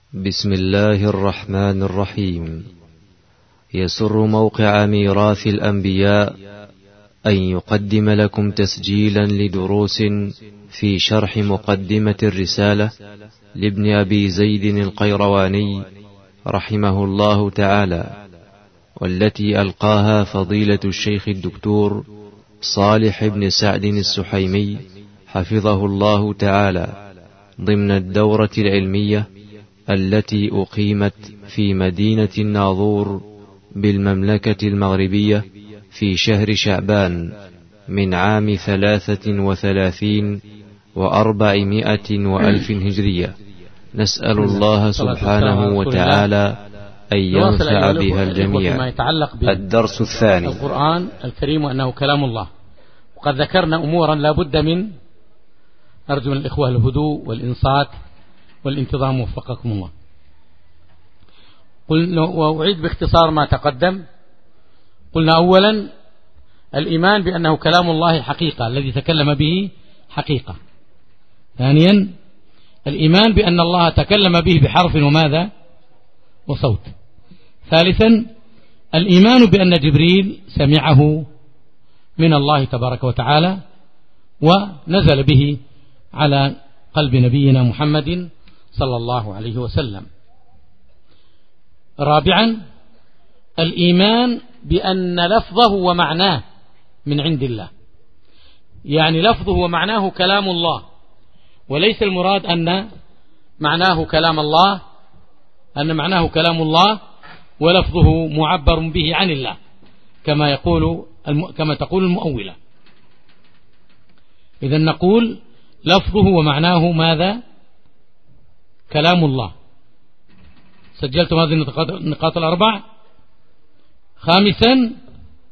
بسم الله الرحمن الرحيم. يسر موقع ميراث الأنبياء أن يقدم لكم تسجيلا لدروس في شرح مقدمة الرسالة لابن أبي زيد القيرواني رحمه الله تعالى، والتي ألقاها فضيلة الشيخ الدكتور صالح بن سعد السحيمي حفظه الله تعالى ضمن الدورة العلمية التي أقيمت في مدينة الناظور بالمملكة المغربية في شهر شعبان من عام 33 و400 وألف هجرية. نسأل الله سبحانه وتعالى أن ينفع بها الجميع. الدرس الثاني: القرآن الكريم وأنه كلام الله. وقد ذكرنا أمورا لا بد من أرجو من الإخوة الهدوء والإنصات والانتظام وفقكم الله. قلنا وأعيد باختصار ما تقدم. قلنا أولا الإيمان بأنه كلام الله حقيقة الذي تكلم به حقيقة. ثانيا الإيمان بأن الله تكلم به بحرف وماذا وصوت. ثالثا الإيمان بأن جبريل سمعه من الله تبارك وتعالى ونزل به على قلب نبينا محمد صلى الله عليه وسلم. رابعا الإيمان بأن لفظه ومعناه من عند الله، يعني لفظه ومعناه كلام الله، وليس المراد أن معناه كلام الله ولفظه معبر به عن الله كما تقول المؤولة. إذن نقول لفظه ومعناه ماذا؟ كلام الله. سجلتم هذه النقاط الأربع. خامسا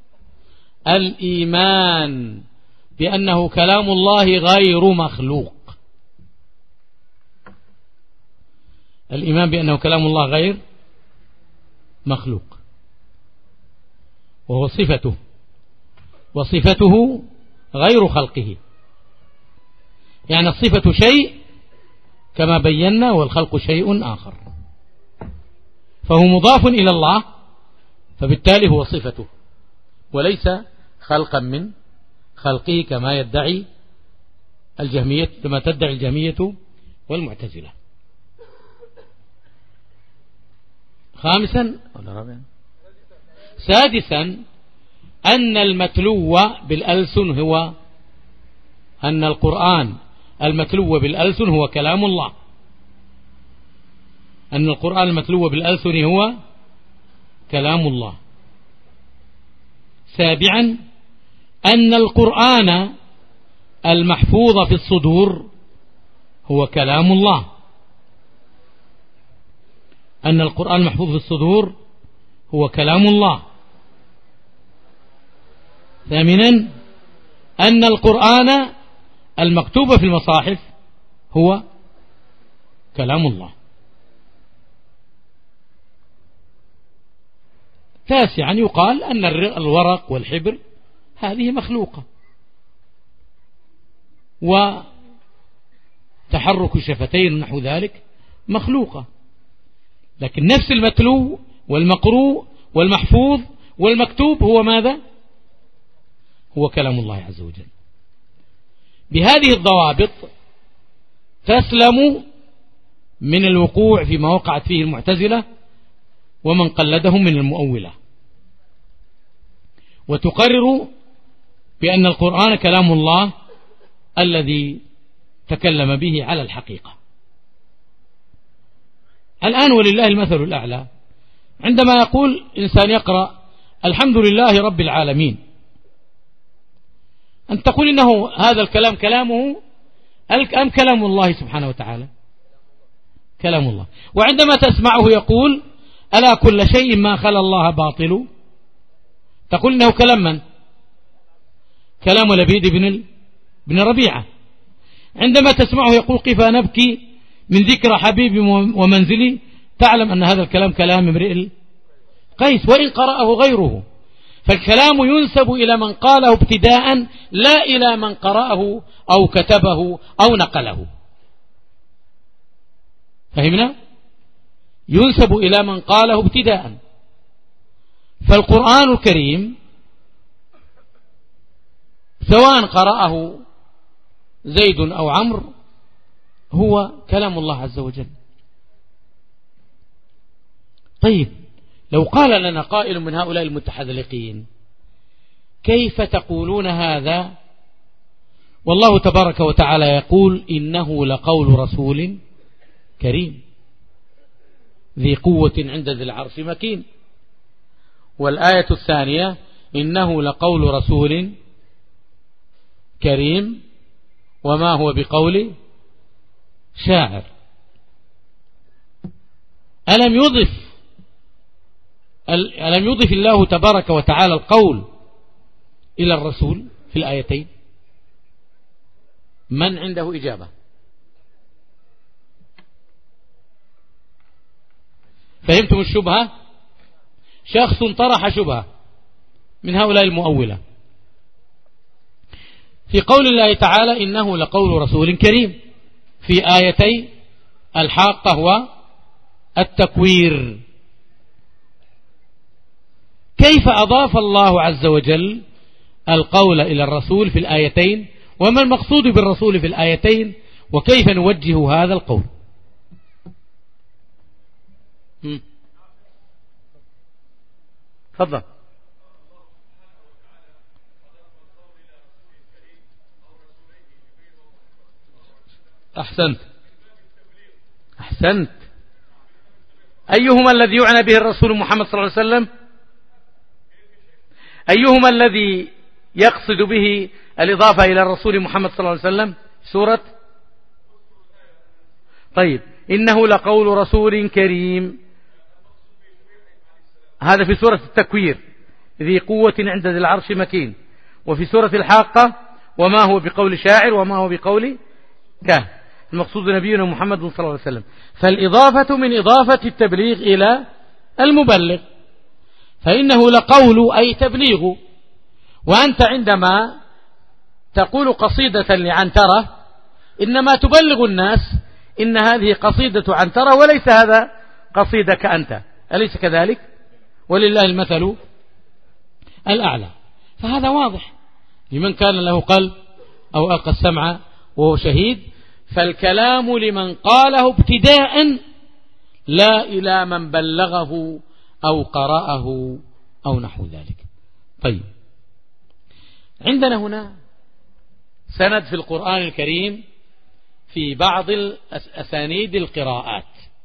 الإيمان بأنه كلام الله غير مخلوق. الإيمان بأنه كلام الله غير مخلوق وهو صفته، وصفته غير خلقه، يعني الصفة شيء كما بينا والخلق شيء آخر، فهو مضاف إلى الله فبالتالي هو صفته وليس خلقا من خلقه كما يدعي الجهمية، كما تدعي الجهمية والمعتزلة. سادسا أن المتلو بالألسن هو أن القرآن المتلو بالألسن هو كلام الله، أن القرآن المتلو بالألسن هو كلام الله. سابعا أن القرآن المحفوظ في الصدور هو كلام الله، أن القرآن المحفوظ في الصدور هو كلام الله. ثامنا أن القرآن المكتوب في المصاحف هو كلام الله. تاسعا يقال أن الورق والحبر هذه مخلوقة، وتحرك الشفتين ونحو ذلك مخلوقة، لكن نفس المتلو والمقروء والمحفوظ والمكتوب هو ماذا؟ هو كلام الله عز وجل. بهذه الضوابط تسلم من الوقوع فيما وقعت فيه المعتزلة ومن قلدهم من المؤولة، وتقرر بأن القرآن كلام الله الذي تكلم به على الحقيقة. الآن ولله المثل الأعلى، عندما يقول إنسان يقرأ الحمد لله رب العالمين، أن تقول إنه هذا الكلام كلامه أم كلام الله سبحانه وتعالى؟ كلام الله. وعندما تسمعه يقول ألا كل شيء ما خلا الله باطل، تقول إنه كلام من؟ كلام لبيد بن ربيعة. عندما تسمعه يقول كيف نبكي من ذكر حبيبي ومنزلي، تعلم أن هذا الكلام كلام امرئ قيس وإن قرأه غيره، فالكلام ينسب إلى من قاله ابتداء لا إلى من قرأه أو كتبه أو نقله. فهمنا؟ ينسب إلى من قاله ابتداء. فالقرآن الكريم سواء قرأه زيد أو عمرو هو كلام الله عز وجل. طيب لو قال لنا قائل من هؤلاء المتحذلقين كيف تقولون هذا والله تبارك وتعالى يقول إنه لقول رسول كريم ذي قوة عند ذي العرش مكين، والآية الثانية إنه لقول رسول كريم وما هو بقول شاعر. ألم يضف الله تبارك وتعالى القول إلى الرسول في الآيتين؟ من عنده إجابة؟ فهمتم الشبهة؟ شخص طرح شبهة من هؤلاء المؤولة في قول الله تعالى إنه لقول رسول كريم في آيتي الحاقة والتكوير. كيف أضاف الله عز وجل القول إلى الرسول في الآيتين؟ وما المقصود بالرسول في الآيتين؟ وكيف نوجه هذا القول؟ تفضل. أحسنت. أيهما الذي يعنى به الرسول محمد صلى الله عليه وسلم؟ أيهما الذي يقصد به الإضافة إلى الرسول محمد صلى الله عليه وسلم؟ سورة طيب إنه لقول رسول كريم، هذا في سورة التكوير ذي قوة عند ذي العرش مكين. وفي سورة الحاقة وما هو بقول شاعر وما هو بقول كاهن. المقصود نبينا محمد صلى الله عليه وسلم. فالإضافة من إضافة التبليغ إلى المبلغ، فإنه لقول أي تبليغ. وأنت عندما تقول قصيدة لعنترة إنما تبلغ الناس إن هذه قصيدة عنترة وليس هذا قصيدك أنت، أليس كذلك؟ ولله المثل الأعلى. فهذا واضح لمن كان له قلب أو ألقى السمع وهو شهيد. فالكلام لمن قاله ابتداء لا إلى من بلغه أو قرأه أو نحو ذلك. طيب عندنا هنا سند في القرآن الكريم في بعض أسانيد القراءات.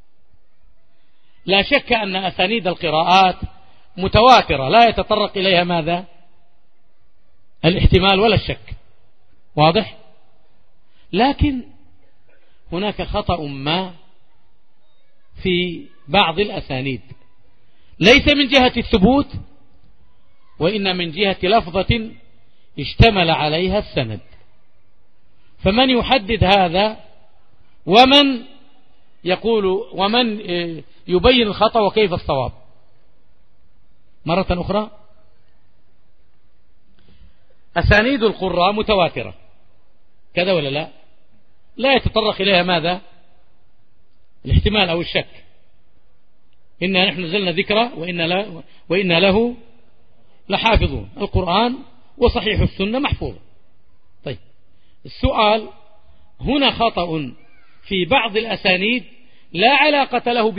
لا شك أن أسانيد القراءات متواترة لا يتطرق إليها ماذا؟ الاحتمال ولا الشك، واضح؟ لكن هناك خطأ ما في بعض الأسانيد ليس من جهة الثبوت وإن من جهة لفظة اشتمل عليها السند. فمن يحدد هذا ومن يقول ومن يبين الخطأ وكيف الصواب؟ مرة أخرى، أسانيد القراء متواترة كذا ولا لا؟ لا يتطرق إليها ماذا؟ الاحتمال أو الشك. إنا نحن نزلنا ذكرى وإنا له لحافظون. القرآن وصحيح السنة محفوظ. طيب السؤال هنا خطأ في بعض الأسانيد لا علاقة له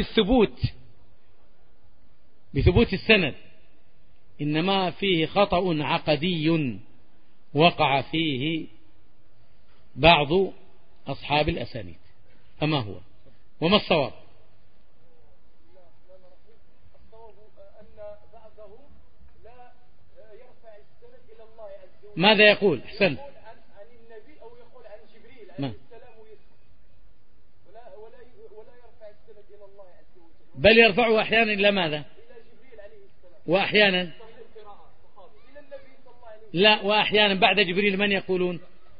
بثبوت السند، إنما فيه خطأ عقدي وقع فيه بعض أصحاب الأسانيد. فما هو وما الصواب؟ ماذا يقول؟ أحسنت. بل يرفعه أحيانا إلى ماذا؟ وأحيانا لا، وأحيانا بعد جبريل من يقولون؟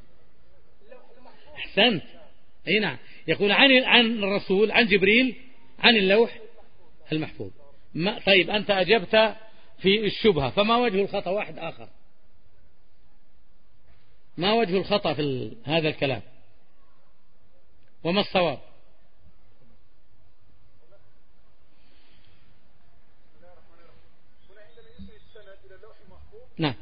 أحسنت. أي نعم، يقول عن الرسول عن جبريل عن اللوح المحفوظ. طيب أنت أجبت في الشبهة، فما وجه الخطأ؟ واحد آخر، ما وجه الخطأ في هذا الكلام وما الصواب؟ نعم،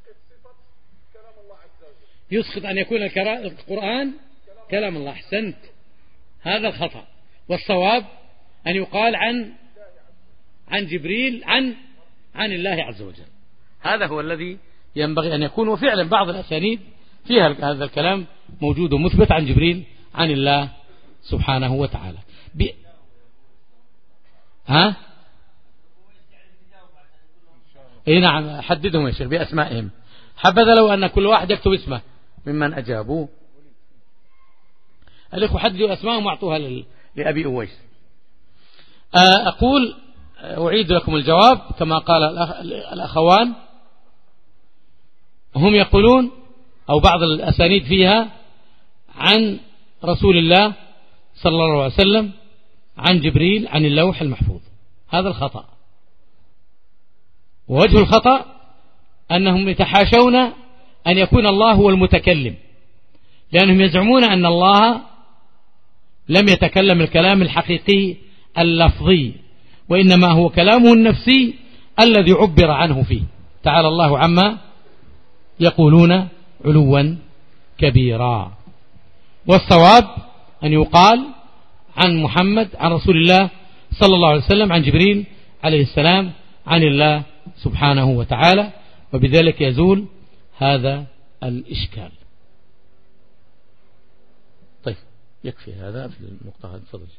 يسقط أن يكون القرآن كلام الله. أحسنت، هذا الخطأ. والصواب أن يقال عن جبريل عن الله عز وجل. هذا هو الذي ينبغي أن يكون. وفعلا بعض الأسانيد فيها هذا الكلام موجود ومثبت عن جبريل عن الله سبحانه وتعالى. اي نعم، حددهم يا شيخ بأسمائهم، حبذا لو أن كل واحد يكتب اسمه ممن أجابوا. الإخوة حددوا أسمائهم واعطوها لأبي أويس. أقول أعيد لكم الجواب كما قال الأخوان. هم يقولون أو بعض الأسانيد فيها عن رسول الله صلى الله عليه وسلم عن جبريل عن اللوح المحفوظ. هذا الخطأ. ووجه الخطأ أنهم يتحاشون أن يكون الله هو المتكلم، لأنهم يزعمون أن الله لم يتكلم الكلام الحقيقي اللفظي، وإنما هو كلامه النفسي الذي عبر عنه فيه. تعالى الله عما يقولون علوا كبيرا. والصواب أن يقال عن محمد عن رسول الله صلى الله عليه وسلم عن جبريل عليه السلام عن الله سبحانه وتعالى، وبذلك يزول هذا الإشكال. طيب يكفي هذا في النقطة هذه. تفضل.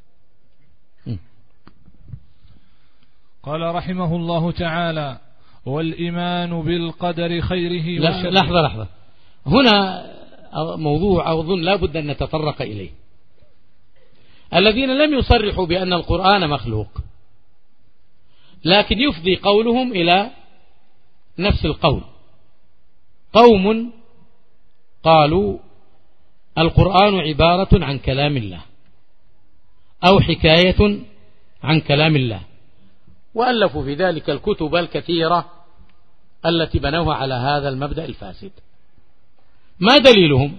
قال رحمه الله تعالى: والإيمان بالقدر خيره وشره. لحظة، هنا موضوع أظن لا بد أن نتطرق إليه. الذين لم يصرحوا بأن القرآن مخلوق، لكن يفضي قولهم إلى نفس القول. قوم قالوا القرآن عبارة عن كلام الله أو حكاية عن كلام الله، وألفوا في ذلك الكتب الكثيرة التي بنوها على هذا المبدأ الفاسد. ما دليلهم؟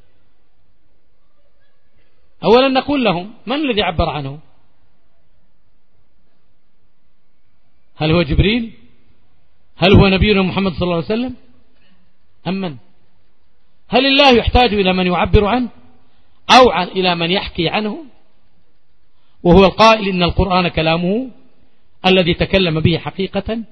أولا نقول لهم: من الذي عبر عنه؟ هل هو جبريل؟ هل هو نبينا محمد صلى الله عليه وسلم؟ أم من؟ هل الله يحتاج إلى من يعبر عنه أو إلى من يحكي عنه؟ وهو القائل إن القرآن كلامه الذي تكلم به حقيقة.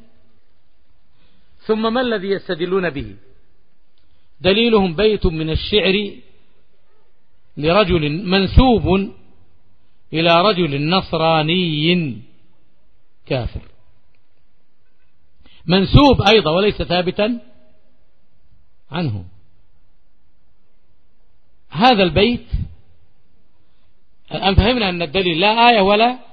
ثم ما الذي يستدلون به؟ دليلهم بيت من الشعر لرجل منسوب إلى رجل نصراني كافر، منسوب أيضا وليس ثابتا عنه. هذا البيت الآن فهمنا أن الدليل لا آية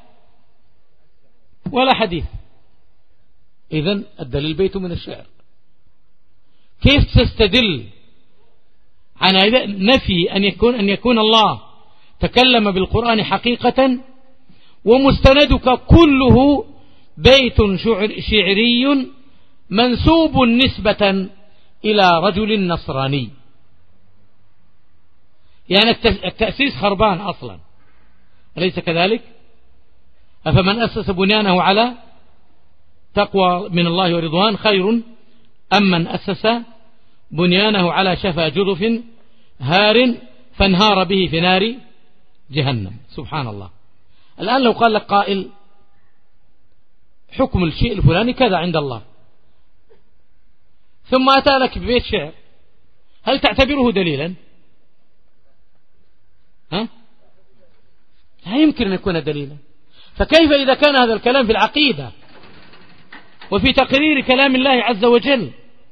ولا حديث. إذن الدليل بيت من الشعر. كيف تستدل عن نفي أن يكون الله تكلم بالقرآن حقيقة ومستندك كله بيت شعري منسوب نسبة إلى رجل نصراني؟ يعني التأسيس خربان أصلا، أليس كذلك؟ أفمن أسس بنيانه على تقوى من الله ورضوان خير أم من أسس بنيانه على شفا جرف هار فانهار به في نار جهنم. سبحان الله. الآن لو قال لك قائل حكم الشيء الفلاني كذا عند الله، ثم أتى لك ببيت شعر، هل تعتبره دليلا؟ لا يمكن أن يكون دليلا. فكيف إذا كان هذا الكلام في العقيدة وفي تقرير كلام الله عز وجل؟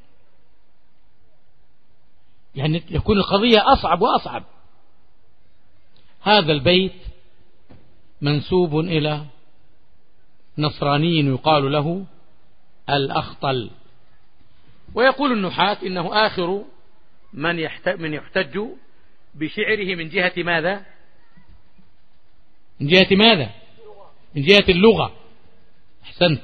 يعني يكون القضية أصعب وأصعب. هذا البيت منسوب إلى نصراني يقال له الأخطل، ويقول النحاة إنه آخر من يحتج بشعره من جهة ماذا؟ من جهة ماذا؟ من جهة اللغة. أحسنت،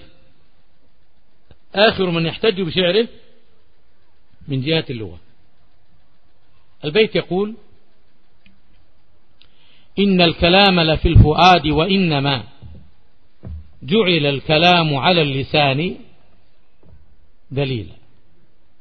آخر من يحتج بشعره من جهة اللغة. البيت يقول: إن الكلام لفي الفؤاد وإنما جعل الكلام على اللسان دليلا.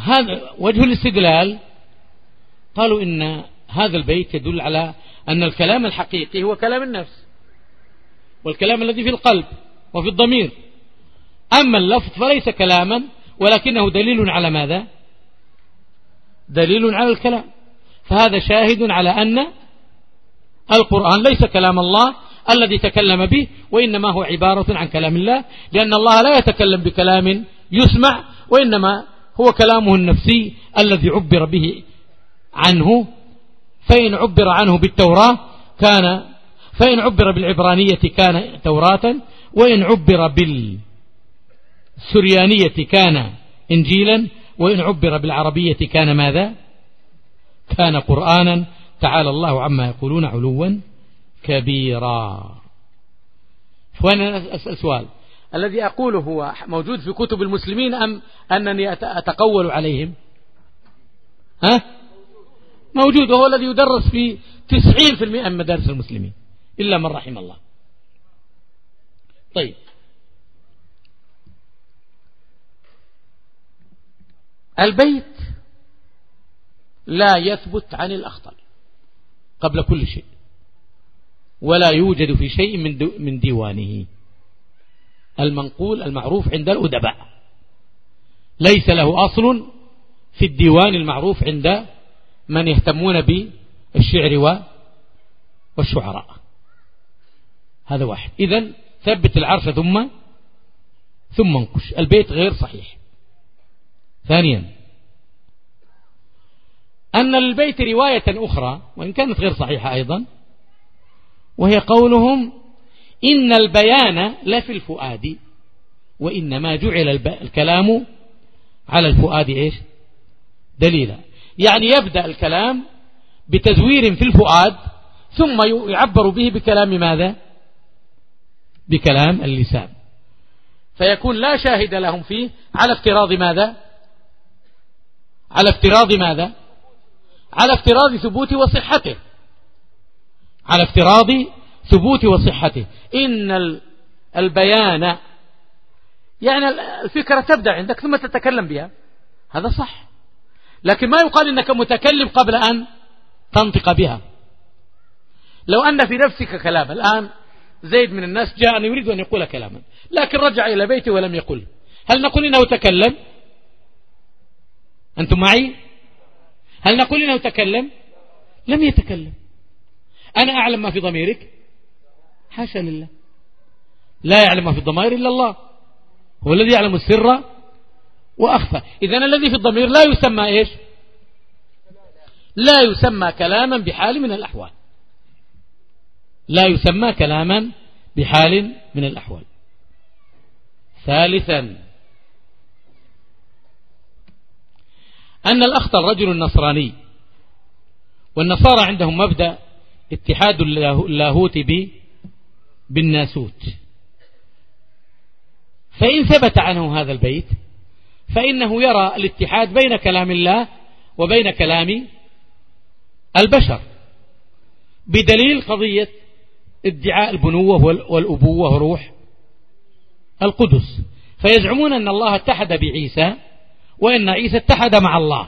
هذا وجه الاستدلال. قالوا إن هذا البيت يدل على أن الكلام الحقيقي هو كلام النفس والكلام الذي في القلب وفي الضمير، أما اللفظ فليس كلاما ولكنه دليل على ماذا؟ دليل على الكلام. فهذا شاهد على أن القرآن ليس كلام الله الذي تكلم به، وإنما هو عبارة عن كلام الله، لأن الله لا يتكلم بكلام يسمع، وإنما هو كلامه النفسي الذي عبر به عنه. فإن عبر عنه بالتوراة كان، فإن عبر بالعبرانية كان توراة، وإن عبر بالسريانية كان إنجيلا، وإن عبر بالعربية كان ماذا؟ كان قرآنا. تعالى الله عما يقولون علوا كبيرا. وأنا أسأل سؤال، الذي أقوله هو موجود في كتب المسلمين أم أنني أتقول عليهم؟ موجود، وهو الذي يدرس في 90% من مدارس المسلمين إلا من رحم الله. طيب، البيت لا يثبت عن الأخطل قبل كل شيء، ولا يوجد في شيء من ديوانه المنقول المعروف عند الأدباء، ليس له أصل في الديوان المعروف عند من يهتمون بالشعر والشعراء. هذا واحد. إذن ثبت العرش ثم انقش. البيت غير صحيح. ثانيا، أن للبيت رواية أخرى وإن كانت غير صحيحة أيضا، وهي قولهم إن البيان لا في الفؤاد وإنما جعل الكلام على الفؤاد إيش؟ دليلا. يعني يبدأ الكلام بتزوير في الفؤاد ثم يعبر به بكلام ماذا؟ بكلام اللسان، فيكون لا شاهد لهم فيه على افتراض ماذا؟ على افتراض ماذا؟ على افتراض ثبوت وصحته، على افتراض ثبوت وصحته. إن البيان يعني الفكرة تبدأ عندك ثم تتكلم بها، هذا صح، لكن ما يقال إنك متكلم قبل أن تنطق بها. لو أن في نفسك كلام، الآن زيد من الناس جاء يريد أن يقول كلاما لكن رجع إلى بيته ولم يقل، هل نقول إنه تكلم؟ أنتم معي؟ هل نقول إنه تكلم؟ لم يتكلم. أنا أعلم ما في ضميرك؟ حاشا لله، لا يعلم ما في الضمير إلا الله، هو الذي يعلم السر وأخفى. إذن الذي في الضمير لا يسمى إيش؟ لا يسمى كلاما بحال من الأحوال، لا يسمى كلاما بحال من الأحوال. ثالثا، أن الأخطل رجل نصراني، والنصارى عندهم مبدأ اتحاد اللاهوت بالناسوت، فإن ثبت عنه هذا البيت فإنه يرى الاتحاد بين كلام الله وبين كلام البشر، بدليل قضية ادعاء البنوة والأبوة وروح القدس، فيزعمون أن الله اتحد بعيسى وأن عيسى اتحد مع الله،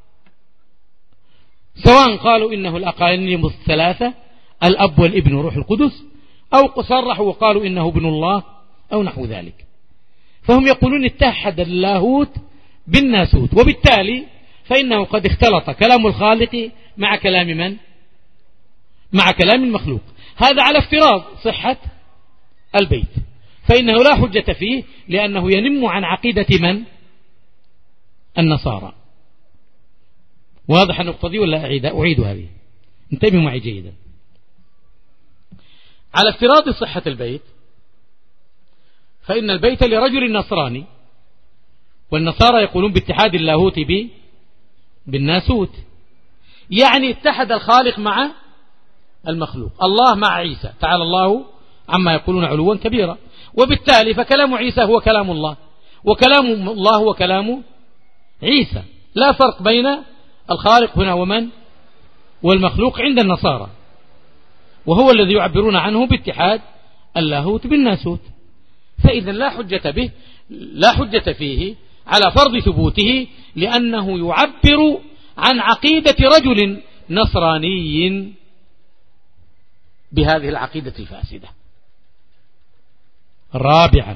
سواء قالوا إنه الأقانيم الثلاثة الأب والابن وروح القدس، أو صرحوا وقالوا إنه ابن الله أو نحو ذلك. فهم يقولون اتحد اللاهوت بالناسوت، وبالتالي فإنه قد اختلط كلام الخالق مع كلام من؟ مع كلام المخلوق. هذا على افتراض صحة البيت، فإنه لا حجة فيه لأنه ينم عن عقيدة من؟ النصارى. واضح النقطة دي ولا أعيد هذه؟ انتبهوا معي جيدا. على افتراض صحة البيت، فإن البيت لرجل نصراني، والنصارى يقولون باتحاد اللاهوت بالناسوت، يعني اتحد الخالق مع المخلوق، الله مع عيسى، تعالى الله عما يقولون علوا كبيرا، وبالتالي فكلام عيسى هو كلام الله، وكلام الله هو كلام عيسى، لا فرق بين الخالق هنا ومن والمخلوق عند النصارى، وهو الذي يعبرون عنه باتحاد اللاهوت بالناسوت. فإذا لا حجة به، لا حجة فيه على فرض ثبوته لأنه يعبر عن عقيدة رجل نصراني بهذه العقيدة الفاسدة. رابعا،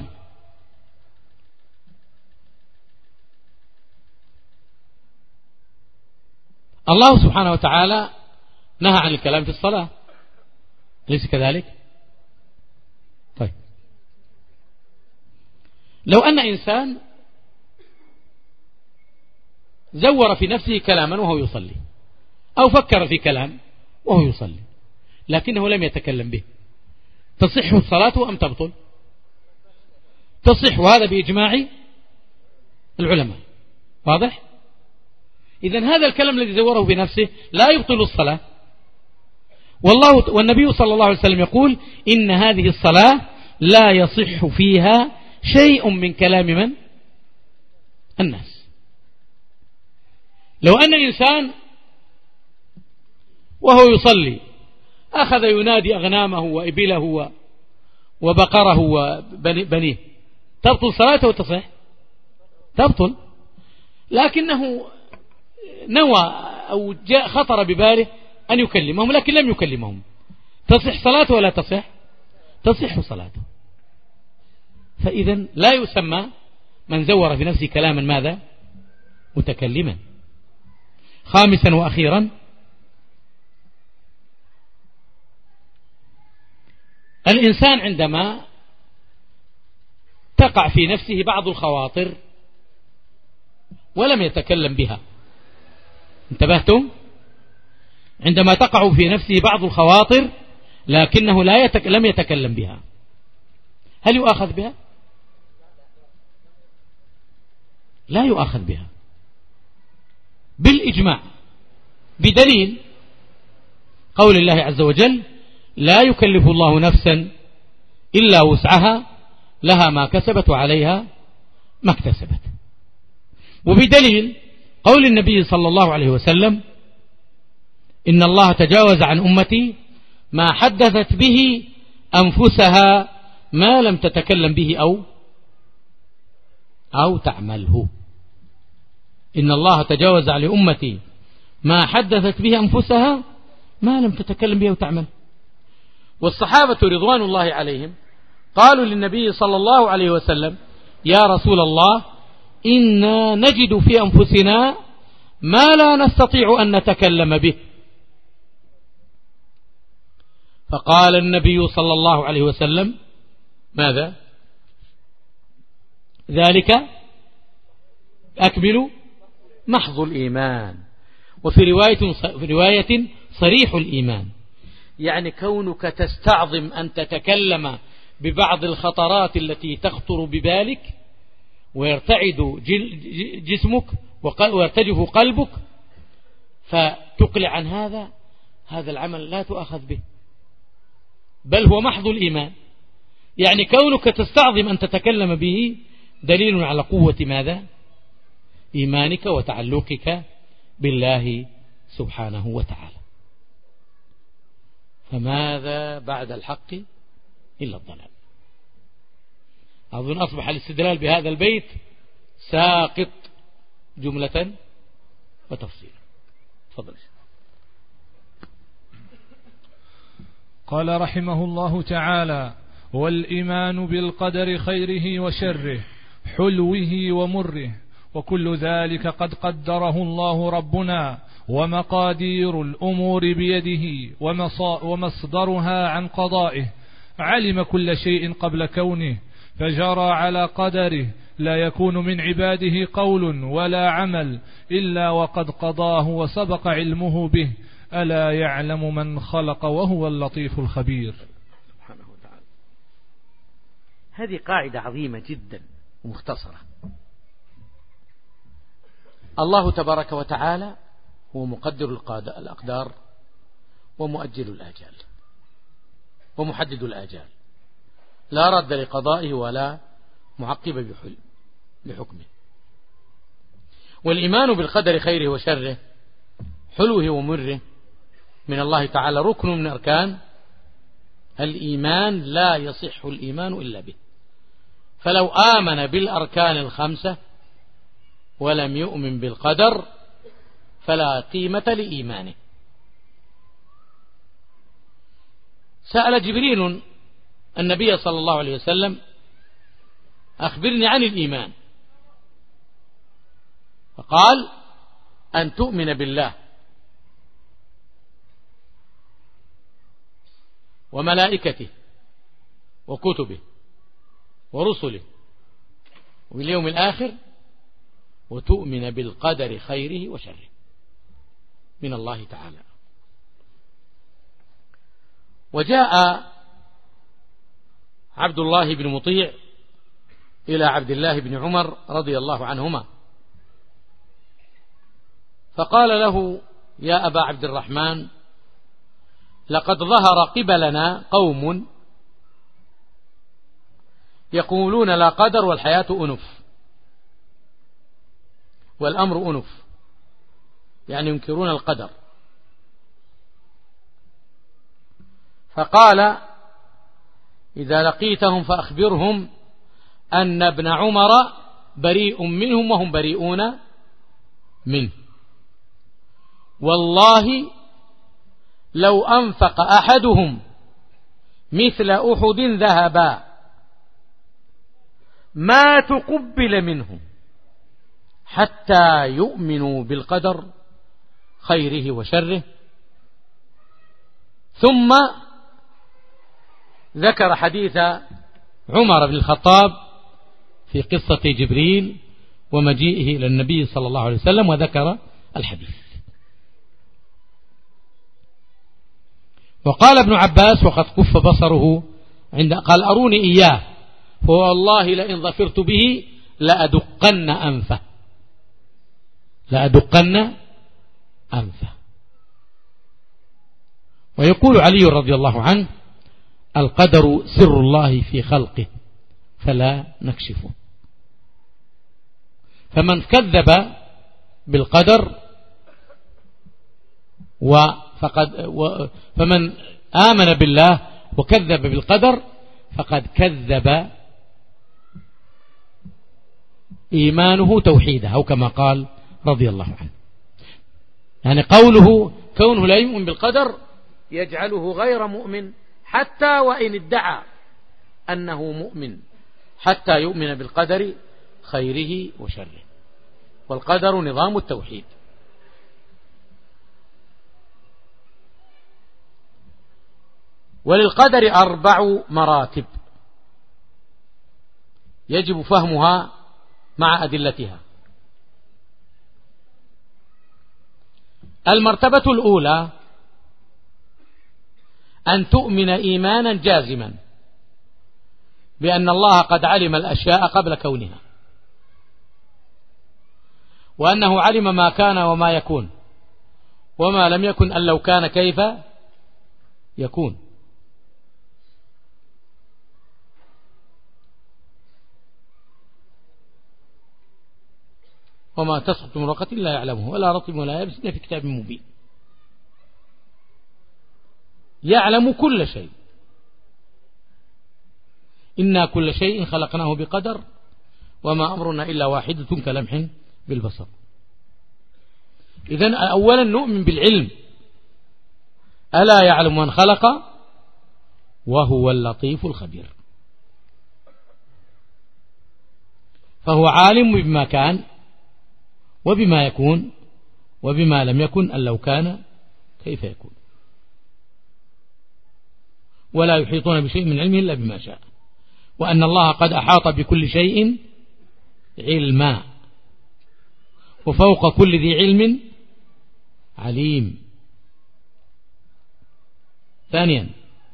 الله سبحانه وتعالى نهى عن الكلام في الصلاة، أليس كذلك؟ طيب، لو أن إنسان زور في نفسه كلاما وهو يصلي، أو فكر في كلام وهو يصلي لكنه لم يتكلم به، تصح صلاته أم تبطل؟ تصح، وهذا بإجماع العلماء. واضح؟ إذن هذا الكلام الذي زوره بنفسه لا يبطل الصلاة. والنبي صلى الله عليه وسلم يقول إن هذه الصلاة لا يصح فيها شيء من كلام من؟ الناس. لو أن إنسان وهو يصلي أخذ ينادي أغنامه وإبله وبقره وبنيه، تبطل صلاته وتصح؟ تبطل، لكنه نوى أو جاء خطر بباله أن يكلمهم لكن لم يكلمهم، تصح صلاته ولا تصح؟ تصح صلاته. فإذا لا يسمى من زور في نفسه كلاما ماذا؟ متكلما. خامسا وأخيرا، الإنسان عندما تقع في نفسه بعض الخواطر ولم يتكلم بها، انتبهتم؟ عندما تقع في نفسه بعض الخواطر لكنه لم يتكلم بها، هل يؤاخذ بها؟ لا يؤاخذ بها بالإجماع، بدليل قول الله عز وجل لا يكلف الله نفسا إلا وسعها لها ما كسبت وعليها ما اكتسبت، وبدليل قول النبي صلى الله عليه وسلم إن الله تجاوز عن أمتي ما حدثت به أنفسها ما لم تتكلم به أو تعمله. إن الله تجاوز عن أمتي ما حدثت به أنفسها ما لم تتكلم به أو تعمل. والصحابة رضوان الله عليهم قالوا للنبي صلى الله عليه وسلم يا رسول الله إنا نجد في أنفسنا ما لا نستطيع أن نتكلم به، فقال النبي صلى الله عليه وسلم ماذا؟ ذلك أكمل محض الإيمان. وفي رواية صريح الإيمان، يعني كونك تستعظم أن تتكلم ببعض الخطرات التي تخطر ببالك ويرتعد جسمك ويرتجف قلبك فتقلع عن هذا العمل لا تؤاخذ به، بل هو محض الإيمان. يعني كونك تستعظم أن تتكلم به دليل على قوة ماذا؟ إيمانك وتعلقك بالله سبحانه وتعالى. فماذا بعد الحق إلا الضلال. أظن أصبح الاستدلال بهذا البيت ساقط جملة وتفصيلا. تفضل. قال رحمه الله تعالى والإيمان بالقدر خيره وشره حلوه ومره وكل ذلك قد قدره الله ربنا ومقادير الأمور بيده ومصدرها عن قضائه، علم كل شيء قبل كونه فجرى على قدره، لا يكون من عباده قول ولا عمل إلا وقد قضاه وسبق علمه به، ألا يعلم من خلق وهو اللطيف الخبير. سبحانه وتعالى. هذه قاعدة عظيمة جدا ومختصرة. الله تبارك وتعالى هو مقدر الأقدار ومؤجل الآجال ومحدد الآجال، لا رد لقضائه ولا معقب بحكمه. والإيمان بالقدر خيره وشره حلوه ومره من الله تعالى ركن من أركان الإيمان، لا يصح الإيمان إلا به. فلو آمن بالأركان الخمسة ولم يؤمن بالقدر فلا قيمة لإيمانه. سأل جبريل النبي صلى الله عليه وسلم: أخبرني عن الإيمان. فقال: أن تؤمن بالله وملائكته وكتبه ورسله واليوم الآخر وتؤمن بالقدر خيره وشره من الله تعالى. وجاء عبد الله بن مطيع إلى عبد الله بن عمر رضي الله عنهما فقال له: يا أبا عبد الرحمن، لقد ظهر قبلنا قوم يقولون لا قدر والحياة أنف والأمر أنف، يعني ينكرون القدر. فقال: إذا لقيتهم فأخبرهم أن ابن عمر بريء منهم وهم بريئون منه، والله لو أنفق أحدهم مثل أحد ذهبا ما تقبل منهم حتى يؤمنوا بالقدر خيره وشره. ثم ذكر حديث عمر بن الخطاب في قصة جبريل ومجيئه إلى النبي صلى الله عليه وسلم، وذكر الحديث. وقال ابن عباس وقد كف بصره قال: أروني إياه فوالله لئن ظفرت به لأدقن أنفه. ويقول علي رضي الله عنه: القدر سر الله في خلقه فلا نكشفه. فمن كذب بالقدر فمن آمن بالله وكذب بالقدر فقد كذب إيمانه توحيده، أو كما قال رضي الله عنه. يعني قوله كونه لا يؤمن بالقدر يجعله غير مؤمن حتى وإن ادعى أنه مؤمن، حتى يؤمن بالقدر خيره وشره. والقدر نظام التوحيد. وللقدر 4 مراتب يجب فهمها مع أدلتها. المرتبة الأولى أن تؤمن إيمانا جازما بأن الله قد علم الأشياء قبل كونها، وأنه علم ما كان وما يكون وما لم يكن أن لو كان كيف يكون. وما تسقط من ورقة لا يعلمه ولا رطب ولا يابس إلا في كتاب مبين. يعلم كل شيء. إنا كل شيء خلقناه بقدر وما أمرنا إلا واحدة كلمح بالبصر. إذن أولا نؤمن بالعلم. ألا يعلم من خلق وهو اللطيف الخبير. فهو عالم بما كان وبما يكون وبما لم يكن أن لو كان كيف يكون. ولا يحيطون بشيء من علمه إلا بما شاء. وأن الله قد أحاط بكل شيء علما وفوق كل ذي علم عليم. ثانيا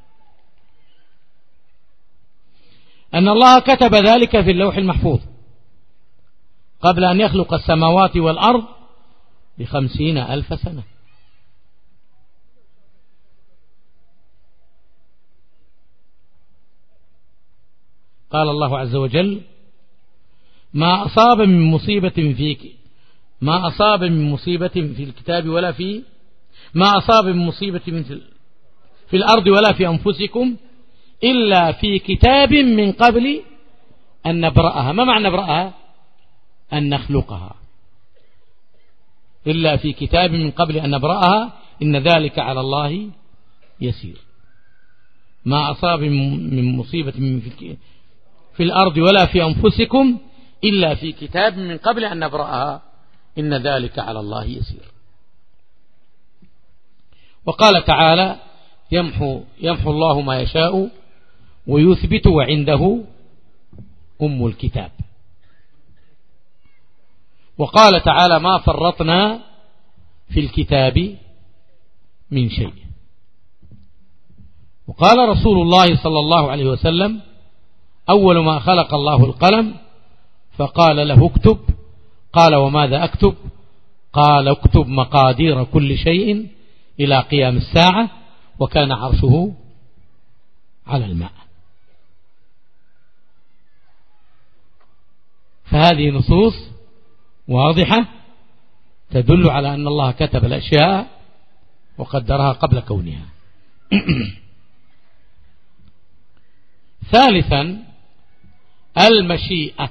أن الله كتب ذلك في اللوح المحفوظ قبل أن يخلق السماوات والأرض ب50,000 سنة. قال الله عز وجل: ما أصاب من مصيبة في الكتاب ولا في ما أصاب من مصيبة في الأرض ولا في أنفسكم إلا في كتاب من قبل أن نبرأها. ما معنى نبرأها؟ أن نخلقها. إلا في كتاب من قبل أن نبرأها إن ذلك على الله يسير. ما أصاب من مصيبة في الأرض ولا في أنفسكم إلا في كتاب من قبل أن نبرأها إن ذلك على الله يسير. وقال تعالى يمحو الله ما يشاء ويثبت وعنده أم الكتاب. وقال تعالى ما فرطنا في الكتاب من شيء. وقال رسول الله صلى الله عليه وسلم أول ما خلق الله القلم فقال له اكتب. قال وماذا أكتب؟ قال اكتب مقادير كل شيء إلى قيام الساعة وكان عرشه على الماء. فهذه نصوص واضحة تدل على أن الله كتب الأشياء وقدرها قبل كونها. ثالثا المشيئة،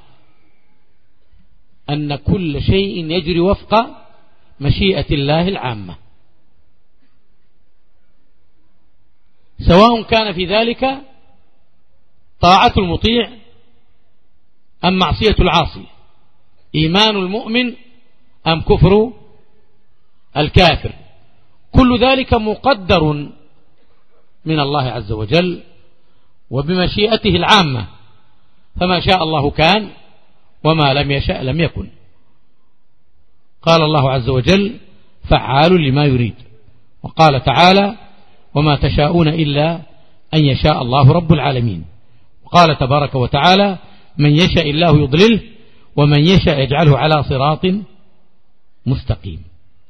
أن كل شيء يجري وفق مشيئة الله العامة، سواء كان في ذلك طاعة المطيع أم معصية العاصي، إيمان المؤمن أم كفر الكافر، كل ذلك مقدر من الله عز وجل وبمشيئته العامة، فما شاء الله كان وما لم يشاء لم يكن. قال الله عز وجل فعال لما يريد. وقال تعالى وما تشاءون إلا أن يشاء الله رب العالمين. وقال تبارك وتعالى من يشاء الله يضلله ومن يشاء يجعله على صراط مستقيم.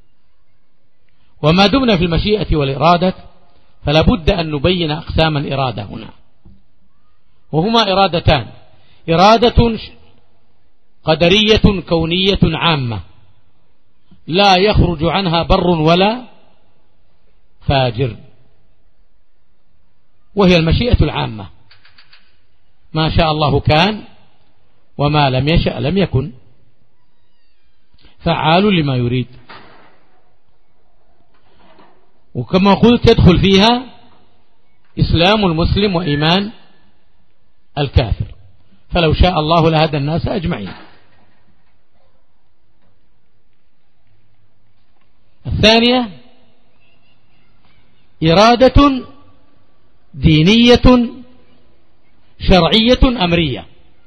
وما دمنا في المشيئة والإرادة فلا بد أن نبين أقسام الإرادة هنا، وهما إرادتان: إرادة قدرية كونية عامة لا يخرج عنها بر ولا فاجر، وهي المشيئة العامة، ما شاء الله كان وما لم يشأ لم يكن، فعال لما يريد. وكما قلت يدخل فيها إسلام المسلم وإيمان الكافر، فلو شاء الله لهدى الناس أجمعين. الثانية إرادة دينية شرعية أمرية.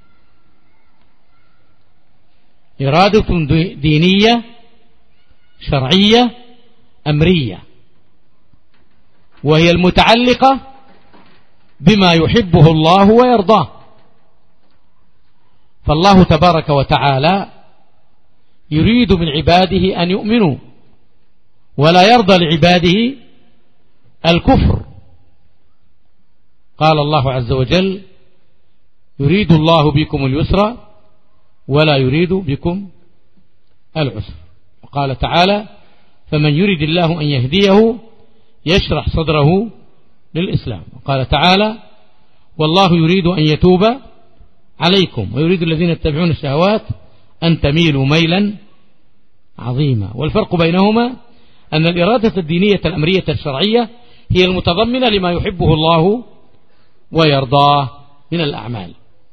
إرادة دينية شرعية أمرية، وهي المتعلقة بما يحبه الله ويرضاه. فالله تبارك وتعالى يريد من عباده أن يؤمنوا ولا يرضى لعباده الكفر. قال الله عز وجل يريد الله بكم اليسر ولا يريد بكم العسر. وقال تعالى فمن يريد الله أن يهديه يشرح صدره للإسلام. وقال تعالى والله يريد أن يتوب عليكم ويريد الذين يتبعون الشهوات أن تميلوا ميلا عظيما. والفرق بينهما أن الإرادة الدينية الأمرية الشرعية هي المتضمنة لما يحبه الله ويرضاه من الأعمال.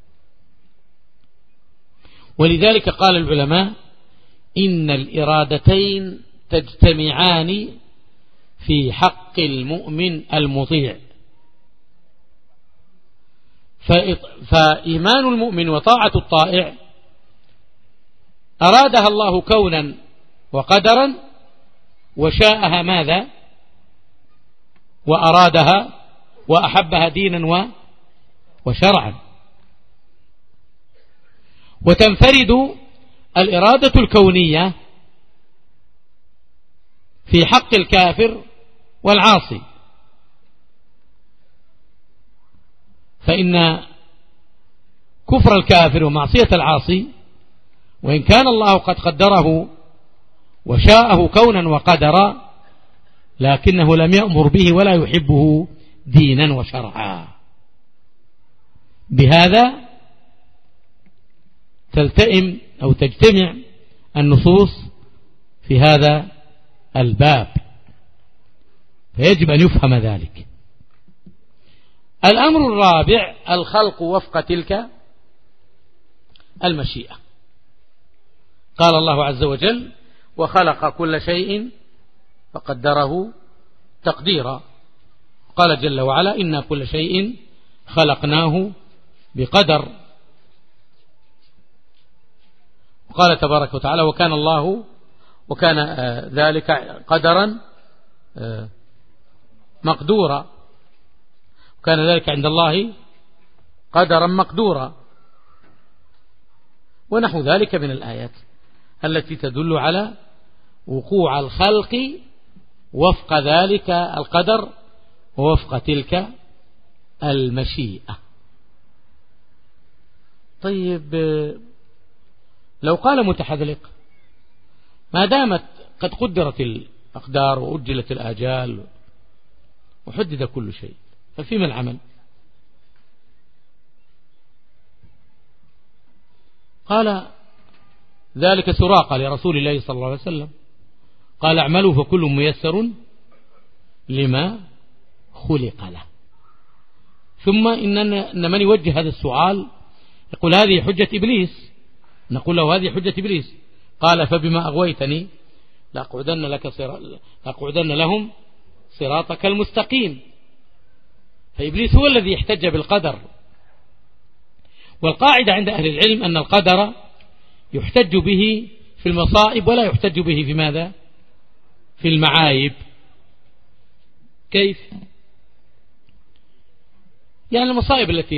ولذلك قال العلماء إن الإرادتين تجتمعان في حق المؤمن المطيع، فإيمان المؤمن وطاعة الطائع أرادها الله كونا وقدرا وشاءها ماذا؟ وأرادها وأحبها دينا وشرعا. وتنفرد الإرادة الكونية في حق الكافر والعاصي، فإن كفر الكافر ومعصية العاصي وإن كان الله قد قدره وشاءه كونا وقدرا لكنه لم يأمر به ولا يحبه دينا وشرعا. بهذا تلتئم أو تجتمع النصوص في هذا الباب، فيجب أن يفهم ذلك. الأمر الرابع الخلق وفق تلك المشيئة. قال الله عز وجل: وخلق كل شيء فقدره تقديرا. قال جل وعلا: إنا كل شيء خلقناه بقدر. وقال تبارك وتعالى: وكان ذلك قدرا مقدورا، وكان ذلك عند الله قدرا مقدورا، ونحو ذلك من الآيات التي تدل على وقوع الخلق وفق ذلك القدر ووفق تلك المشيئة. طيب، لو قال متحذلق: ما دامت قد قدرت الأقدار وأجلت الآجال وحدد كل شيء، ففيما العمل؟ قال ذلك سراقة لرسول الله صلى الله عليه وسلم، قال: اعملوا فكل ميسر لما خلق له. ثم إن من يوجه هذا السؤال يقول: هذه حجة إبليس. نقول له: هذه حجة إبليس. قال: فبما أغويتني لأقعدن لهم صراطك المستقيم. فإبليس هو الذي احتج بالقدر. والقاعدة عند أهل العلم أن القدر يحتج به في المصائب ولا يحتج به في ماذا؟ في المعايب. كيف؟ يعني المصائب التي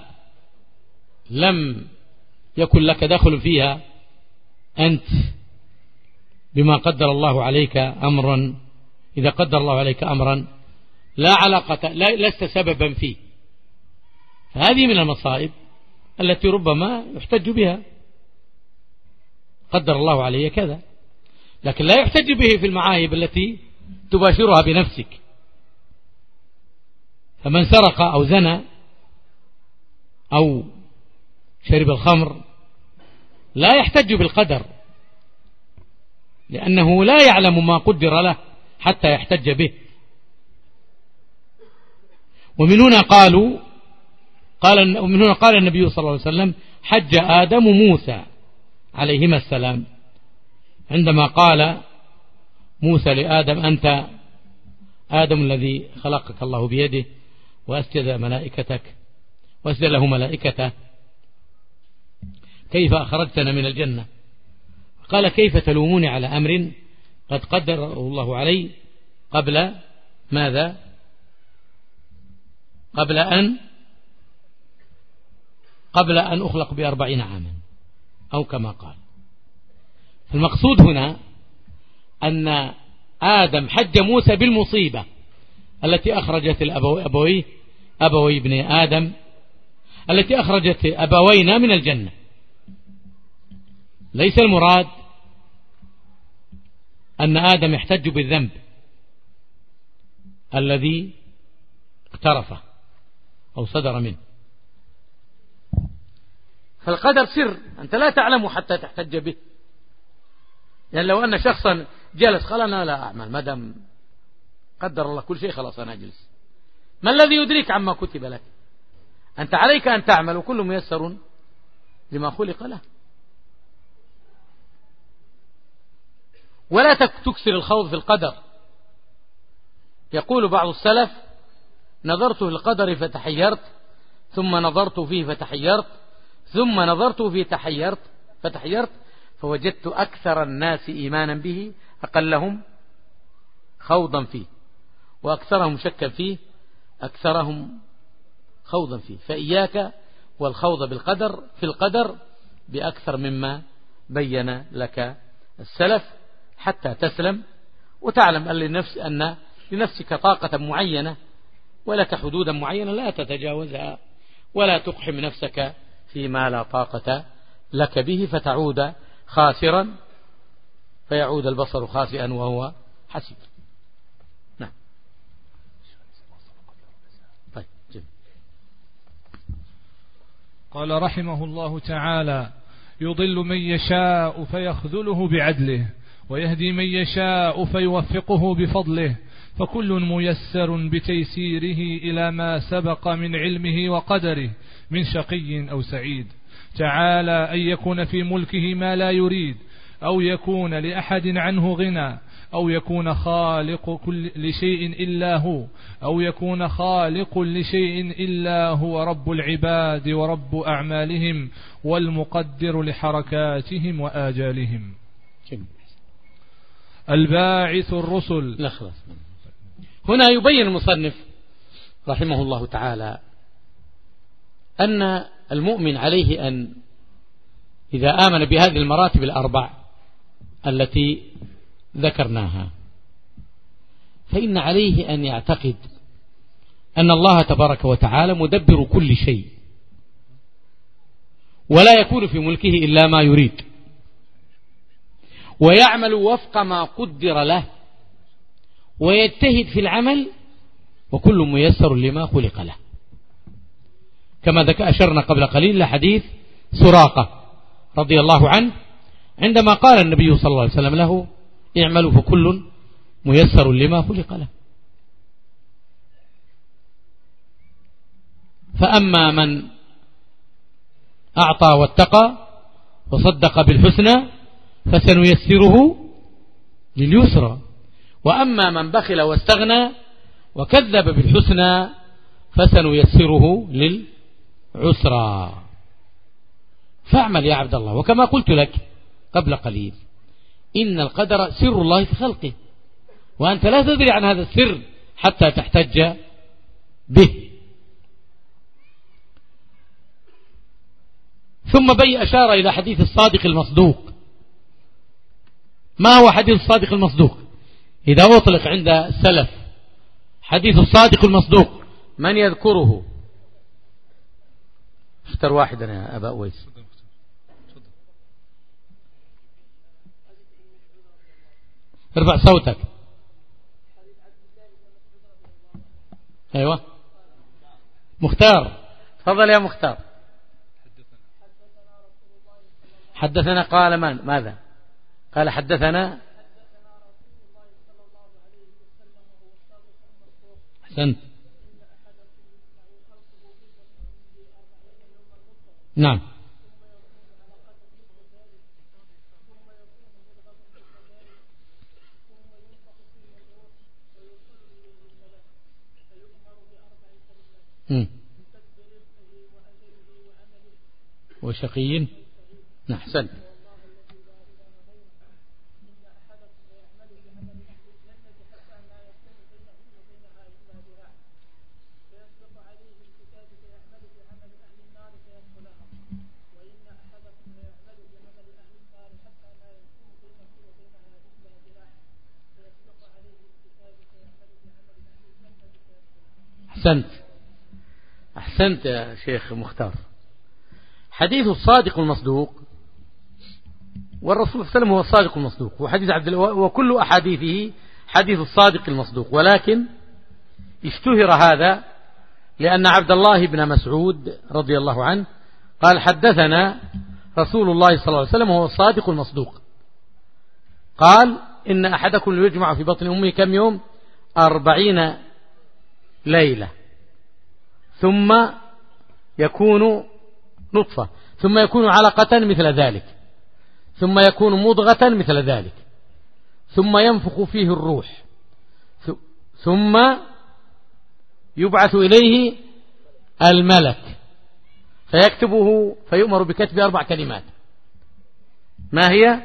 لم يكن لك دخل فيها أنت بما قدر الله عليك أمرا، إذا قدر الله عليك أمرا لا علاقة، لست سببا فيه، فهذه من المصائب التي ربما يحتج بها، قدر الله علي كذا، لكن لا يحتج به في المعايب التي تباشرها بنفسك. فمن سرق أو زنى أو شرب الخمر لا يحتج بالقدر، لأنه لا يعلم ما قدر له حتى يحتج به. ومن هنا قال النبي صلى الله عليه وسلم: حج آدم موسى عليهما السلام، عندما قال موسى لآدم: أنت آدم الذي خلقك الله بيده وأسجد له ملائكته، كيف أخرجتنا من الجنة؟ قال: كيف تلوموني على أمر قد قدره الله علي قبل ماذا؟ قبل أن أخلق ب40 عاما، أو كما قال. المقصود هنا أن آدم حج موسى بالمصيبة التي أخرجت أبوي ابن آدم، التي أخرجت أبوينا من الجنة. ليس المراد أن آدم يحتج بالذنب الذي اقترفه أو صدر منه. فالقدر سر أنت لا تعلمه حتى تحتج به. يعني لو أن شخصا جلس قال: أنا لا أعمل، ما دام قدر الله كل شيء خلاص أنا أجلس. ما الذي يدريك عما كتب لك؟ أنت عليك أن تعمل، وكل ميسر لما خلق له. ولا تكسر الخوض في القدر. يقول بعض السلف: نظرت في القدر فتحيرت، ثم نظرت فيه فتحيرت، ثم نظرت فيه فتحيرت، فوجدت أكثر الناس إيمانا به أقلهم خوضا فيه، وأكثرهم شكا فيه أكثرهم خوضا فيه. فإياك والخوض في القدر بأكثر مما بين لك السلف، حتى تسلم وتعلم أن لنفسك طاقة معينة ولك حدودا معينة لا تتجاوزها، ولا تقحم نفسك فيما لا طاقة لك به، فتعود خاسرا، فيعود البصر خاسئا وهو حسير. نعم. طيب. قال رحمه الله تعالى: يضل من يشاء فيخذله بعدله، ويهدي من يشاء فيوفقه بفضله، فكل ميسر بتيسيره إلى ما سبق من علمه وقدره من شقي أو سعيد. تعالى أن يكون في ملكه ما لا يريد، أو يكون لأحد عنه غنى، أو يكون خالق كل لشيء إلا هو، أو يكون خالق لشيء إلا هو رب العباد ورب أعمالهم والمقدر لحركاتهم وآجالهم. الباعث الرسل. لا خلاص. هنا يبين المصنف رحمه الله تعالى أن المؤمن عليه أن إذا آمن بهذه المراتب الأربع التي ذكرناها، فإن عليه أن يعتقد أن الله تبارك وتعالى مدبر كل شيء، ولا يكون في ملكه إلا ما يريد، ويعمل وفق ما قدر له، ويجتهد في العمل، وكل ميسر لما خلق له، كما أشرنا قبل قليل لحديث سراقة رضي الله عنه عندما قال النبي صلى الله عليه وسلم له: اعملوا فكل ميسر لما خلق له. فأما من أعطى واتقى وصدق بالحسنى فسنيسره لليسرى، وأما من بخل واستغنى وكذب بالحسنى فسنيسره للعسرى. فاعمل يا عبد الله، وكما قلت لك قبل قليل إن القدر سر الله في خلقه، وأنت لا تدري عن هذا السر حتى تحتج به. ثم أشار إلى حديث الصادق المصدوق. ما هو حديث الصادق المصدوق؟ إذا أطلق عند السلف حديث الصادق المصدوق من يذكره؟ اختر واحدا يا أبا أويس. ارفع صوتك. أيوة مختار، تفضل يا مختار. حدثنا قال ماذا؟ قال حدثنا. أحسنت. نعم. وشقي. أحسنت. أحسنت يا شيخ مختار. حديث الصادق المصدوق، والرسول صلى الله عليه وسلم هو الصادق المصدوق، وحديث وكل أحاديثه حديث الصادق المصدوق، ولكن اشتهر هذا لأن عبد الله بن مسعود رضي الله عنه قال: حدثنا رسول الله صلى الله عليه وسلم وهو الصادق المصدوق، قال: إن أحدكم يجمع في بطن أمه كم يوم؟ 40 ليلة، ثم يكون نطفة، ثم يكون علقة مثل ذلك، ثم يكون مضغة مثل ذلك، ثم ينفخ فيه الروح، ثم يبعث إليه الملك فيكتبه، فيؤمر بكتب 4 كلمات. ما هي؟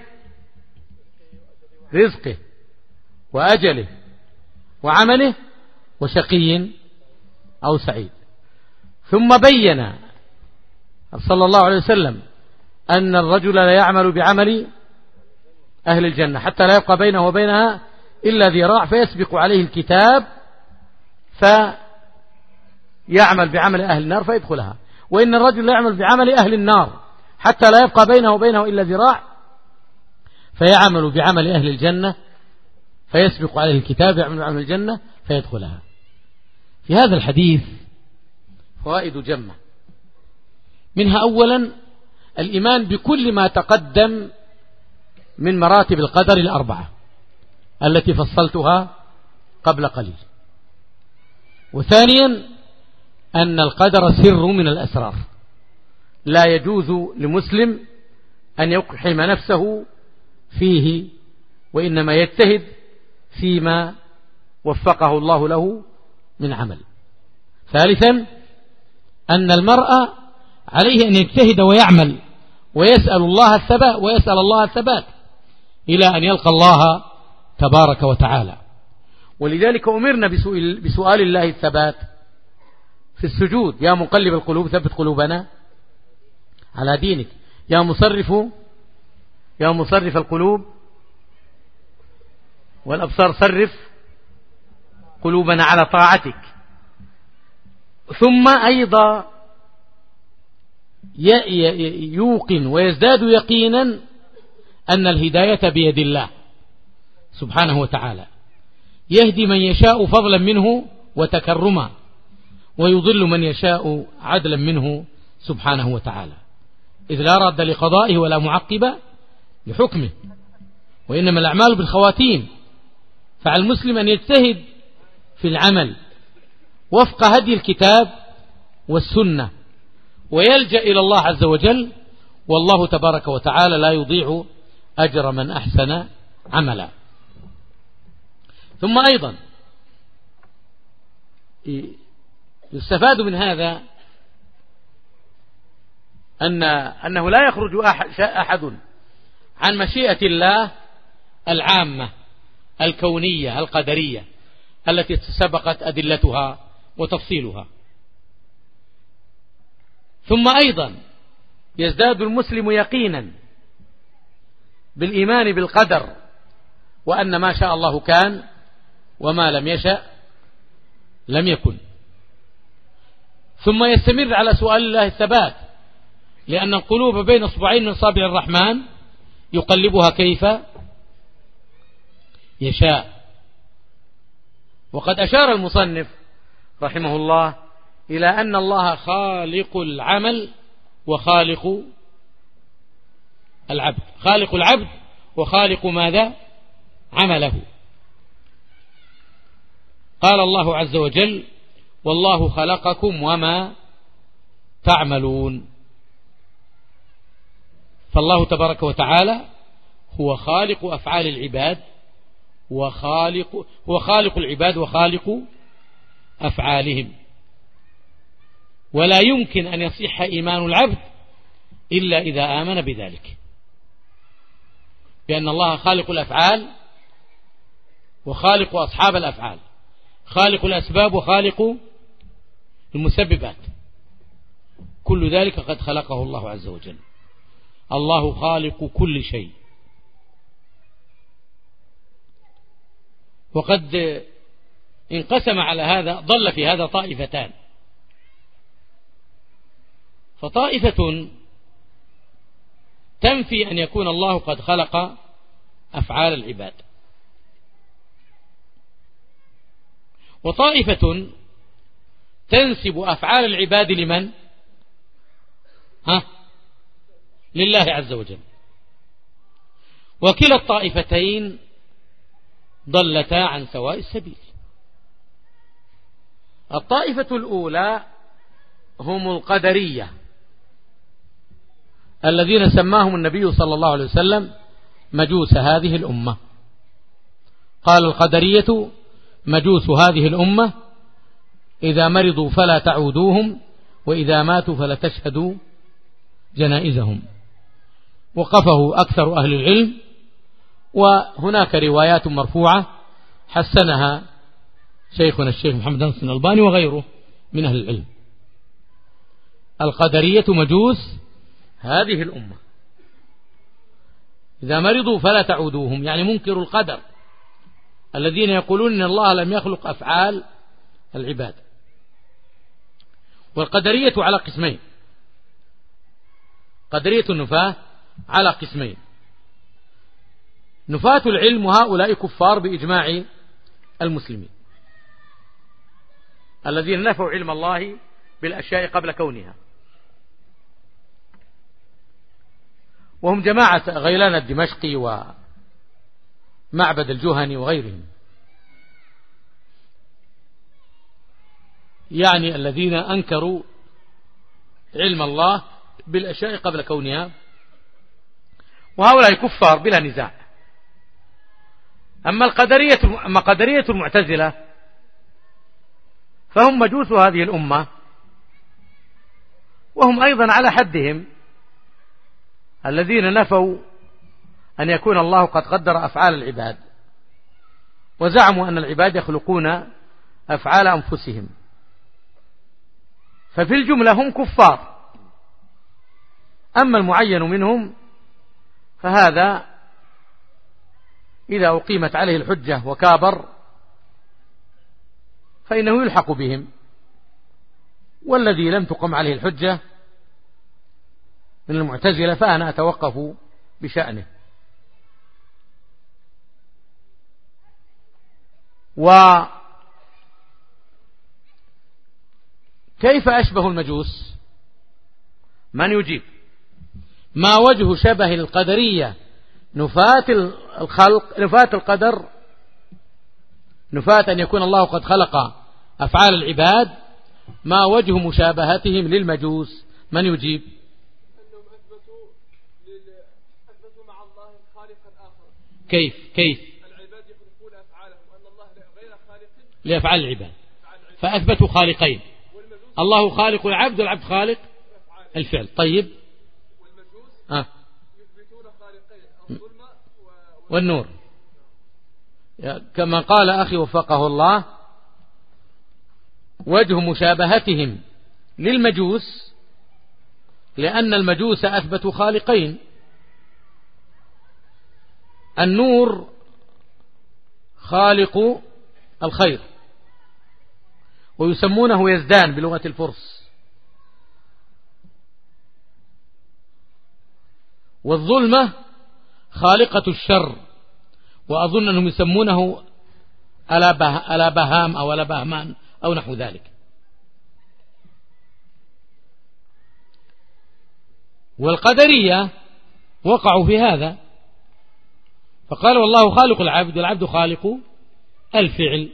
رزقه وأجله وعمله وشقي أو سعيد. ثم بين صلى الله عليه وسلم أن الرجل لا يعمل بعمل أهل الجنة حتى لا يبقى بينه وبينها إلا ذراع فيسبق عليه الكتاب فيعمل بعمل أهل النار فيدخلها، وإن الرجل لا يعمل بعمل أهل النار حتى لا يبقى بينه وبينه إلا ذراع فيعمل بعمل أهل الجنة فيسبق عليه الكتاب يعمل بعمل الجنة فيدخلها. في هذا الحديث فوائد جمة، منها أولا الإيمان بكل ما تقدم من مراتب القدر الأربعة التي فصلتها قبل قليل. وثانيا أن القدر سر من الأسرار، لا يجوز لمسلم أن يقحم نفسه فيه، وإنما يجتهد فيما وفقه الله له من عمل. ثالثا أن المرء عليه أن يجتهد ويعمل ويسأل الله الثبات إلى أن يلقى الله تبارك وتعالى. ولذلك أمرنا بسؤال الله الثبات في السجود: يا مقلب القلوب ثبت قلوبنا على دينك، يا مصرف القلوب والأبصار صرف قلوبنا على طاعتك. ثم أيضا يوقن ويزداد يقينا أن الهداية بيد الله سبحانه وتعالى، يهدي من يشاء فضلا منه وتكرما، ويضل من يشاء عدلا منه سبحانه وتعالى، إذ لا رد لقضائه ولا معقب لحكمه، وإنما الأعمال بالخواتيم. فعلى المسلم أن يجتهد في العمل وفق هدي الكتاب والسنة، ويلجأ إلى الله عز وجل، والله تبارك وتعالى لا يضيع أجر من أحسن عملا. ثم أيضا يستفاد من هذا أنه لا يخرج أحد عن مشيئة الله العامة الكونية القدرية التي سبقت أدلتها وتفصيلها. ثم أيضا يزداد المسلم يقينا بالإيمان بالقدر، وأن ما شاء الله كان وما لم يشأ لم يكن. ثم يستمر على سؤال الله الثبات، لأن القلوب بين اصبعين من اصابع الرحمن يقلبها كيف يشاء. وقد أشار المصنف رحمه الله إلى أن الله خالق العمل وخالق العبد، خالق العبد وخالق ماذا؟ عمله. قال الله عز وجل: والله خلقكم وما تعملون. فالله تبارك وتعالى هو خالق أفعال العباد هو خالق العباد وخالق أفعالهم، ولا يمكن أن يصح إيمان العبد إلا إذا آمن بذلك، بأن الله خالق الأفعال وخالق أصحاب الأفعال، خالق الأسباب وخالق المسببات، كل ذلك قد خلقه الله عز وجل. الله خالق كل شيء. وقد انقسم على هذا، ضل في هذا طائفتان. فطائفة تنفي أن يكون الله قد خلق أفعال العباد، وطائفة تنسب أفعال العباد لمن؟ لله عز وجل. وكلا الطائفتين ضلتا عن سواء السبيل. الطائفة الأولى هم القدرية الذين سماهم النبي صلى الله عليه وسلم مجوس هذه الأمة. قال: القدرية مجوس هذه الأمة، إذا مرضوا فلا تعودوهم، وإذا ماتوا فلا تشهدوا جنائزهم. وقفه أكثر أهل العلم، وهناك روايات مرفوعة حسنها شيخنا الشيخ محمد ناصر الألباني وغيره من أهل العلم. القدرية مجوس هذه الأمة، إذا مرضوا فلا تعودوهم، يعني منكر القدر، الذين يقولون إن الله لم يخلق أفعال العباد. والقدرية على قسمين، قدرية النفاة على قسمين: نفاة العلم، وهؤلاء كفار بإجماع المسلمين، الذين نفوا علم الله بالأشياء قبل كونها. وهم جماعة غيلان الدمشقي ومعبد الجهني وغيرهم، يعني الذين أنكروا علم الله بالأشياء قبل كونها، وهؤلاء كفار بلا نزاع. أما قدرية المعتزلة فهم مجوس هذه الأمة، وهم أيضا على حدهم الذين نفوا أن يكون الله قد قدر أفعال العباد، وزعموا أن العباد يخلقون أفعال أنفسهم، ففي الجملة هم كفار. أما المعين منهم فهذا إذا أقيمت عليه الحجة وكابر فإنه يلحق بهم، والذي لم تقم عليه الحجة من المعتزلة فأنا أتوقف بشأنه. وكيف أشبه المجوس؟ من يجيب؟ ما وجه شبه القدرية نفاة الخلق، نفاة القدر، نفاة أن يكون الله قد خلق أفعال العباد، ما وجه مشابهتهم للمجوس؟ من يجيب؟ أنهم أثبتوا مع الله خالقا آخر. كيف العباد يخلقون أفعالهم وأن الله غير خالق لأفعال العباد، فأثبتوا خالقين، الله خالق العبد والعبد خالق الفعل. طيب، والمجوس يثبتون خالقين الظلم والنور، كما قال أخي وفقه الله: وجه مشابهتهم للمجوس لأن المجوس أثبتوا خالقين، النور خالق الخير ويسمونه يزدان بلغة الفرس، والظلمة خالقة الشر، وأظن أنهم يسمونه ألا بهام أو ألا بهمان أو نحو ذلك. والقدرية وقعوا في هذا فقالوا والله خالق العبد والعبد خالق الفعل،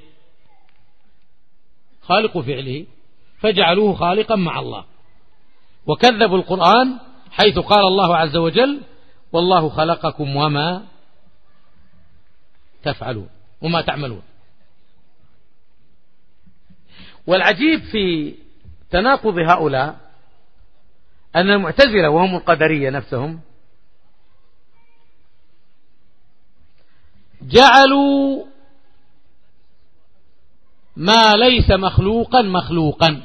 خالق فعله، فجعلوه خالقا مع الله، وكذبوا القرآن حيث قال الله عز وجل: والله خلقكم وما تفعلون وما تعملون. والعجيب في تناقض هؤلاء أن المعتزلة وهم القدرية نفسهم جعلوا ما ليس مخلوقا مخلوقا،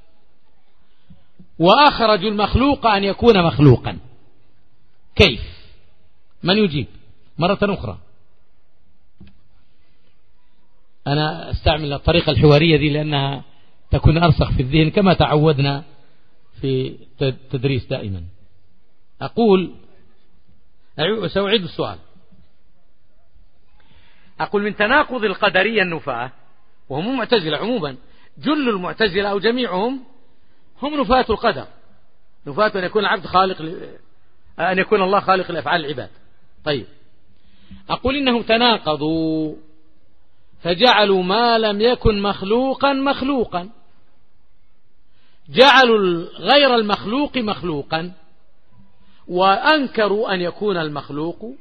وأخرجوا المخلوق أن يكون مخلوقا. كيف؟ من يجيب مرة أخرى؟ أنا أستعمل الطريقة الحوارية دي لأنها تكون أرسخ في الذهن كما تعودنا في التدريس دائما. أقول سأعيد السؤال. أقول من تناقض القدرية النفاة، وهم معتزلة عموما، جل المعتزلة أو جميعهم هم نفاة القدر، نفاة أن يكون العبد خالق أن يكون الله خالق لأفعال العباد. طيب، أقول إنهم تناقضوا فجعلوا ما لم يكن مخلوقا مخلوقا، جعلوا غير المخلوق مخلوقا، وأنكروا أن يكون المخلوق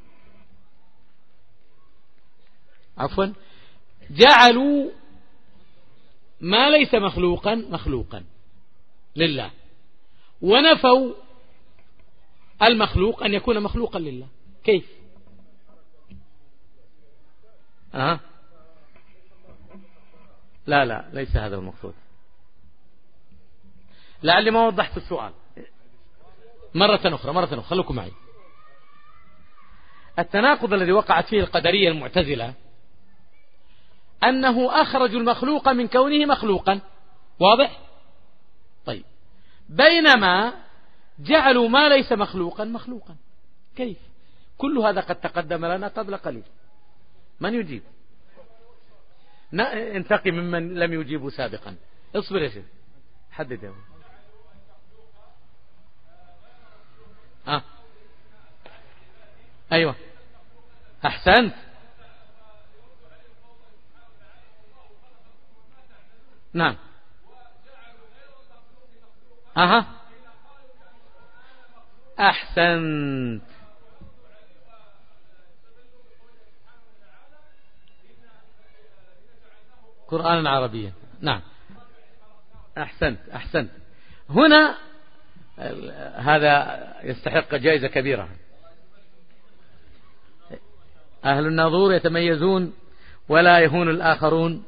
جعلوا ما ليس مخلوقا مخلوقا لله، ونفوا المخلوق أن يكون مخلوقا لله. كيف؟ لا ليس هذا المقصود، لعلي ما وضحت السؤال. مرة أخرى خلوكم معي. التناقض الذي وقعت فيه القدرية المعتزلة أنه أخرجوا المخلوق من كونه مخلوقا، واضح؟ طيب، بينما جعلوا ما ليس مخلوقا مخلوقا. كيف؟ كل هذا قد تقدم لنا قبل قليل. من يجيب؟ انتقي ممن لم يجيبوا سابقا. اصبر يا شيخ، حدد يا أيوة أحسنت. نعم. أها أحسنت. قرآنا عربيا. نعم أحسنت. هنا هذا يستحق جائزة كبيرة. أهل الناظور يتميزون ولا يهون الآخرون.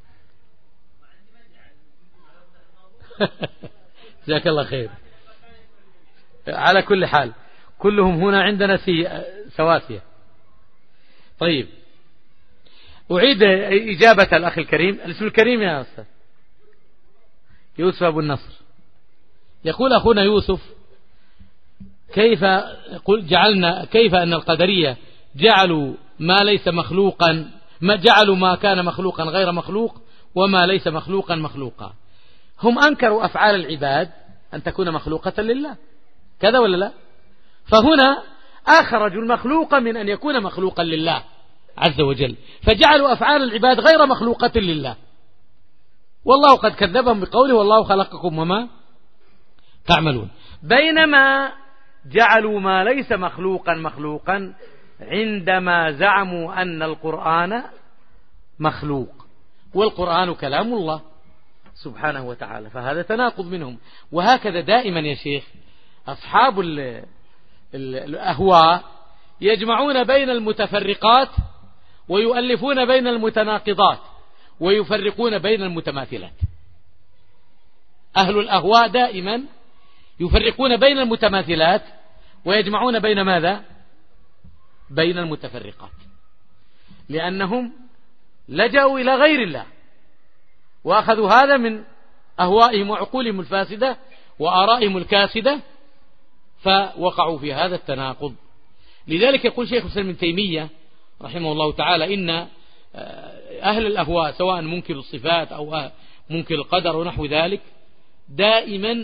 جزاك الله خير. على كل حال كلهم هنا عندنا سواسية. طيب أعيد إجابة الأخ الكريم. الاسم الكريم يا أستاذ يوسف أبو النصر. يقول أخونا يوسف كيف أن القدرية جعلوا ما ليس مخلوقا، ما جعلوا ما كان مخلوقا غير مخلوق وما ليس مخلوقا مخلوقا. هم أنكروا أفعال العباد أن تكون مخلوقة لله، كذا ولا لا؟ فهنا أخرجوا المخلوق من أن يكون مخلوقا لله عز وجل، فجعلوا أفعال العباد غير مخلوقة لله، والله قد كذبهم بقوله والله خلقكم وما تعملون. بينما جعلوا ما ليس مخلوقا عندما زعموا أن القرآن مخلوق، والقرآن كلام الله سبحانه وتعالى، فهذا تناقض منهم. وهكذا دائما يا شيخ أصحاب الأهواء يجمعون بين المتفرقات ويؤلفون بين المتناقضات ويفرقون بين المتماثلات. أهل الأهواء دائما يفرقون بين المتماثلات ويجمعون بين ماذا؟ بين المتفرقات، لأنهم لجأوا إلى غير الله وأخذوا هذا من أهوائهم وعقولهم الفاسدة وآرائهم الكاسدة، فوقعوا في هذا التناقض. لذلك يقول شيخ الإسلام ابن تيمية رحمه الله تعالى إن أهل الأهواء سواء منكر الصفات أو منكر القدر ونحو ذلك دائما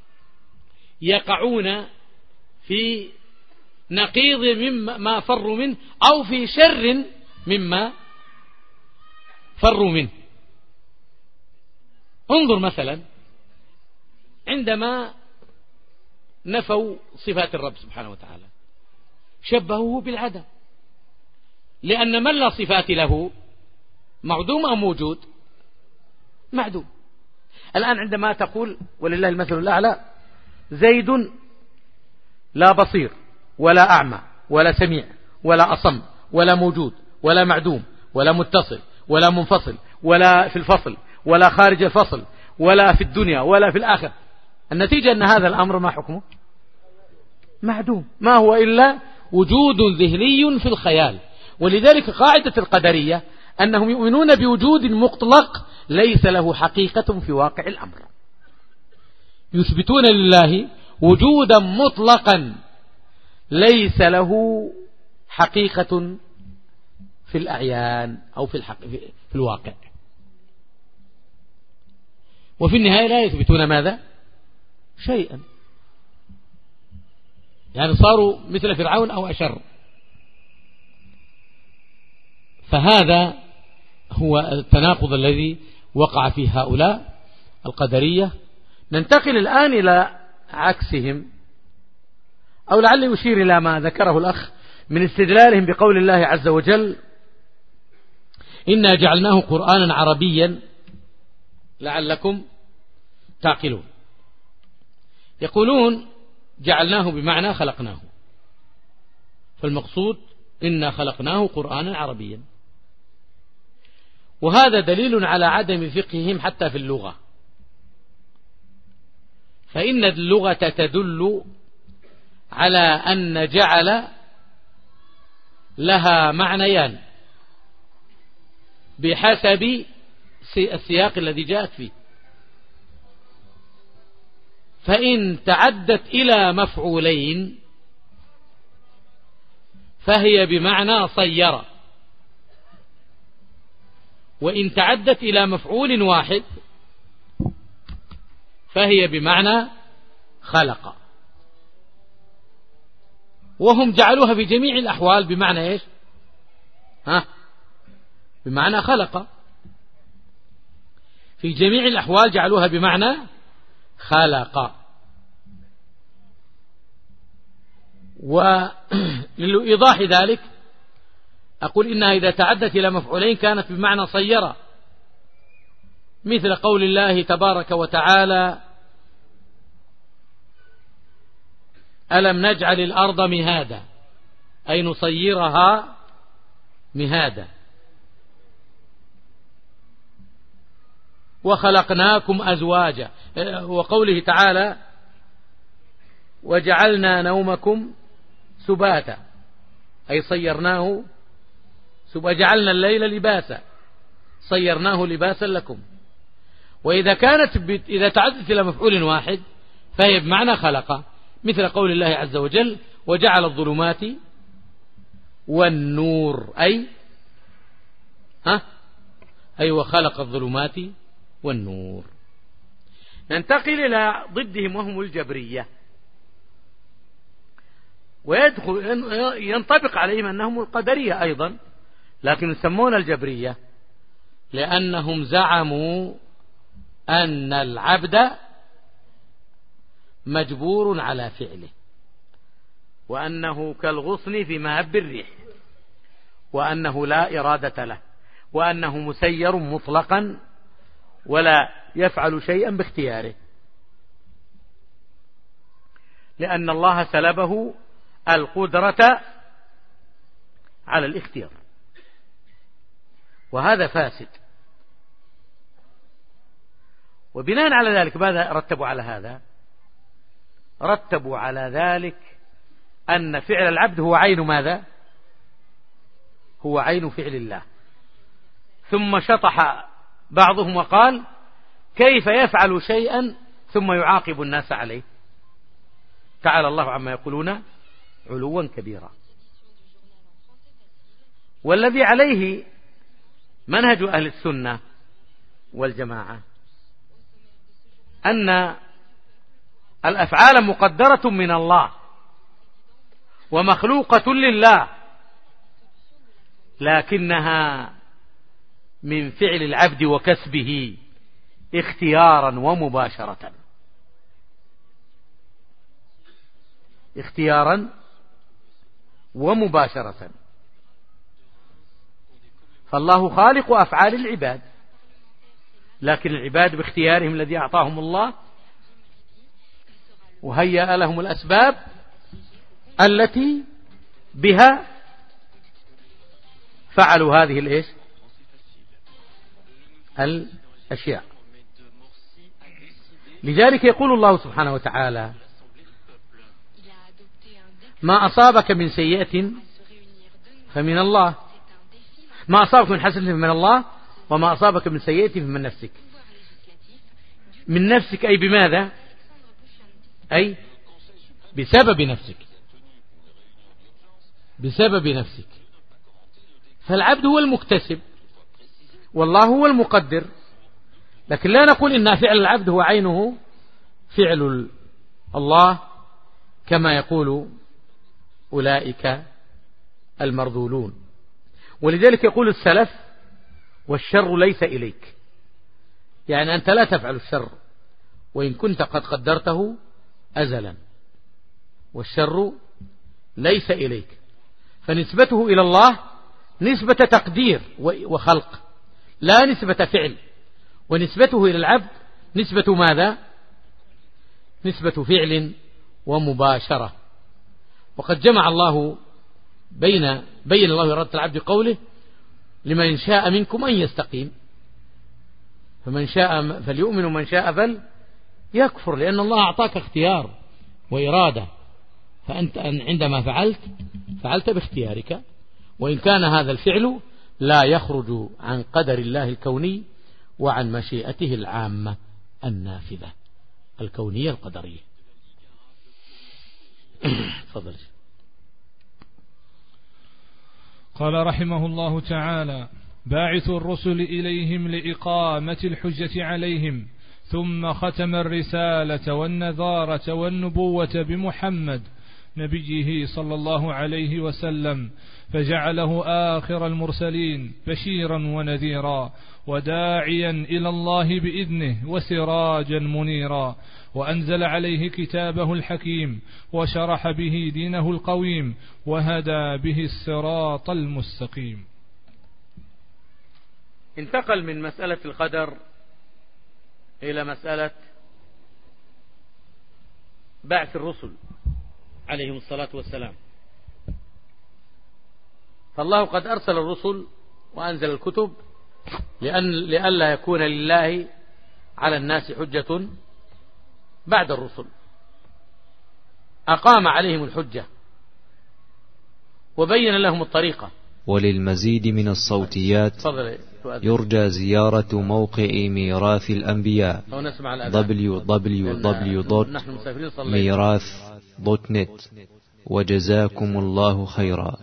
يقعون في نقيض مما فروا منه أو في شر مما فروا منه. انظر مثلا عندما نفوا صفات الرب سبحانه وتعالى شبهوه بالعدم، لأن من لا صفات له معدوم أو موجود؟ معدوم. الآن عندما تقول ولله المثل الأعلى زيد لا بصير ولا أعمى ولا سميع ولا أصم ولا موجود ولا معدوم ولا متصل ولا منفصل ولا في الفصل ولا خارج الفصل ولا في الدنيا ولا في الآخرة، النتيجة أن هذا الأمر ما حكمه؟ معدوم، ما هو إلا وجود ذهني في الخيال. ولذلك قاعدة القدرية أنهم يؤمنون بوجود مطلق ليس له حقيقة في واقع الأمر، يثبتون لله وجودا مطلقا ليس له حقيقة في الأعيان أو في الواقع، وفي النهاية لا يثبتون ماذا؟ شيئا، يعني صاروا مثل فرعون أو أشر. فهذا هو التناقض الذي وقع فيه هؤلاء القدرية. ننتقل الآن إلى عكسهم، أو لعل يشير إلى ما ذكره الأخ من استدلالهم بقول الله عز وجل إنا جعلناه قرآنا عربيا لعلكم تعقلون. يقولون جعلناه بمعنى خلقناه، فالمقصود إنا خلقناه قرآنا عربيا، وهذا دليل على عدم فقههم حتى في اللغة، فإن اللغة تدل على أن جعل لها معنيان بحسب السياق الذي جاءت فيه، فإن تعدت إلى مفعولين فهي بمعنى صير، وإن تعدت إلى مفعول واحد فهي بمعنى خلق. وهم جعلوها في جميع الأحوال بمعنى إيش؟ بمعنى خلق. في جميع الأحوال جعلوها بمعنى خلق. ولإيضاح ذلك أقول إنها إذا تعدت إلى مفعولين كانت بمعنى صيرة، مثل قول الله تبارك وتعالى: ألم نجعل الأرض مهادا، أي نصيرها مهادا. وخلقناكم أزواجا، وقوله تعالى: وجعلنا نومكم سباتا، أي صيرناه وجعلنا الليل لباسا، صيرناه لباسا لكم. وإذا إذا تعدت إلى مفعول واحد فهي بمعنى خلق، مثل قول الله عز وجل: وجعل الظلمات والنور، أي وخلق الظلمات والنور. ننتقل إلى ضدهم وهم الجبرية، ينطبق عليهم أنهم القدرية أيضا، لكن يسمون الجبرية لأنهم زعموا أن العبد مجبور على فعله، وأنه كالغصن في مهب الريح، وأنه لا إرادة له، وأنه مسير مطلقا ولا يفعل شيئا باختياره، لأن الله سلبه القدرة على الاختيار، وهذا فاسد. وبناء على ذلك ماذا رتبوا على هذا؟ رتبوا على ذلك أن فعل العبد هو عين ماذا؟ هو عين فعل الله. ثم شطح بعضهم وقال: كيف يفعل شيئا ثم يعاقب الناس عليه؟ تعالى الله عما يقولون علوا كبيرا. والذي عليه منهج أهل السنة والجماعة أن الأفعال مقدرة من الله ومخلوقة لله، لكنها من فعل العبد وكسبه اختيارا ومباشرة، اختيارا ومباشرة. فالله خالق أفعال العباد، لكن العباد باختيارهم الذي أعطاهم الله، وهيأ لهم الأسباب التي بها فعلوا هذه الأشياء. لذلك يقول الله سبحانه وتعالى: ما أصابك من سيئة فمن الله، ما أصابك من حسنة فمن الله، وما أصابك من سيئة فمن نفسك. من نفسك أي بماذا؟ أي بسبب نفسك، بسبب نفسك. فالعبد هو المكتسب والله هو المقدر، لكن لا نقول إن فعل العبد هو عينه فعل الله كما يقول أولئك المرذولون. ولذلك يقول السلف: والشر ليس إليك، يعني أنت لا تفعل الشر وإن كنت قد قدرته أزلا، والشر ليس إليك. فنسبته إلى الله نسبة تقدير وخلق، لا نسبة فعل. ونسبته إلى العبد نسبة ماذا؟ نسبة فعل ومباشرة. وقد جمع الله بين الله إرادة العبد قوله: لمن شاء منكم أن يستقيم، فمن شاء فليؤمن ومن شاء فليكفر، لأن الله أعطاك اختيار وإرادة، فأنت عندما فعلت باختيارك، وإن كان هذا الفعل لا يخرج عن قدر الله الكوني وعن مشيئته العامة النافذة الكونية القدرية. تفضل. قال رحمه الله تعالى: باعث الرسل إليهم لإقامة الحجة عليهم، ثم ختم الرسالة والنذارة والنبوة بمحمد، نبيه صلى الله عليه وسلم، فجعله آخر المرسلين بشيرا ونذيرا وداعيا إلى الله بإذنه وسراجا منيرا، وأنزل عليه كتابه الحكيم وشرح به دينه القويم وهدى به الصراط المستقيم. انتقل من مسألة القدر إلى مسألة بعث الرسل عليهم الصلاة والسلام. فالله قد أرسل الرسل وأنزل الكتب لئلا يكون لله على الناس حجة بعد الرسل، أقام عليهم الحجة وبين لهم الطريقة. وللمزيد من الصوتيات يرجى زيارة موقع ميراث الأنبياء www.mirath.net. وجزاكم الله خيرا.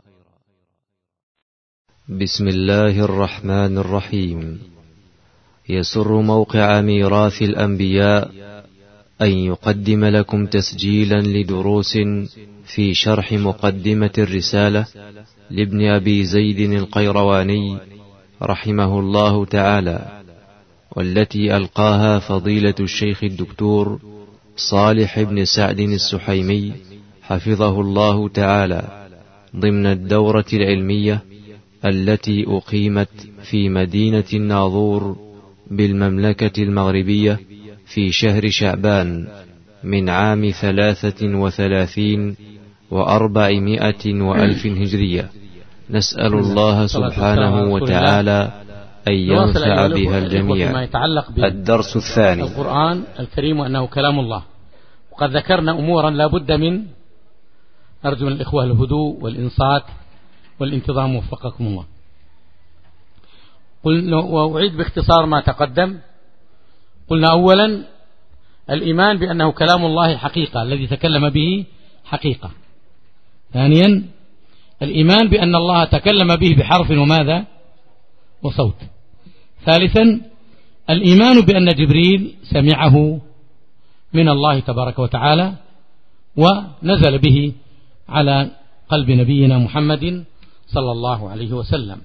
بسم الله الرحمن الرحيم. يسر موقع ميراث الأنبياء أن يقدم لكم تسجيلا لدروس في شرح مقدمة الرسالة لابن أبي زيد القيرواني رحمه الله تعالى، والتي ألقاها فضيلة الشيخ الدكتور صالح بن سعد السحيمي حفظه الله تعالى ضمن الدورة العلمية التي أقيمت في مدينة الناظور بالمملكة المغربية في شهر شعبان من عام 33 و400 وألف هجرية. نسأل الله سبحانه وتعالى أن ينفع بها الجميع. الدرس الثاني: القرآن الكريم وأنه كلام الله. وقد ذكرنا أمورا لا بد من، أرجو من الإخوة الهدوء والإنصات والانتظام وفقكم الله. قلنا وأعيد باختصار ما تقدم. قلنا أولا الإيمان بأنه كلام الله حقيقة الذي تكلم به حقيقة. ثانيا الإيمان بأن الله تكلم به بحرف وماذا وصوت. ثالثا الإيمان بأن جبريل سمعه من الله تبارك وتعالى ونزل به على قلب نبينا محمد صلى الله عليه وسلم.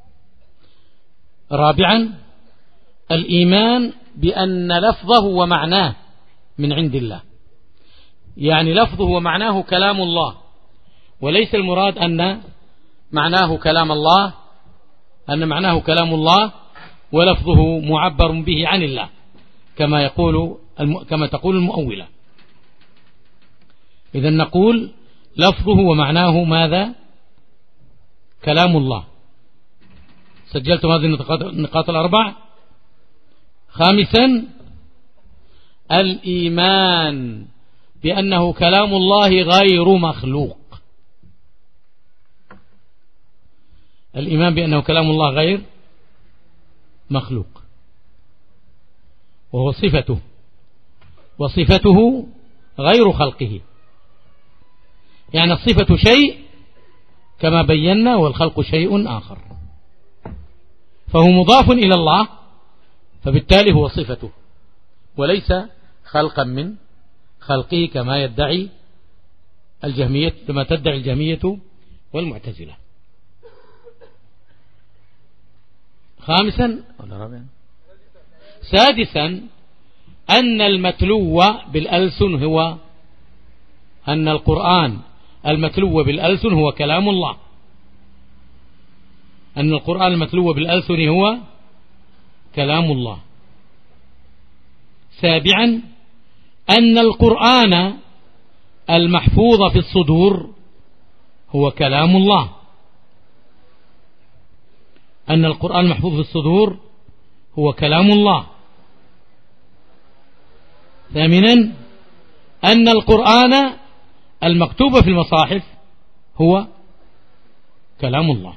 رابعا الإيمان بأن لفظه ومعناه من عند الله، يعني لفظه ومعناه كلام الله، وليس المراد أن معناه كلام الله، أن معناه كلام الله ولفظه معبر به عن الله كما تقول المؤولة. إذن نقول لفظه ومعناه ماذا؟ كلام الله. سجلتم هذه النقاط الأربع. خامسا الإيمان بأنه كلام الله غير مخلوق. الإيمان بأنه كلام الله غير مخلوق، وهو صفته، وصفته غير خلقه. يعني الصفة شيء كما بينا، والخلق شيء آخر، فهو مضاف إلى الله، فبالتالي هو صفته وليس خلقا من خلقه كما يدعي الجهمية، كما تدعي الجهمية والمعتزلة. سادسا أن المتلو بالألسن هو أن القرآن المتلو بالألسن هو كلام الله، أن القرآن المتلو بالألسن هو كلام الله. سابعا أن القرآن المحفوظ في الصدور هو كلام الله، أن القرآن المحفوظ في الصدور هو كلام الله. ثامنا أن القرآن المكتوب في المصاحف هو كلام الله.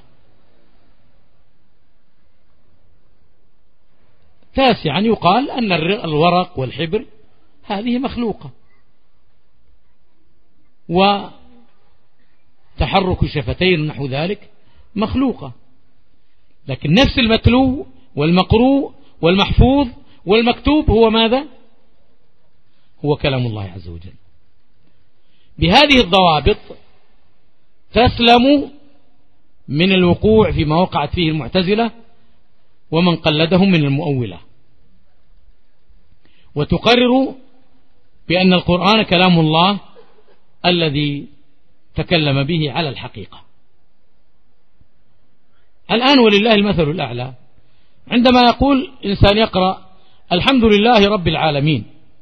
تاسعا يقال أن الورق والحبر هذه مخلوقة، وتحرك الشفتين ونحو ذلك مخلوقة، لكن نفس المتلو والمقروء والمحفوظ والمكتوب هو ماذا؟ هو كلام الله عز وجل. بهذه الضوابط تسلم من الوقوع فيما وقعت فيه المعتزلة ومن قلدهم من المؤولة، وتقرر بأن القرآن كلام الله الذي تكلم به على الحقيقة. الآن ولله المثل الأعلى، عندما يقول إنسان يقرأ الحمد لله رب العالمين،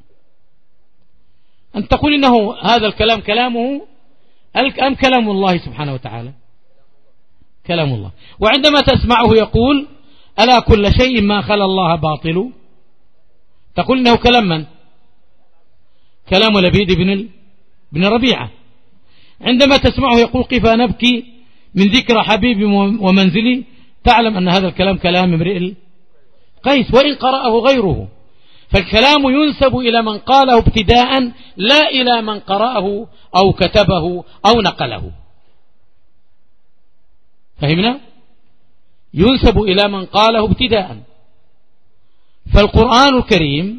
أن تقول إنه هذا الكلام كلامه أم كلام الله سبحانه وتعالى؟ كلام الله. وعندما تسمعه يقول ألا كل شيء ما خلا الله باطل، تقول إنه كلام من؟ كلام لبيد بن ربيعة. عندما تسمعه يقول كيف نبكي من ذكر حبيبي ومنزلي، تعلم أن هذا الكلام كلام امرئ قيس وإن قرأه غيره. فالكلام ينسب إلى من قاله ابتداء لا إلى من قرأه أو كتبه أو نقله. فهمنا؟ ينسب إلى من قاله ابتداء. فالقرآن الكريم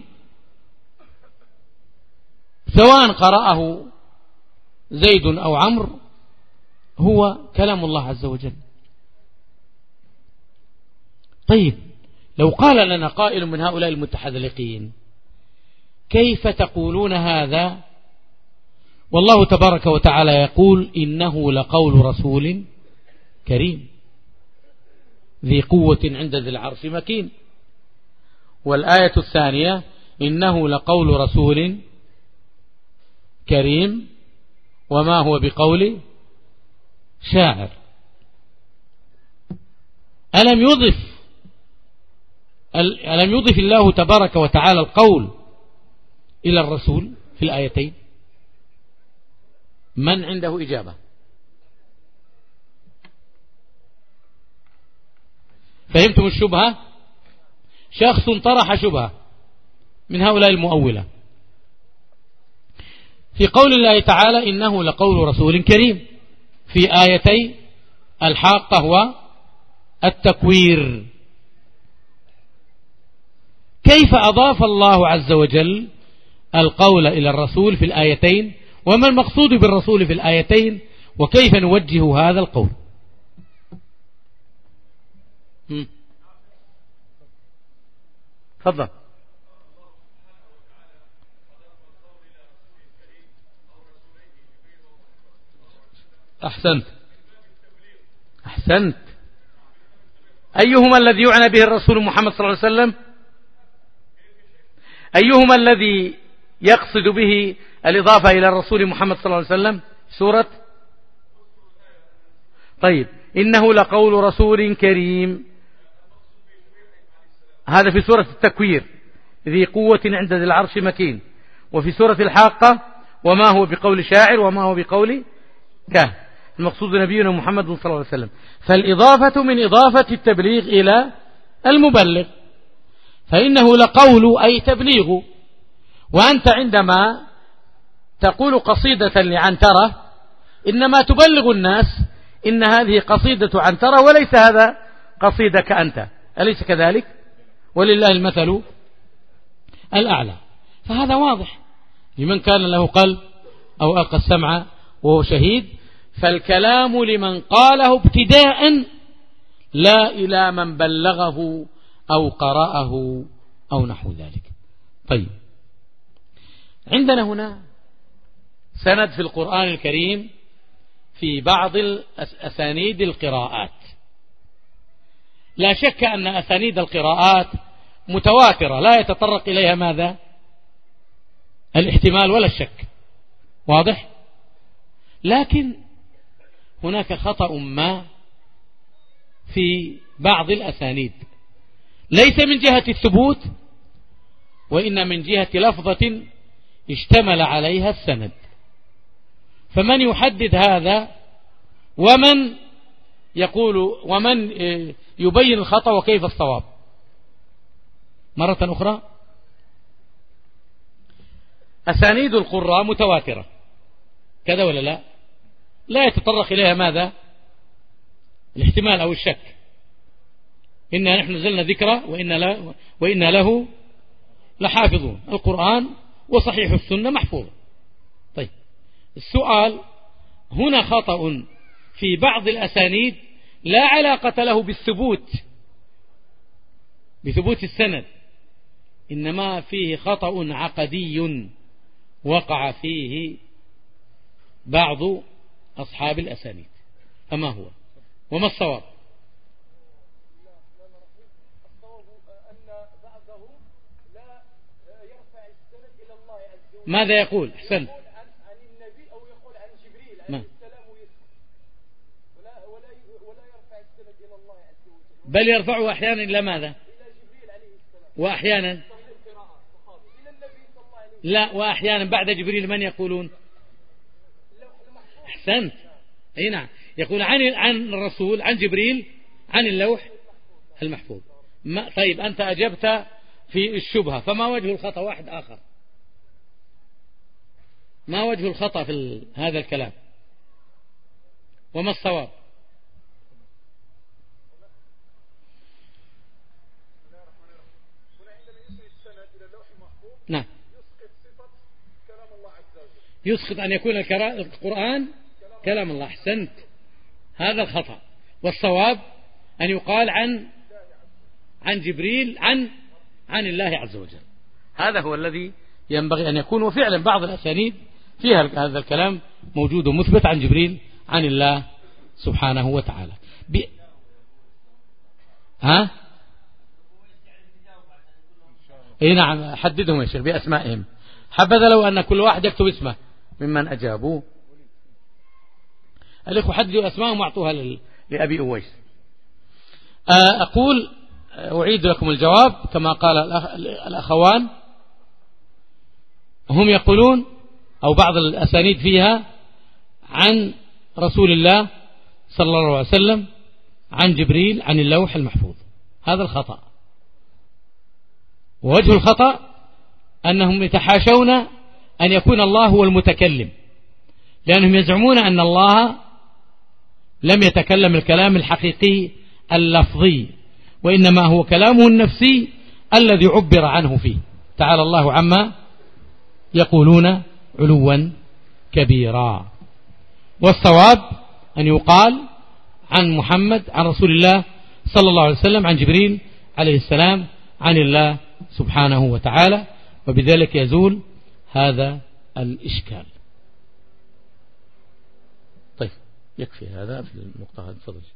سواء قرأه زيد أو عمرو هو كلام الله عز وجل. طيب لو قال لنا قائل من هؤلاء المتحذلقين كيف تقولون هذا والله تبارك وتعالى يقول إنه لقول رسول كريم ذي قوة عند ذي العرش مكين، والآية الثانية إنه لقول رسول كريم وما هو بقول شاعر. ألم يضف الله تبارك وتعالى القول إلى الرسول في الآيتين؟ من عنده إجابة؟ فهمتم الشبهة؟ شخص طرح شبهة من هؤلاء المؤولة في قول الله تعالى إنه لقول رسول كريم في آيتي الحاقة والتكوير. كيف أضاف الله عز وجل القول إلى الرسول في الآيتين؟ وما المقصود بالرسول في الآيتين؟ وكيف نوجه هذا القول؟ تفضل. أحسنت. أيهما الذي يعنى به الرسول محمد صلى الله عليه وسلم؟ أيهما الذي يقصد به الإضافة إلى الرسول محمد صلى الله عليه وسلم؟ سورة طيب إنه لقول رسول كريم، هذا في سورة التكوير ذي قوة عند ذي العرش مكين. وفي سورة الحاقة وما هو بقول شاعر وما هو بقول كاهن. المقصود نبينا محمد صلى الله عليه وسلم. فالإضافة من إضافة التبليغ إلى المبلغ، فإنه لقول أي تبليغ. وأنت عندما تقول قصيدة لعنترة إنما تبلغ الناس إن هذه قصيدة عنترة وليس هذا قصيدك أنت، أليس كذلك؟ ولله المثل الأعلى. فهذا واضح لمن كان له قلب أو ألقى السمع وهو شهيد. فالكلام لمن قاله ابتداء لا إلى من بلغه أو قرأه أو نحو ذلك. طيب عندنا هنا سند في القرآن الكريم في بعض أسانيد القراءات. لا شك أن أسانيد القراءات متواترة لا يتطرق إليها ماذا؟ الاحتمال ولا الشك، واضح؟ لكن هناك خطأ ما في بعض الأسانيد ليس من جهة الثبوت وإن من جهة لفظة اشتمل عليها السند. فمن يحدد هذا ومن يقول ومن يبين الخطأ وكيف الصواب؟ مرة أخرى أسانيد القراء متواترة كذا ولا لا؟ لا يتطرق إليها ماذا؟ الاحتمال أو الشك. إنا نحن نزلنا ذكرى وإنا له لحافظون. القرآن وصحيح السنة محفوظ. طيب السؤال هنا خطأ في بعض الأسانيد لا علاقة له بثبوت السند، إنما فيه خطأ عقدي وقع فيه بعض أصحاب الأسانيد. فما هو وما الصواب؟ ماذا يقول؟ أحسنت. بل يرفعه أحيانا إلى ماذا؟ وأحيانا لا، وأحيانا بعد جبريل من يقولون؟ أحسنت، أي نعم، يقول عن الرسول، عن جبريل، عن اللوح المحفوظ. طيب أنت أجبت في الشبهة، فما وجه الخطأ؟ واحد آخر، ما وجه الخطأ في هذا الكلام وما الصواب؟ نعم، يسقط أن يكون القرآن كلام الله. أحسنت، هذا الخطأ. والصواب أن يقال عن جبريل عن الله عز وجل. هذا هو الذي ينبغي أن يكون. وفعلا بعض الأسانيد فيها هذا الكلام موجود ومثبت عن جبريل عن الله سبحانه وتعالى. اي نعم، حددهم يا شيخ بأسمائهم، حبذا لو أن كل واحد يكتب اسمه ممن أجابوا. الإخوة حددوا أسمائهم واعطوها لأبي أويس. أقول أعيد لكم الجواب كما قال الأخوان. هم يقولون أو بعض الأسانيد فيها عن رسول الله صلى الله عليه وسلم عن جبريل عن اللوح المحفوظ. هذا الخطأ. ووجه الخطأ أنهم يتحاشون أن يكون الله هو المتكلم، لأنهم يزعمون أن الله لم يتكلم الكلام الحقيقي اللفظي، وإنما هو كلامه النفسي الذي عبر عنه فيه. تعالى الله عما يقولون علوا كبيرا. والصواب أن يقال عن محمد عن رسول الله صلى الله عليه وسلم عن جبريل عليه السلام عن الله سبحانه وتعالى، وبذلك يزول هذا الإشكال. طيب يكفي هذا في النقطة هذه. تفضل.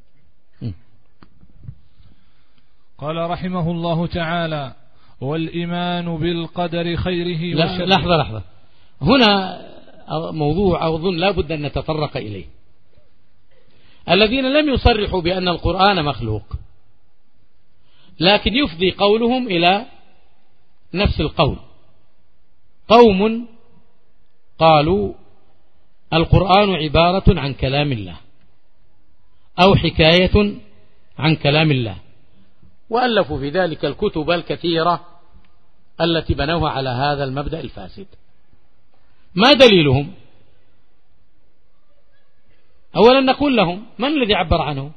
قال رحمه الله تعالى: والإيمان بالقدر خيره وشره. لحظة، هنا موضوع أظن لا بد أن نتطرق إليه. الذين لم يصرحوا بأن القرآن مخلوق، لكن يفضي قولهم إلى نفس القول. قوم قالوا القرآن عبارة عن كلام الله أو حكاية عن كلام الله، وألفوا في ذلك الكتب الكثيرة التي بنوها على هذا المبدأ الفاسد. ما دليلهم؟ أولا نقول لهم: من الذي عبر عنه؟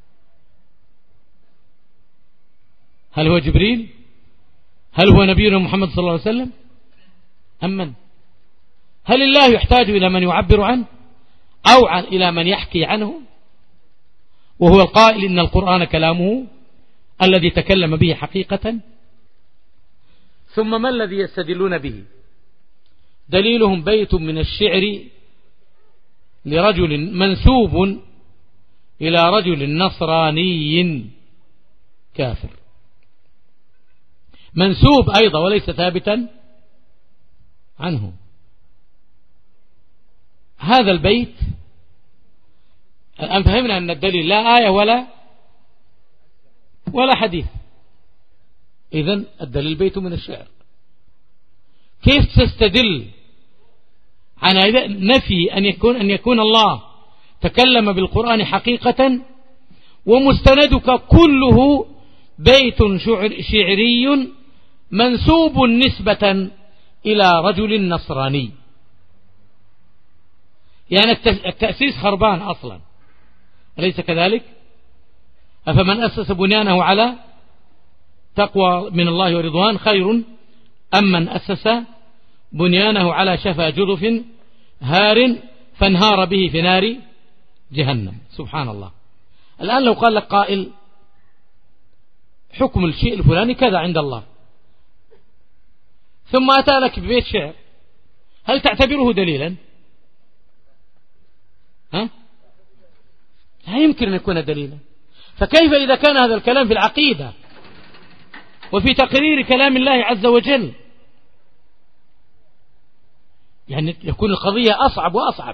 هل هو جبريل؟ هل هو نبينا محمد صلى الله عليه وسلم؟ أم من؟ هل الله يحتاج إلى من يعبر عنه أو إلى من يحكي عنه؟ وهو القائل إن القرآن كلامه الذي تكلم به حقيقة. ثم ما الذي يستدلون به؟ دليلهم بيت من الشعر لرجل منسوب إلى رجل نصراني كافر، منسوب أيضا وليس ثابتا عنه. هذا البيت الآن فهمنا أن الدليل لا آية ولا حديث. إذن الدليل بيت من الشعر. كيف تستدل عن نفي أن يكون الله تكلم بالقرآن حقيقة ومستندك كله بيت شعري منسوب نسبة إلى رجل نصراني؟ يعني التأسيس خربان أصلا، أليس كذلك؟ أفمن أسس بنيانه على تقوى من الله ورضوان خير أم من أسس بنيانه على شفا جرف هار فانهار به في نار جهنم. سبحان الله. الآن لو قال لك قائل حكم الشيء الفلاني كذا عند الله، ثم أتى لك ببيت شعر، هل تعتبره دليلا؟ لا يمكن أن يكون دليلا. فكيف إذا كان هذا الكلام في العقيدة وفي تقرير كلام الله عز وجل؟ يعني يكون القضية أصعب وأصعب.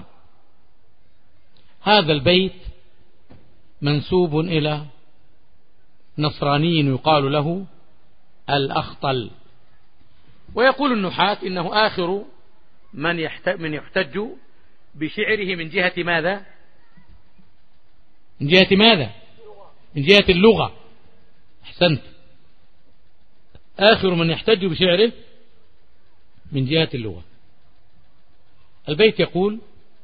هذا البيت منسوب إلى نصراني يقال له الأخطل، ويقول النحاة إنه آخر من يحتج بشعره من جهة ماذا؟ من جهة ماذا؟ من جهة اللغة. أحسنت، آخر من يحتج بشعره من جهة اللغة. البيت يقول: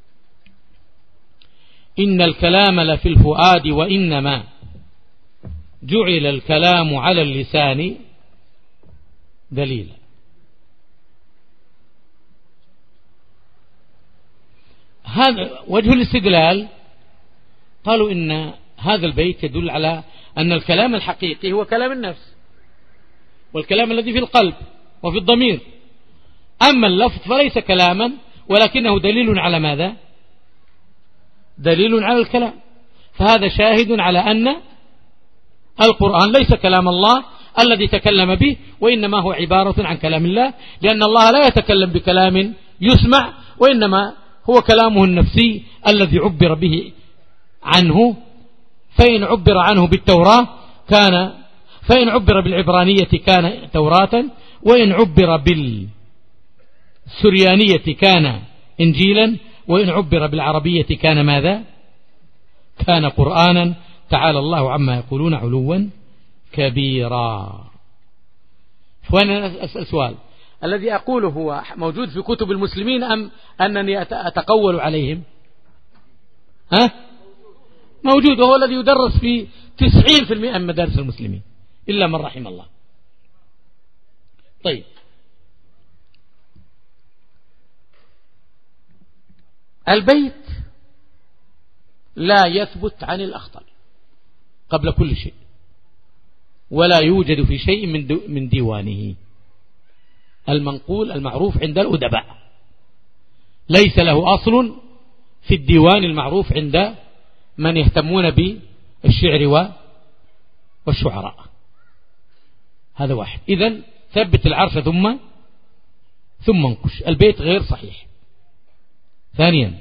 إن الكلام لفي الفؤاد وإنما جعل الكلام على اللسان دليلا. هذا وجه الاستدلال. قالوا إن هذا البيت يدل على أن الكلام الحقيقي هو كلام النفس، والكلام الذي في القلب وفي الضمير. أما اللفظ فليس كلاما، ولكنه دليل على ماذا؟ دليل على الكلام. فهذا شاهد على أن القرآن ليس كلام الله الذي تكلم به، وإنما هو عبارة عن كلام الله، لأن الله لا يتكلم بكلام يسمع، وإنما هو كلامه النفسي الذي عبر به عنه. فإن عبر عنه بالتوراة كان، فإن عبر بالعبرانية كان توراة، وإن عبر بالسريانية كان إنجيلا، وإن عبر بالعربية كان ماذا؟ كان قرآنا. تعالى الله عما يقولون علوا كبيرا. فأنا أسأل سؤال: الذي أقوله هو موجود في كتب المسلمين أم أنني أتقول عليهم؟ موجود، وهو الذي يدرس في 90% من مدارس المسلمين إلا من رحم الله. طيب، البيت لا يثبت عن الأخطل قبل كل شيء، ولا يوجد في شيء من ديوانه المنقول المعروف عند الأدباء. ليس له أصل في الديوان المعروف عند من يهتمون بالشعر والشعراء. هذا واحد. إذن ثبت العرش ثم انقش. البيت غير صحيح. ثانيا،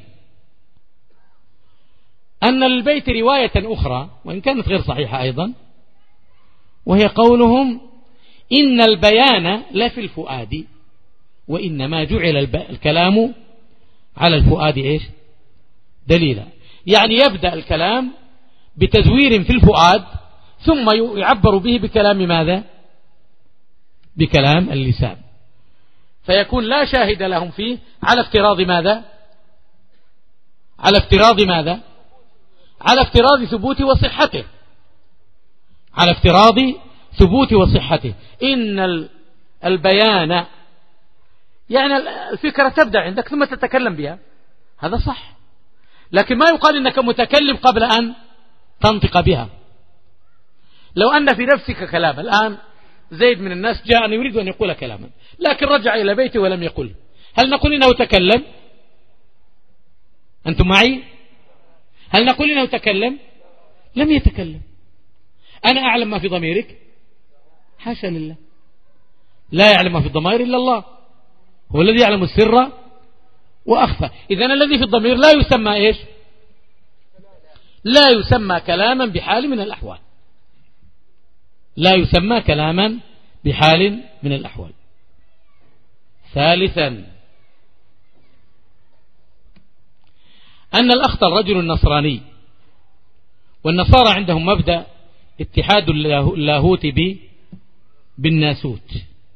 أن للبيت رواية أخرى وإن كانت غير صحيحة أيضا، وهي قولهم: إن البيان لفي الفؤاد وإنما جعل الكلام على الفؤاد إيش؟ دليلا. يعني يبدأ الكلام بتزوير في الفؤاد، ثم يعبر به بكلام ماذا؟ بكلام اللسان. فيكون لا شاهد لهم فيه على افتراض ماذا؟ على افتراض ماذا؟ على افتراض ثبوت وصحته. على افتراض ثبوت وصحته. إن البيان يعني الفكرة تبدأ عندك ثم تتكلم بها، هذا صح، لكن ما يقال إنك متكلم قبل أن تنطق بها. لو أن في نفسك كلام، الآن زيد من الناس جاء يريد أن يقول كلاما لكن رجع إلى بيته ولم يقل، هل نقول إنه تكلم؟ أنتم معي؟ هل نقول إنه تكلم؟ لم يتكلم. أنا أعلم ما في ضميرك؟ حاشا لله، لا يعلم ما في الضمائر إلا الله، هو الذي يعلم السر وأخفى. إذن الذي في الضمير لا يسمى إيش؟ لا يسمى كلاما بحال من الأحوال. لا يسمى كلاما بحال من الأحوال. ثالثا، أن الأخطل رجل نصراني، والنصارى عندهم مبدأ اتحاد اللاهوت بالناسوت.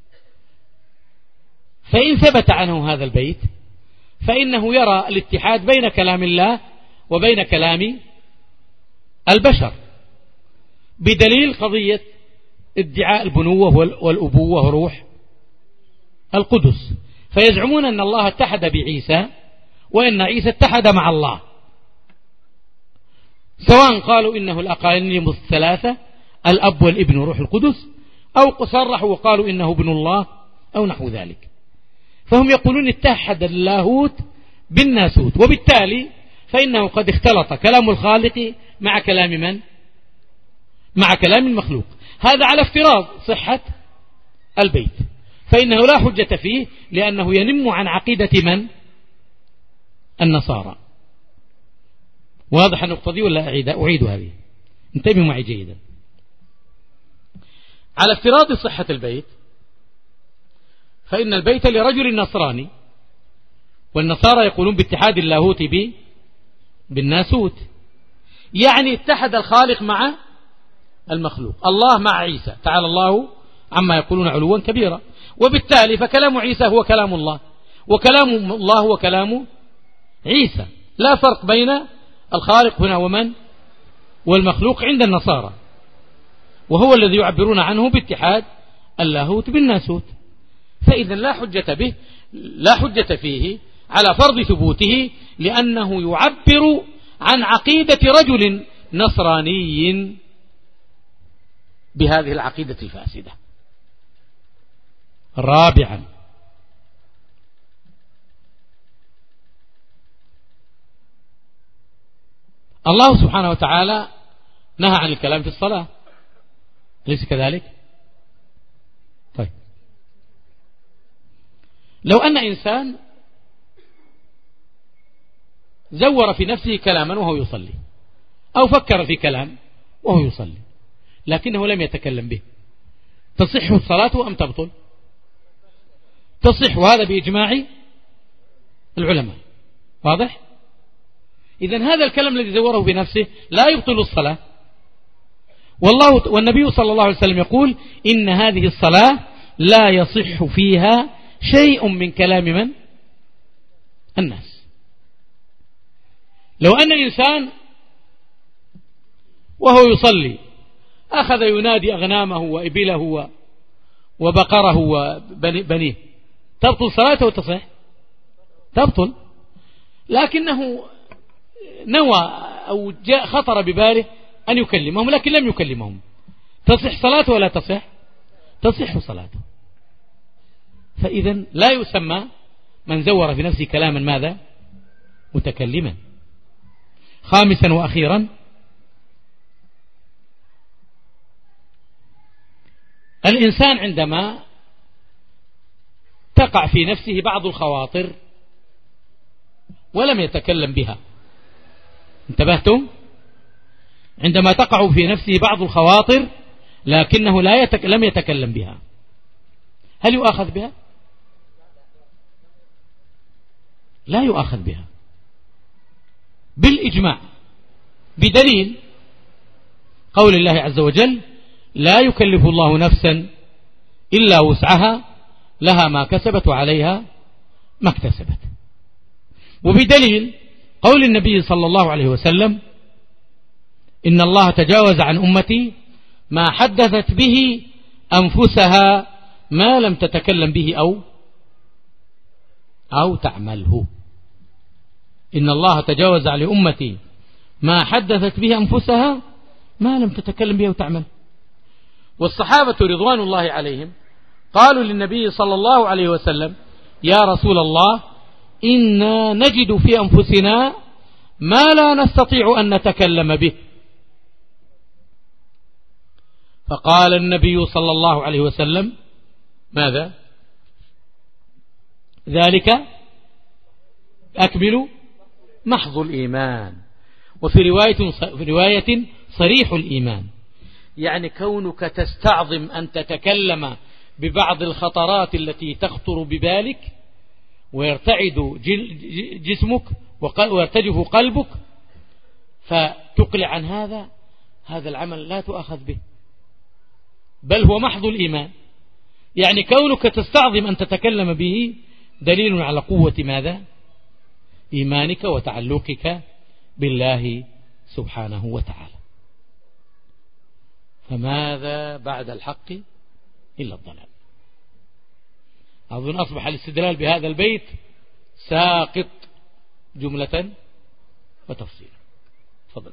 فإن ثبت عنه هذا البيت فإنه يرى الاتحاد بين كلام الله وبين كلام البشر، بدليل قضية ادعاء البنوة والأبوة وروح القدس. فيزعمون أن الله اتحد بعيسى وإن عيسى اتحد مع الله، سواء قالوا إنه الأقانيم الثلاثة الأب والابن وروح القدس، أو صرحوا وقالوا إنه ابن الله أو نحو ذلك. فهم يقولون اتحد اللاهوت بالناسوت، وبالتالي فإنه قد اختلط كلام الخالق مع كلام من؟ مع كلام المخلوق. هذا على افتراض صحة البيت، فإنه لا حجة فيه لأنه ينم عن عقيدة من؟ النصارى. واضح النقطة دي ولا أعيد هذه؟ انتبهوا معي جيدا. على افتراض صحة البيت، فإن البيت لرجل نصراني، والنصارى يقولون باتحاد اللاهوت بالناسوت، يعني اتحد الخالق مع المخلوق، الله مع عيسى، تعالى الله عما يقولون علوا كبيرا. وبالتالي فكلام عيسى هو كلام الله، وكلام الله هو كلام عيسى، لا فرق بين الخالق هنا ومن والمخلوق عند النصارى، وهو الذي يعبرون عنه باتحاد اللاهوت بالناسوت. فإذا لا حجة به، لا حجة فيه على فرض ثبوته، لأنه يعبر عن عقيدة رجل نصراني بهذه العقيدة الفاسدة. رابعا، الله سبحانه وتعالى نهى عن الكلام في الصلاة، ليس كذلك؟ طيب، لو أن إنسان زور في نفسه كلاما وهو يصلي، أو فكر في كلام وهو يصلي لكنه لم يتكلم به، تصح الصلاة أم تبطل؟ تصح، وهذا بإجماع العلماء. واضح؟ إذن هذا الكلام الذي زوره بنفسه لا يبطل الصلاة. والنبي صلى الله عليه وسلم يقول إن هذه الصلاة لا يصح فيها شيء من كلام من؟ الناس. لو أن إنسان وهو يصلي أخذ ينادي أغنامه وإبله وبقره وبنيه، تبطل صلاته وتصح؟ تبطل، لكنه نوى أو جاء خطر بباله أن يكلمهم لكن لم يكلمهم، تصح صلاته ولا تصح؟ تصح صلاته. فإذا لا يسمى من زور في نفسه كلاما ماذا؟ متكلما. خامسا وأخيرا، الإنسان عندما تقع في نفسه بعض الخواطر ولم يتكلم بها، انتبهتم؟ عندما تقع في نفسه بعض الخواطر لكنه لم يتكلم بها، هل يؤاخذ بها؟ لا يؤاخذ بها بالإجماع، بدليل قول الله عز وجل لا يكلف الله نفسا إلا وسعها لها ما كسبت وعليها ما اكتسبت، وبدليل قول النبي صلى الله عليه وسلم إن الله تجاوز عن أمتي ما حدثت به أنفسها ما لم تتكلم به أو تعمله. إن الله تجاوز عن أمتي ما حدثت به أنفسها ما لم تتكلم به أو تعمل. والصحابة رضوان الله عليهم قالوا للنبي صلى الله عليه وسلم يا رسول الله إنا نجد في أنفسنا ما لا نستطيع أن نتكلم به، فقال النبي صلى الله عليه وسلم ماذا؟ ذلك أكمل محض الإيمان، وفي رواية صريح الإيمان، يعني كونك تستعظم أن تتكلم ببعض الخطرات التي تخطر ببالك ويرتعد جسمك ويرتجف قلبك فتقلع عن هذا العمل لا تؤخذ به، بل هو محض الإيمان. يعني كونك تستعظم أن تتكلم به دليل على قوة ماذا؟ إيمانك وتعلقك بالله سبحانه وتعالى. فماذا بعد الحق إلا الضلال. أظن أصبح الاستدلال بهذا البيت ساقط جملة وتفصيلا. تفضل.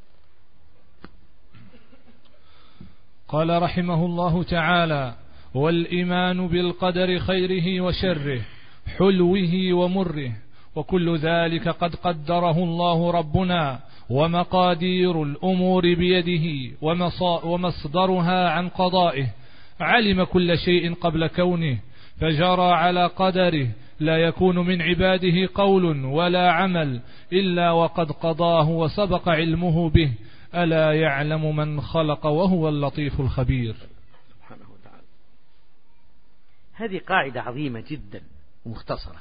قال رحمه الله تعالى: والإيمان بالقدر خيره وشره حلوه ومره وكل ذلك قد قدره الله ربنا، ومقادير الأمور بيده ومصدرها عن قضائه. علم كل شيء قبل كونه فجرى على قدره، لا يكون من عباده قول ولا عمل إلا وقد قضاه وسبق علمه به. ألا يعلم من خلق وهو اللطيف الخبير. سبحانه وتعالى. هذه قاعدة عظيمة جدا ومختصرة.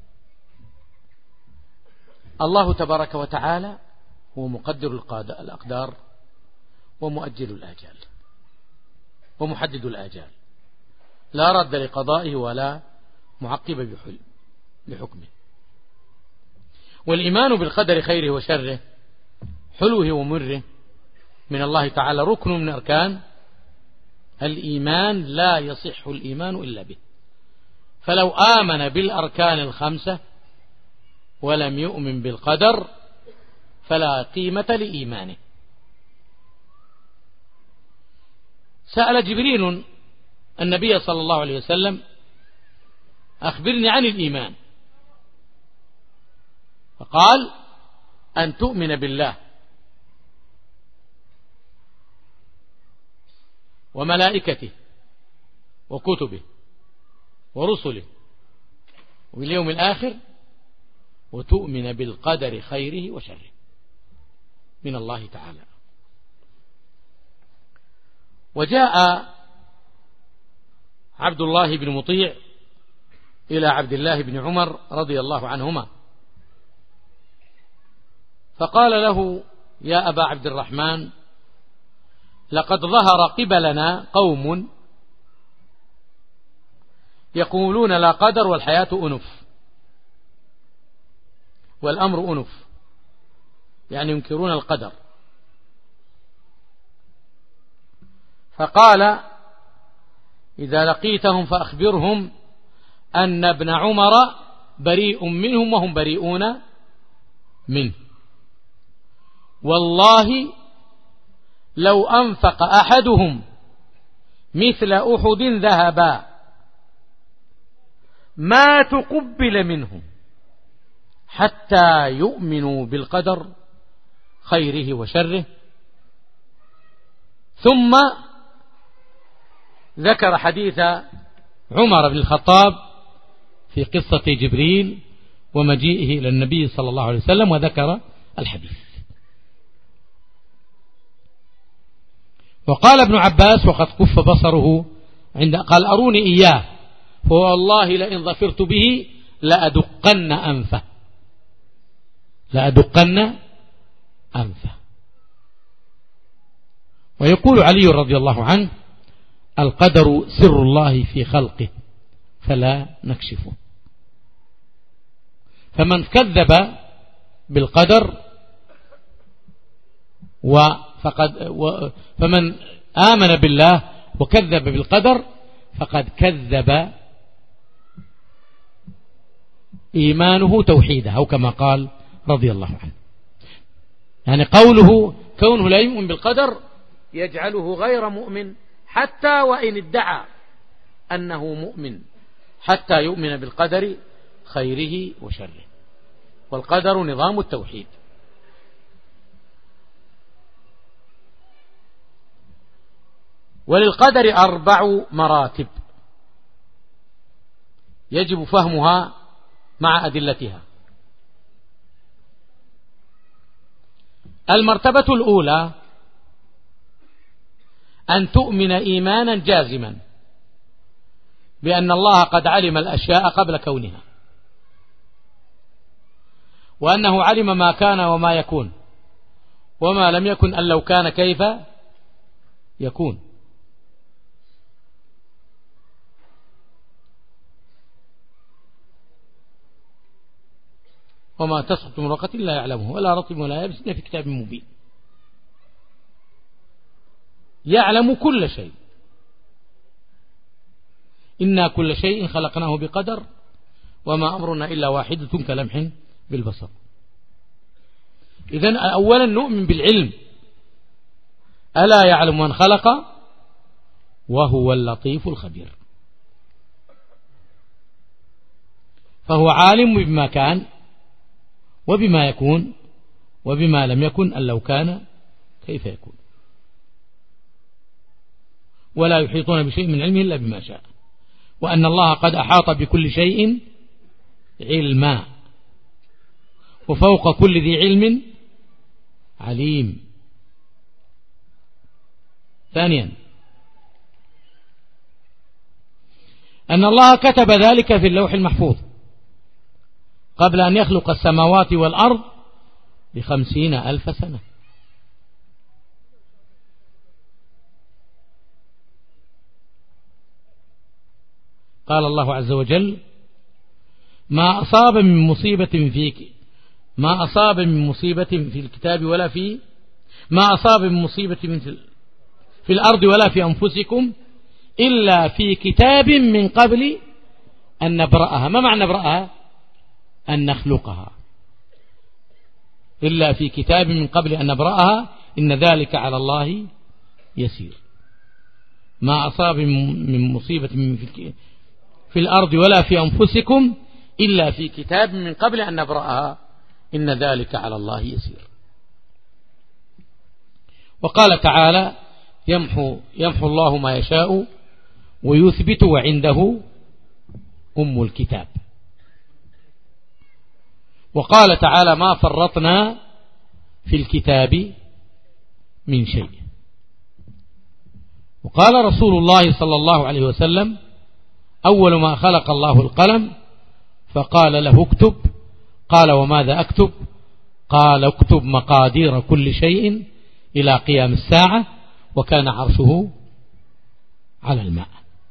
الله تبارك وتعالى هو مقدر الأقدار ومؤجل الآجال ومحدد الآجال، لا رد لقضائه ولا معقب لحكمه. والإيمان بالقدر خيره وشره حلوه ومره من الله تعالى ركن من أركان الإيمان، لا يصح الإيمان إلا به. فلو آمن بالأركان الخمسة ولم يؤمن بالقدر فلا قيمة لإيمانه. سأل جبريل النبي صلى الله عليه وسلم: أخبرني عن الإيمان. فقال: أن تؤمن بالله وملائكته وكتبه ورسله واليوم الآخر، وتؤمن بالقدر خيره وشره من الله تعالى. وجاء عبد الله بن مطيع إلى عبد الله بن عمر رضي الله عنهما فقال له: يا أبا عبد الرحمن، لقد ظهر قبلنا قوم يقولون لا قدر والحياة أنف والأمر أنف، يعني ينكرون القدر. فقال: إذا لقيتهم فأخبرهم أن ابن عمر بريء منهم وهم بريئون منه، والله لو أنفق أحدهم مثل أحد ذهبا ما تقبل منهم حتى يؤمنوا بالقدر خيره وشره. ثم ذكر حديث عمر بن الخطاب في قصة جبريل ومجيئه إلى النبي صلى الله عليه وسلم، وذكر الحديث. وقال ابن عباس وقد كف بصره قال: أروني إياه فوالله لئن ظفرت به لأدقن أنفه. ويقول علي رضي الله عنه: القدر سر الله في خلقه فلا نكشفه. فمن كذب بالقدر فمن آمن بالله وكذب بالقدر فقد كذب إيمانه توحيده، أو كما قال رضي الله عنه. يعني قوله كونه لا يؤمن بالقدر يجعله غير مؤمن حتى وإن ادعى أنه مؤمن، حتى يؤمن بالقدر خيره وشره. والقدر نظام التوحيد. وللقدر 4 مراتب يجب فهمها مع أدلتها. المرتبة الأولى أن تؤمن إيمانا جازما بأن الله قد علم الأشياء قبل كونها، وأنه علم ما كان وما يكون وما لم يكن أن لو كان كيف يكون. وما تسقط من ورقة لا يعلمه ولا رطب ولا يابس إلا في كتاب مبين. يعلم كل شيء. إنا كل شيء خلقناه بقدر وما أمرنا إلا واحدة كلمح بالبصر. إذن أولا نؤمن بالعلم، ألا يعلم من خلق وهو اللطيف الخبير، فهو عالم بما كان وبما يكون وبما لم يكن أن لو كان كيف يكون، ولا يحيطون بشيء من علمه إلا بما شاء، وأن الله قد أحاط بكل شيء علما، وفوق كل ذي علم عليم. ثانيا أن الله كتب ذلك في اللوح المحفوظ قبل أن يخلق السماوات والأرض ب50,000 سنة. قال الله عز وجل: ما أصاب من مصيبة في الكتاب ولا في ما أصاب من مصيبة في الأرض ولا في أنفسكم إلا في كتاب من قبل أن نبرأها. ما معنى نبرأها؟ أن نخلقها. إلا في كتاب من قبل أن نبرأها إن ذلك على الله يسير. ما أصاب من مصيبة في الأرض ولا في أنفسكم إلا في كتاب من قبل أن نبرأها إن ذلك على الله يسير. وقال تعالى: يمحو الله ما يشاء ويثبت وعنده أم الكتاب. وقال تعالى: ما فرطنا في الكتاب من شيء. وقال رسول الله صلى الله عليه وسلم: أول ما خلق الله القلم فقال له اكتب. قال: وماذا أكتب؟ قال: اكتب مقادير كل شيء إلى قيام الساعة، وكان عرشه على الماء.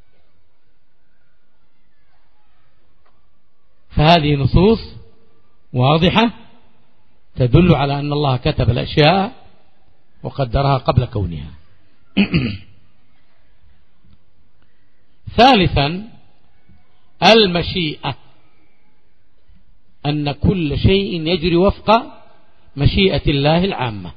فهذه نصوص واضحة تدل على أن الله كتب الأشياء وقدرها قبل كونها. ثالثا المشيئة، أن كل شيء يجري وفق مشيئة الله العامة،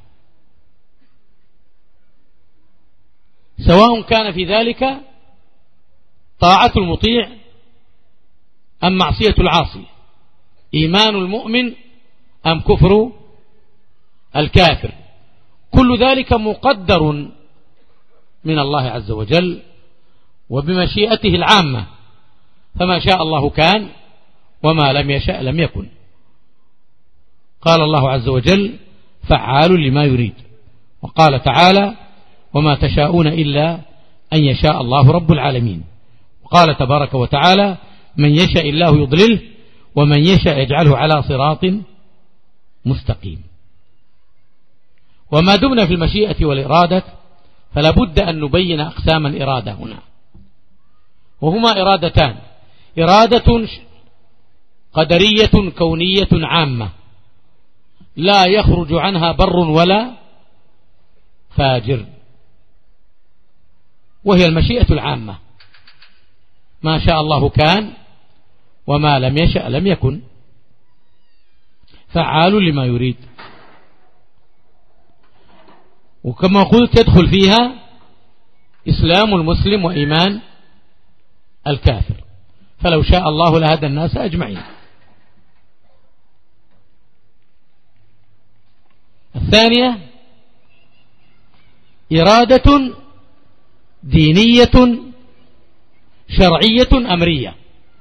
سواء كان في ذلك طاعة المطيع أم معصية العاصي، إيمان المؤمن أم كفر الكافر، كل ذلك مقدر من الله عز وجل وبمشيئته العامة، فما شاء الله كان وما لم يشأ لم يكن. قال الله عز وجل: فعال لما يريد. وقال تعالى: وما تشاءون إلا أن يشاء الله رب العالمين. وقال تبارك وتعالى: من يشاء الله يضلله ومن يشاء يجعله على صراط مستقيم. وما دمنا في المشيئة والإرادة فلا بد أن نبين أقسام الإرادة هنا، وهما إرادتان: إرادة قدرية كونية عامة لا يخرج عنها بر ولا فاجر، وهي المشيئة العامة، ما شاء الله كان وما لم يشأ لم يكن، فعال لما يريد. وكما قلت يدخل فيها إسلام المسلم وإيمان الكافر، فلو شاء الله لهدى الناس أجمعين. الثانية إرادة دينية شرعية أمرية.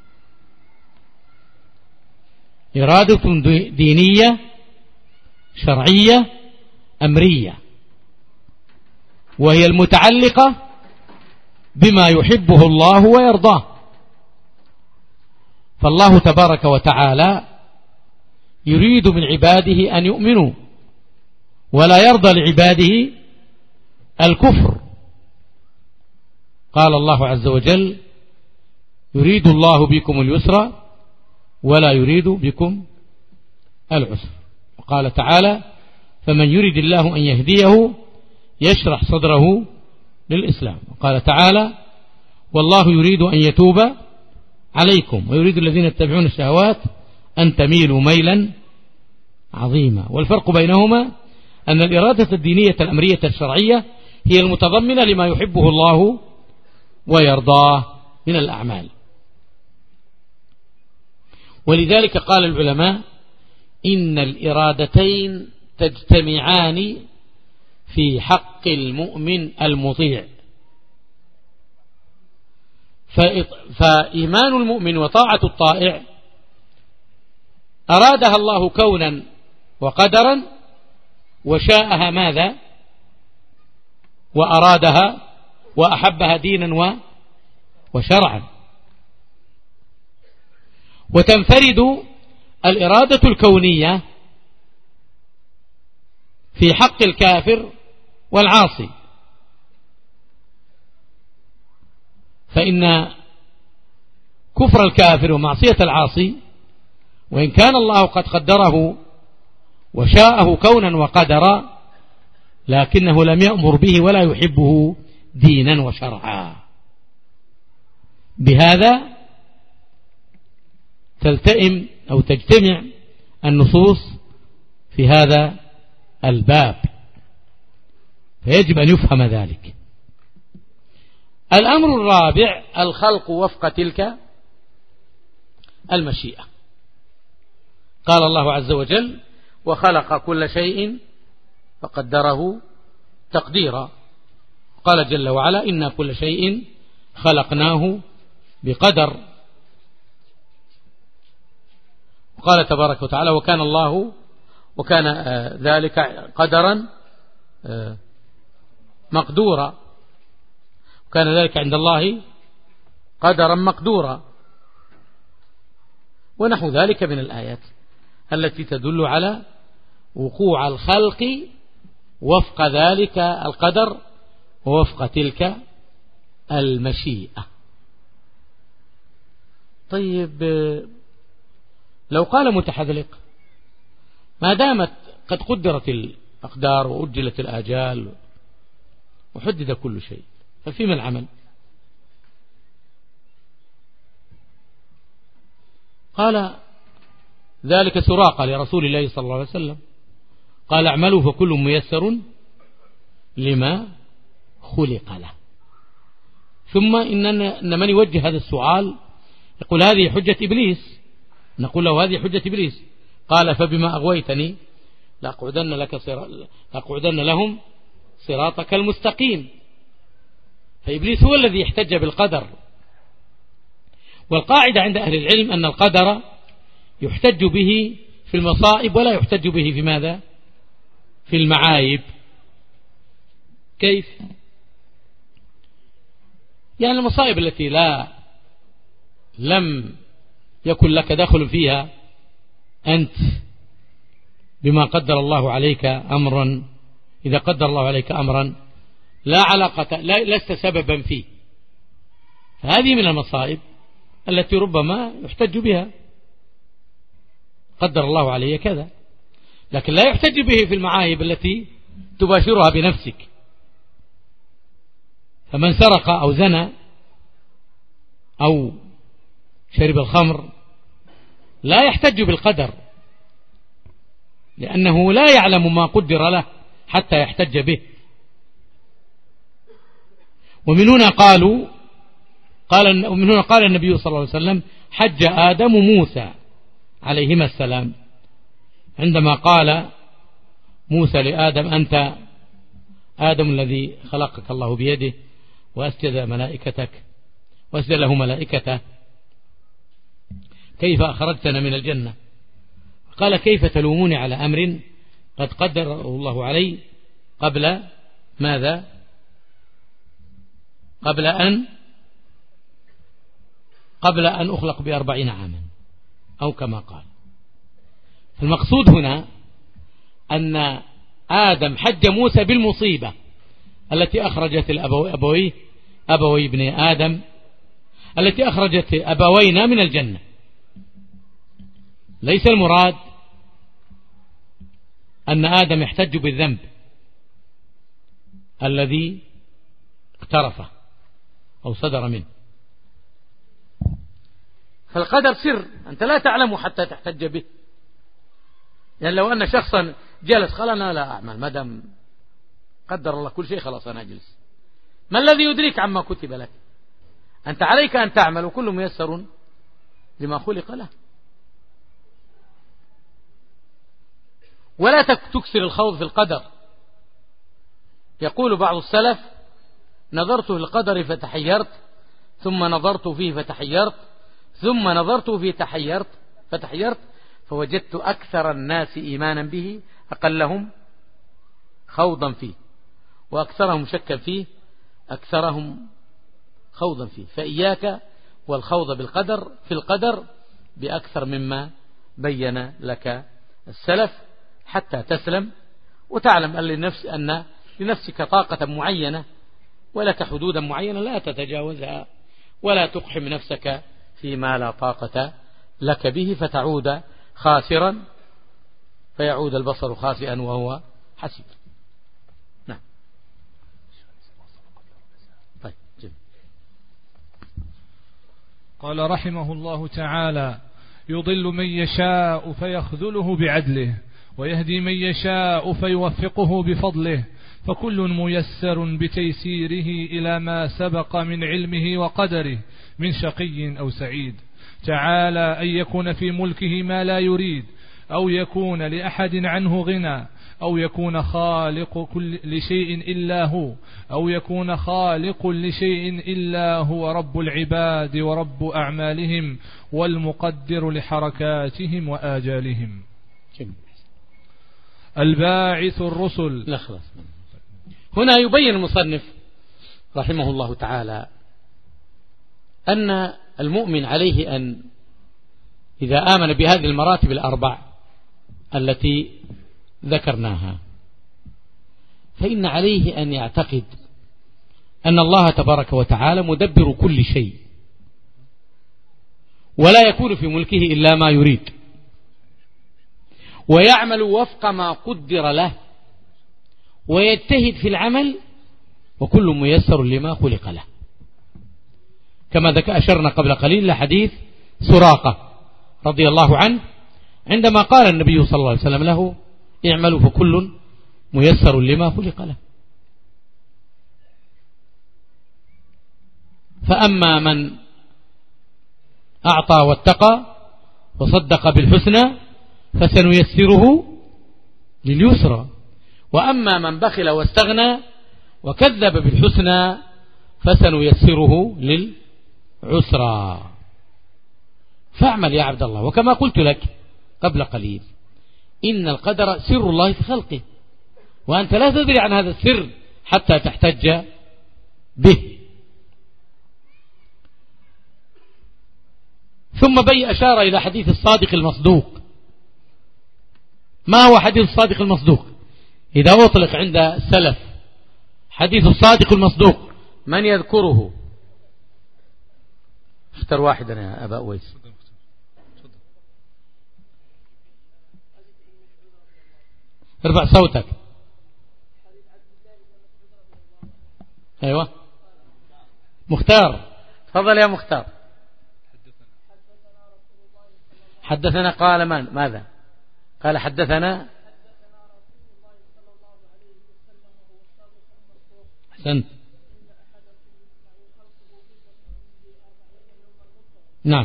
إرادة دينية شرعية أمرية، وهي المتعلقة بما يحبه الله ويرضاه. فالله تبارك وتعالى يريد من عباده أن يؤمنوا ولا يرضى لعباده الكفر. قال الله عز وجل: يريد الله بكم اليسر ولا يريد بكم العسر. وقال تعالى: فمن يريد الله أن يهديه يشرح صدره للإسلام. وقال تعالى: والله يريد أن يتوب عليكم ويريد الذين يتبعون الشهوات أن تميلوا ميلا عظيمة. والفرق بينهما أن الإرادة الدينية الأمرية الشرعية هي المتضمنة لما يحبه الله ويرضاه من الأعمال. ولذلك قال العلماء إن الإرادتين تجتمعان في حق المؤمن المطيع، فإيمان المؤمن وطاعة الطائع أرادها الله كونا وقدرا، وشاءها ماذا؟ وأرادها وأحبها دينا وشرعا. وتنفرد الإرادة الكونية في حق الكافر والعاصي، فإن كفر الكافر ومعصية العاصي وإن كان الله قد قدره وشاءه كونا وقدرا، لكنه لم يأمر به ولا يحبه دينا وشرعا. بهذا تلتئم أو تجتمع النصوص في هذا الباب، فيجب أن يفهم ذلك. الأمر الرابع الخلق وفق تلك المشيئة. قال الله عز وجل: وخلق كل شيء فقدره تقديرا. قال جل وعلا: إنا كل شيء خلقناه بقدر. قال تبارك وتعالى: وكان ذلك قدرا مقدورا، وكان ذلك عند الله قدرا مقدورا، ونحو ذلك من الآيات التي تدل على وقوع الخلق وفق ذلك القدر ووفق تلك المشيئة. طيب، لو قال متحذلق: ما دامت قد قدرت الأقدار وأجلت الآجال وحدد كل شيء، ففيما العمل؟ قال ذلك سراقة لرسول الله صلى الله عليه وسلم، قال: اعملوا فكل ميسر لما خلق له. ثم إن من يوجه هذا السؤال يقول: هذه حجة إبليس. نقول له: هذه حجة إبليس. قال: فبما أغويتني لأقعدن لهم صراطك المستقيم. فإبليس هو الذي احتج بالقدر. والقاعدة عند أهل العلم أن القدر يحتج به في المصائب ولا يحتج به في ماذا؟ في المعايب. كيف؟ يعني المصائب التي لم يكن لك دخل فيها أنت بما قدر الله عليك أمرا، إذا قدر الله عليك أمرا لا علاقة، لست سببا فيه، هذه من المصائب التي ربما يحتج بها، قدر الله عليه كذا، لكن لا يحتج به في المعايب التي تباشرها بنفسك. فمن سرق أو زنى أو شرب الخمر لا يحتج بالقدر، لأنه لا يعلم ما قدر له حتى يحتج به. ومن هنا قال النبي صلى الله عليه وسلم: حج آدم موسى عليهما السلام، عندما قال موسى لآدم: أنت آدم الذي خلقك الله بيده وأسجد له ملائكته، كيف أخرجتنا من الجنة؟ قال: كيف تلوموني على أمر قد قدره الله علي قبل ماذا؟ قبل أن أخلق ب40 عاما، أو كما قال. المقصود هنا أن آدم حج موسى بالمصيبة التي أخرجت أبوي ابن آدم، التي أخرجت أبوينا من الجنة. ليس المراد أن آدم يحتج بالذنب الذي اقترفه أو صدر منه. فالقدر سر أنت لا تعلم حتى تحتج به، يعني لو أن شخصا جلس قال أنا لا أعمل ما دام قدر الله كل شيء خلاص أنا أجلس، ما الذي يدريك عما كتب لك؟ أنت عليك أن تعمل وكل ميسر لما خلق له. ولا تكسر الخوض في القدر. يقول بعض السلف نظرت في القدر فتحيرت، ثم نظرت فيه فتحيرت، ثم نظرت فيه فتحيرت فوجدت أكثر الناس إيمانا به أقلهم خوضا فيه، وأكثرهم شكا فيه أكثرهم خوضا فيه. فإياك والخوض بالقدر في القدر بأكثر مما بين لك السلف حتى تسلم وتعلم أن لنفسك طاقة معينة ولك حدودا معينة لا تتجاوزها، ولا تقحم نفسك فيما لا طاقة لك به فتعود خاسرا، فيعود البصر خاسئا وهو حسير. نعم. طيب جميل. قال رحمه الله تعالى: يضل من يشاء فيخذله بعدله، ويهدي من يشاء فيوفقه بفضله، فكل ميسر بتيسيره إلى ما سبق من علمه وقدره من شقي أو سعيد. تعالى أن يكون في ملكه ما لا يريد، أو يكون لأحد عنه غنى، أو يكون خالق كل لشيء إلا هو، أو يكون خالق لشيء إلا هو رب العباد ورب أعمالهم والمقدر لحركاتهم وآجالهم. الباعث الرسل. لا خلاص. هنا يبين المصنف رحمه الله تعالى أن المؤمن عليه أن إذا آمن بهذه المراتب الأربع التي ذكرناها فإن عليه أن يعتقد أن الله تبارك وتعالى مدبر كل شيء، ولا يكون في ملكه إلا ما يريد، ويعمل وفق ما قدر له، ويجتهد في العمل، وكل ميسر لما خلق له، كما أشرنا قبل قليل لحديث سراقة رضي الله عنه عندما قال النبي صلى الله عليه وسلم له: اعملوا فكل ميسر لما خلق له. فأما من أعطى واتقى وصدق بالحسنى فسنيسره لليسرى، وأما من بخل واستغنى وكذب بالحسنى فسنيسره للعسرى. فاعمل يا عبد الله. وكما قلت لك قبل قليل إن القدر سر الله في خلقه، وأنت لا تدري عن هذا السر حتى تحتج به. ثم أشار إلى حديث الصادق المصدوق. ما هو حديث الصادق المصدوق؟ إذا أطلق عند السلف حديث الصادق المصدوق من يذكره؟ اختر واحدا يا أبا أويس. ارفع صوتك. أيوة مختار، تفضل يا مختار. حدثنا قال ماذا؟ قال حدثنا. أحسنت. نعم.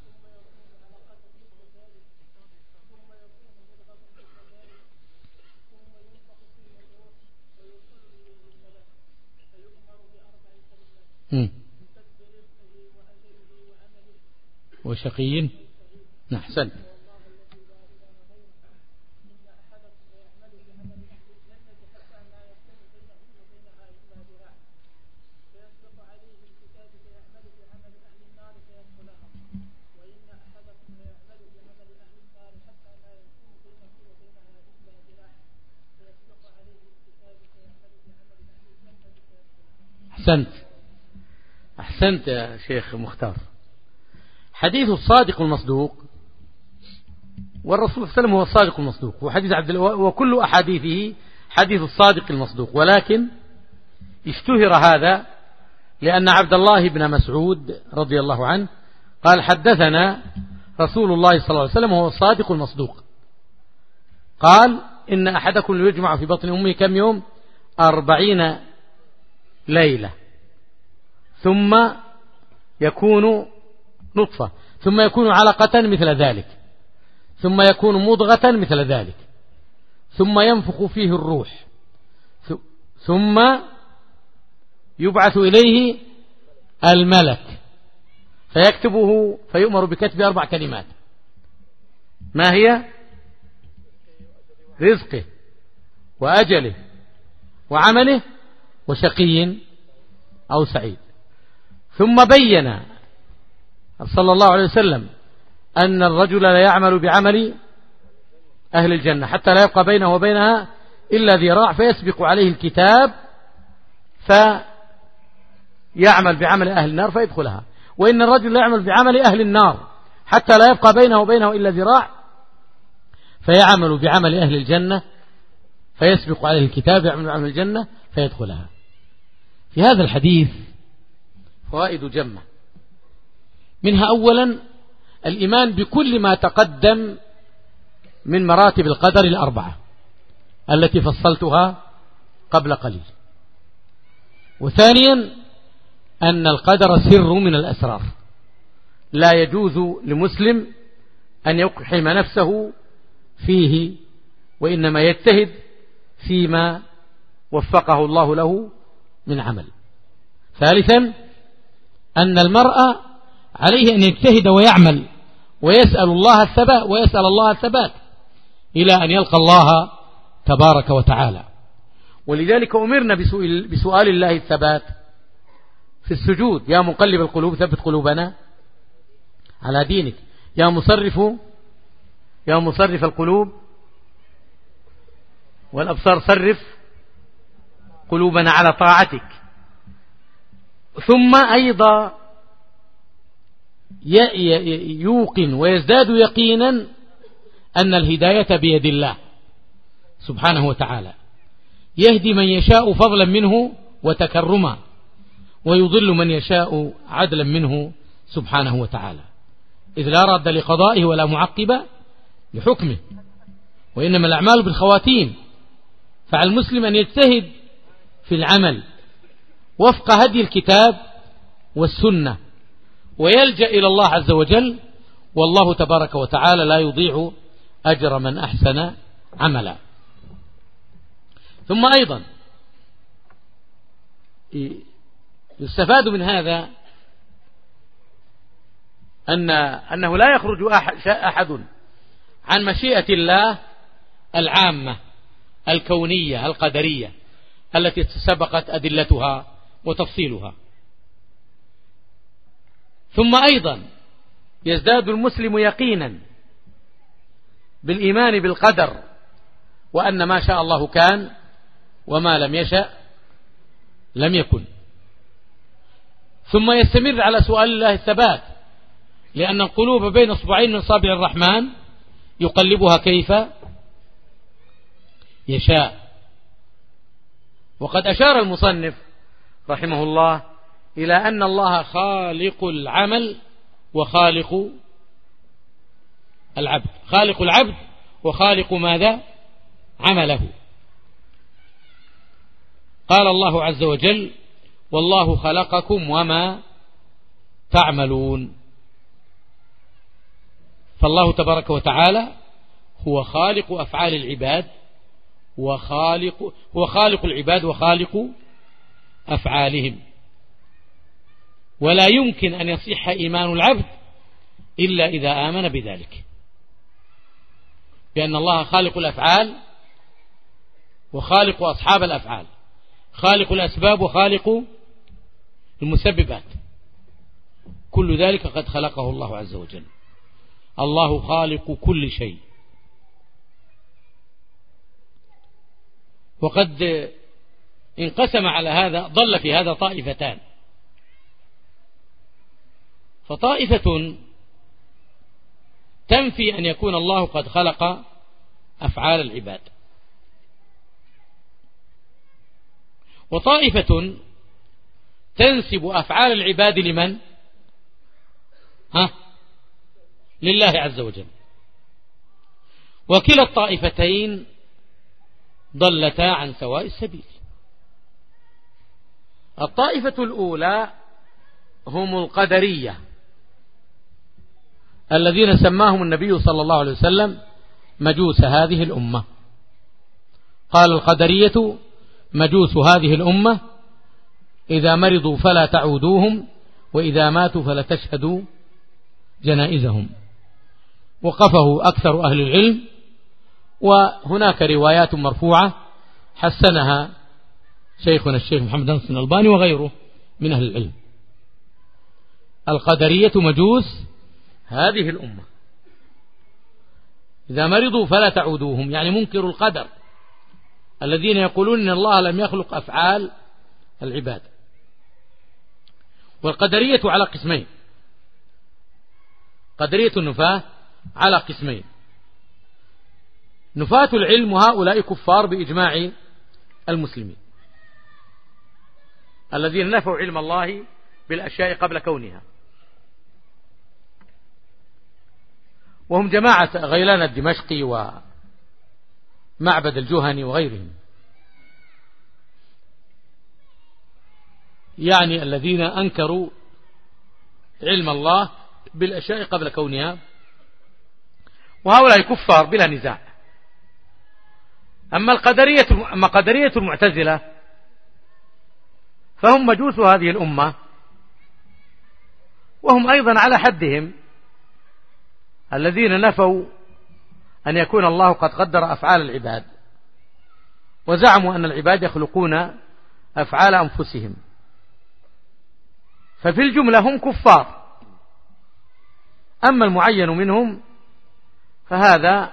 وشقي. أحسنت. أحسنت يا شيخ مختار. حديث الصادق المصدوق، والرسول صلى الله عليه وسلم هو الصادق المصدوق، وحديث عبد الله وكل أحاديثه حديث الصادق المصدوق، ولكن اشتهر هذا لأن عبد الله بن مسعود رضي الله عنه قال: حدثنا رسول الله صلى الله عليه وسلم وهو الصادق المصدوق. قال إن أحدكم يجمع في بطن أمه كم يوم 40 ليلة ثم يكون نطفة ثم يكون علقة مثل ذلك ثم يكون مضغة مثل ذلك ثم ينفخ فيه الروح ثم يبعث إليه الملك فيكتبه فيؤمر بكتب 4 كلمات ما هي؟ رزقه وأجله وعمله وشقي أو سعيد. ثم بين صلى الله عليه وسلم أن الرجل لا يعمل بعمل أهل الجنة حتى لا يبقى بينه وبينها إلا ذراع فيسبق عليه الكتاب فيعمل بعمل أهل النار فيدخلها، وإن الرجل لا يعمل بعمل أهل النار حتى لا يبقى بينه وبينه إلا ذراع فيعمل بعمل أهل الجنة فيسبق عليه الكتاب يعمل بعمل الجنة فيدخلها. في هذا الحديث فوائد جمة، منها أولا الإيمان بكل ما تقدم من مراتب القدر 4 التي فصلتها قبل قليل. وثانيا أن القدر سر من الأسرار لا يجوز لمسلم أن يقحم نفسه فيه وإنما يجتهد فيما وفقه الله له من عمل. ثالثا أن المرء عليه أن يجتهد ويعمل ويسأل الله الثبات إلى أن يلقى الله تبارك وتعالى. ولذلك أمرنا بسؤال الله الثبات في السجود: يا مقلب القلوب ثبت قلوبنا على دينك، يا مصرف القلوب والأبصار صرف قلوبنا على طاعتك. ثم أيضا يوقن ويزداد يقينا أن الهداية بيد الله سبحانه وتعالى، يهدي من يشاء فضلا منه وتكرما ويضل من يشاء عدلا منه سبحانه وتعالى، إذ لا رد لقضائه ولا معقب لحكمه، وإنما الأعمال بالخواتيم. فعلى المسلم أن يجتهد في العمل وفق هدي الكتاب والسنة ويلجأ إلى الله عز وجل، والله تبارك وتعالى لا يضيع أجر من أحسن عملا. ثم أيضا يستفاد من هذا أنه لا يخرج أحد عن مشيئة الله العامة الكونية القدرية التي سبقت أدلتها وتفصيلها. ثم أيضا يزداد المسلم يقينا بالإيمان بالقدر، وأن ما شاء الله كان وما لم يشأ لم يكن. ثم يستمر على سؤال الله الثبات، لأن القلوب بين اصبعين من اصابع الرحمن يقلبها كيف يشاء. وقد أشار المصنف رحمه الله إلى أن الله خالق العمل وخالق العبد، خالق العبد وخالق ماذا؟ عمله. قال الله عز وجل: والله خلقكم وما تعملون. فالله تبارك وتعالى هو خالق أفعال العباد هو خالق العباد وخالق أفعالهم، ولا يمكن أن يصح إيمان العبد إلا إذا آمن بذلك، بأن الله خالق الأفعال وخالق أصحاب الأفعال، خالق الأسباب وخالق المسببات، كل ذلك قد خلقه الله عز وجل. الله خالق كل شيء. وقد انقسم على هذا، ضل في هذا طائفتان. فطائفة تنفي أن يكون الله قد خلق أفعال العباد، وطائفة تنسب أفعال العباد لمن؟ لله عز وجل. وكلا الطائفتين ضلتا عن سواء السبيل. الطائفة الأولى هم القدرية الذين سماهم النبي صلى الله عليه وسلم مجوس هذه الأمة. قال القدرية مجوس هذه الأمة إذا مرضوا فلا تعودوهم وإذا ماتوا فلا تشهدوا جنائزهم. وقفه أكثر أهل العلم، وهناك روايات مرفوعة حسنها شيخنا الشيخ محمد ناصر الألباني وغيره من أهل العلم. القدرية مجوس هذه الأمة إذا مرضوا فلا تعودوهم، يعني منكر القدر الذين يقولون إن الله لم يخلق أفعال العباد. والقدرية على قسمين، قدرية النفاة على قسمين: نفاة العلم، وهؤلاء كفار بإجماع المسلمين الذين نفوا علم الله بالأشياء قبل كونها، وهم جماعة غيلان الدمشقي ومعبد الجهني وغيرهم، يعني الذين أنكروا علم الله بالأشياء قبل كونها، وهؤلاء كفار بلا نزاع. أما قدرية المعتزلة فهم مجوس هذه الأمة، وهم أيضا على حدهم الذين نفوا أن يكون الله قد قدر أفعال العباد، وزعموا أن العباد يخلقون أفعال أنفسهم، ففي الجملة هم كفار. أما المعين منهم فهذا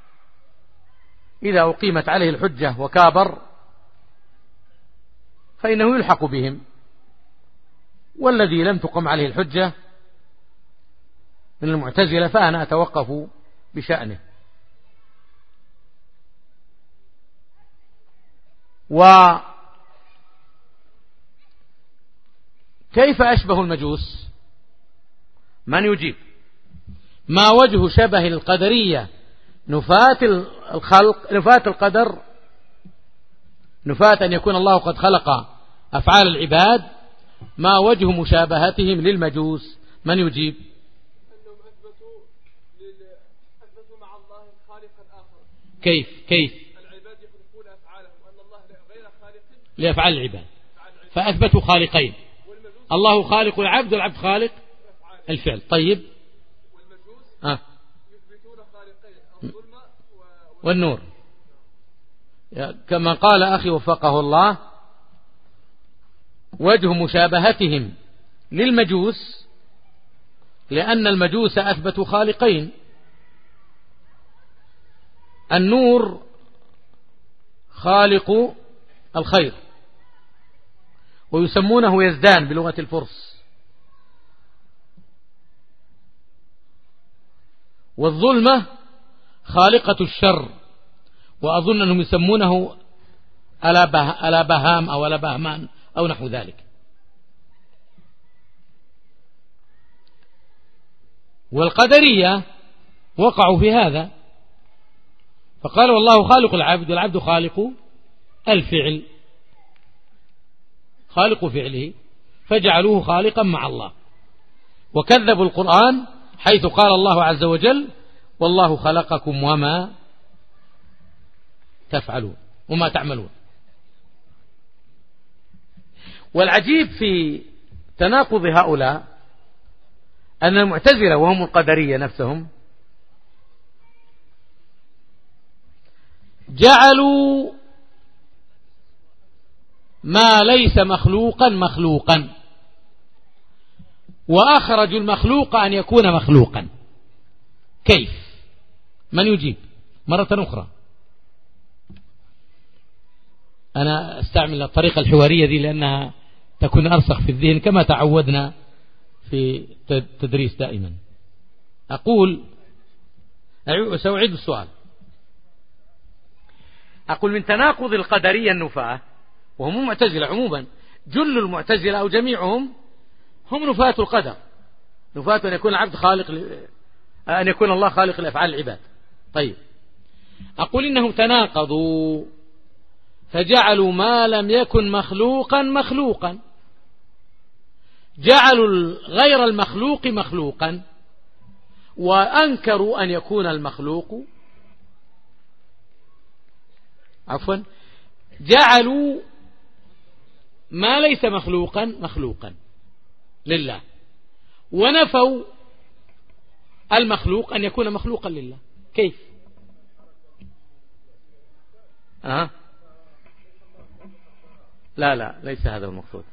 إذا أقيمت عليه الحجة وكابر فإنه يلحق بهم، والذي لم تقم عليه الحجة من المعتزلة فأنا أتوقف بشأنه. وكيف أشبه المجوس؟ من يجيب؟ ما وجه شبه القدرية نفاة الخلق، نفاة القدر، نفاة أن يكون الله قد خلق أفعال العباد، ما وجه مشابهتهم للمجوس؟ من يجيب؟ أنهم أثبتوا مع الله خالقا آخر. كيف العباد يخلقون أفعالهم وأن الله غير خالق لأفعال العباد، فأثبتوا خالقين، الله خالق العبد والعبد خالق الفعل. طيب، والمجوس يثبتون خالقين الظلم والنور، كما قال أخي وفقه الله: وجه مشابهتهم للمجوس لأن المجوس أثبتوا خالقين، النور خالق الخير ويسمونه يزدان بلغة الفرس، والظلمة خالقة الشر، وأظن أنهم يسمونه ألا بهام أو ألا بهمان أو نحو ذلك. والقدرية وقعوا في هذا فقالوا والله خالق العبد والعبد خالق الفعل، خالق فعله، فجعلوه خالقا مع الله، وكذبوا القرآن حيث قال الله عز وجل: والله خلقكم وما تفعلون وما تعملون. والعجيب في تناقض هؤلاء أن المعتزلة وهم القدرية نفسهم جعلوا ما ليس مخلوقا مخلوقا، وأخرجوا المخلوق أن يكون مخلوقا. كيف؟ من يجيب مرة أخرى؟ أنا أستعمل الطريقة الحوارية دي لأنها تكون أرسخ في الذهن كما تعودنا في تدريس دائما. أقول سأعيد السؤال. أقول من تناقض القدرية النفاة، وهم معتزلة عموما، جل المعتزلة أو جميعهم هم نفاة القدر، نفاة أن يكون العبد خالق، أن يكون الله خالق لأفعال العباد. طيب، أقول إنهم تناقضوا فجعلوا ما لم يكن مخلوقا مخلوقا، جعلوا غير المخلوق مخلوقا، وأنكروا أن يكون المخلوق جعلوا ما ليس مخلوقا مخلوقا لله، ونفوا المخلوق أن يكون مخلوقا لله. كيف؟ لا ليس هذا المقصود،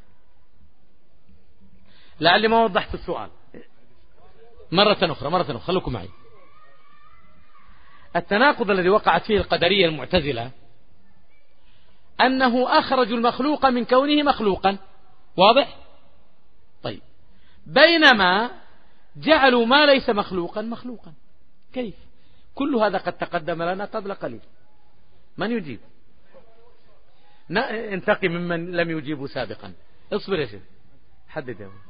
لعلي ما وضحت السؤال. مرة أخرى خلوكم معي. التناقض الذي وقعت فيه القدرية المعتزلة أنه أخرجوا المخلوق من كونه مخلوقا، واضح؟ طيب، بينما جعلوا ما ليس مخلوقا مخلوقا. كيف؟ كل هذا قد تقدم لنا قبل قليل. من يجيب؟ انتقي ممن لم يجيبوا سابقا. اصبر يا شيخ، حدد يا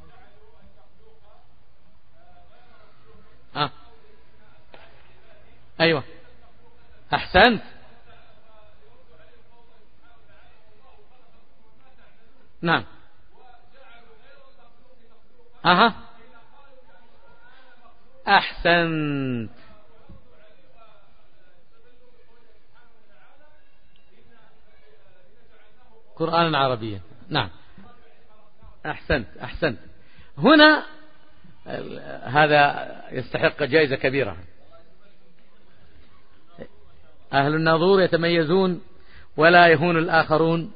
أيوة، أحسنت. نعم. أحسنت. قرآنا عربيا. نعم، أحسنت. هنا هذا يستحق جائزة كبيرة. أهل الناظور يتميزون ولا يهون الآخرون.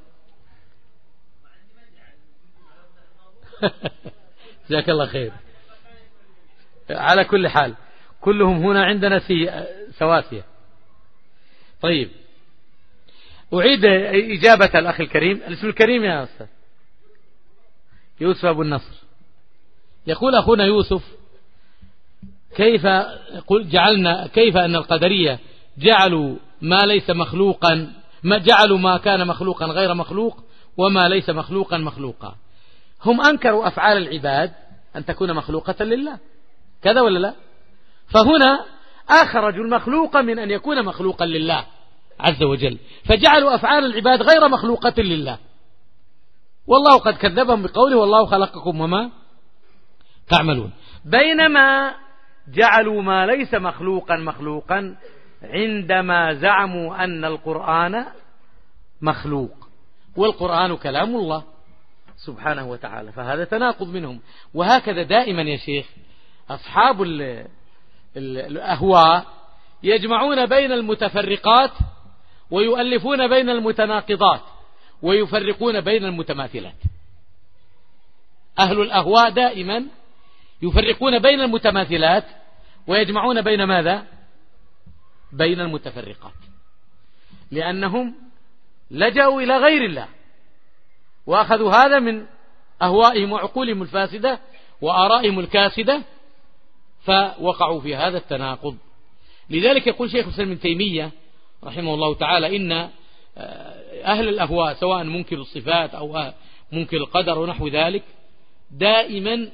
جزاك الله خير. على كل حال كلهم هنا عندنا سواسية. طيب، أعيد إجابة الأخ الكريم. الاسم الكريم يا أستاذ يوسف أبو النصر. يقول أخونا يوسف: كيف أن القدرية جعلوا ما ليس مخلوقا، جعلوا ما كان مخلوقا غير مخلوق، وما ليس مخلوقا مخلوقا. هم أنكروا أفعال العباد أن تكون مخلوقة لله، كذا ولا لا؟ فهنا أخرجوا المخلوق من أن يكون مخلوقا لله عز وجل، فجعلوا أفعال العباد غير مخلوقة لله، والله قد كذبهم بقوله: والله خلقكم وما تعملون. بينما جعلوا ما ليس مخلوقا مخلوقا عندما زعموا أن القرآن مخلوق، والقرآن كلام الله سبحانه وتعالى، فهذا تناقض منهم. وهكذا دائما يا شيخ أصحاب الأهواء يجمعون بين المتفرقات ويؤلفون بين المتناقضات ويفرقون بين المتماثلات. أهل الأهواء دائما يفرقون بين المتماثلات ويجمعون بين ماذا؟ بين المتفرقات، لأنهم لجأوا إلى غير الله وأخذوا هذا من أهوائهم وعقولهم الفاسدة وآرائهم الكاسدة، فوقعوا في هذا التناقض. لذلك يقول شيخ الإسلام ابن تيمية رحمه الله تعالى: إن أهل الأهواء سواء منكر الصفات أو منكر القدر ونحو ذلك دائما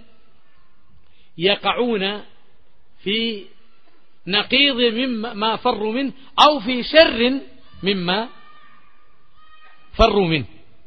يقعون في نقيض مما فروا منه أو في شر مما فروا منه.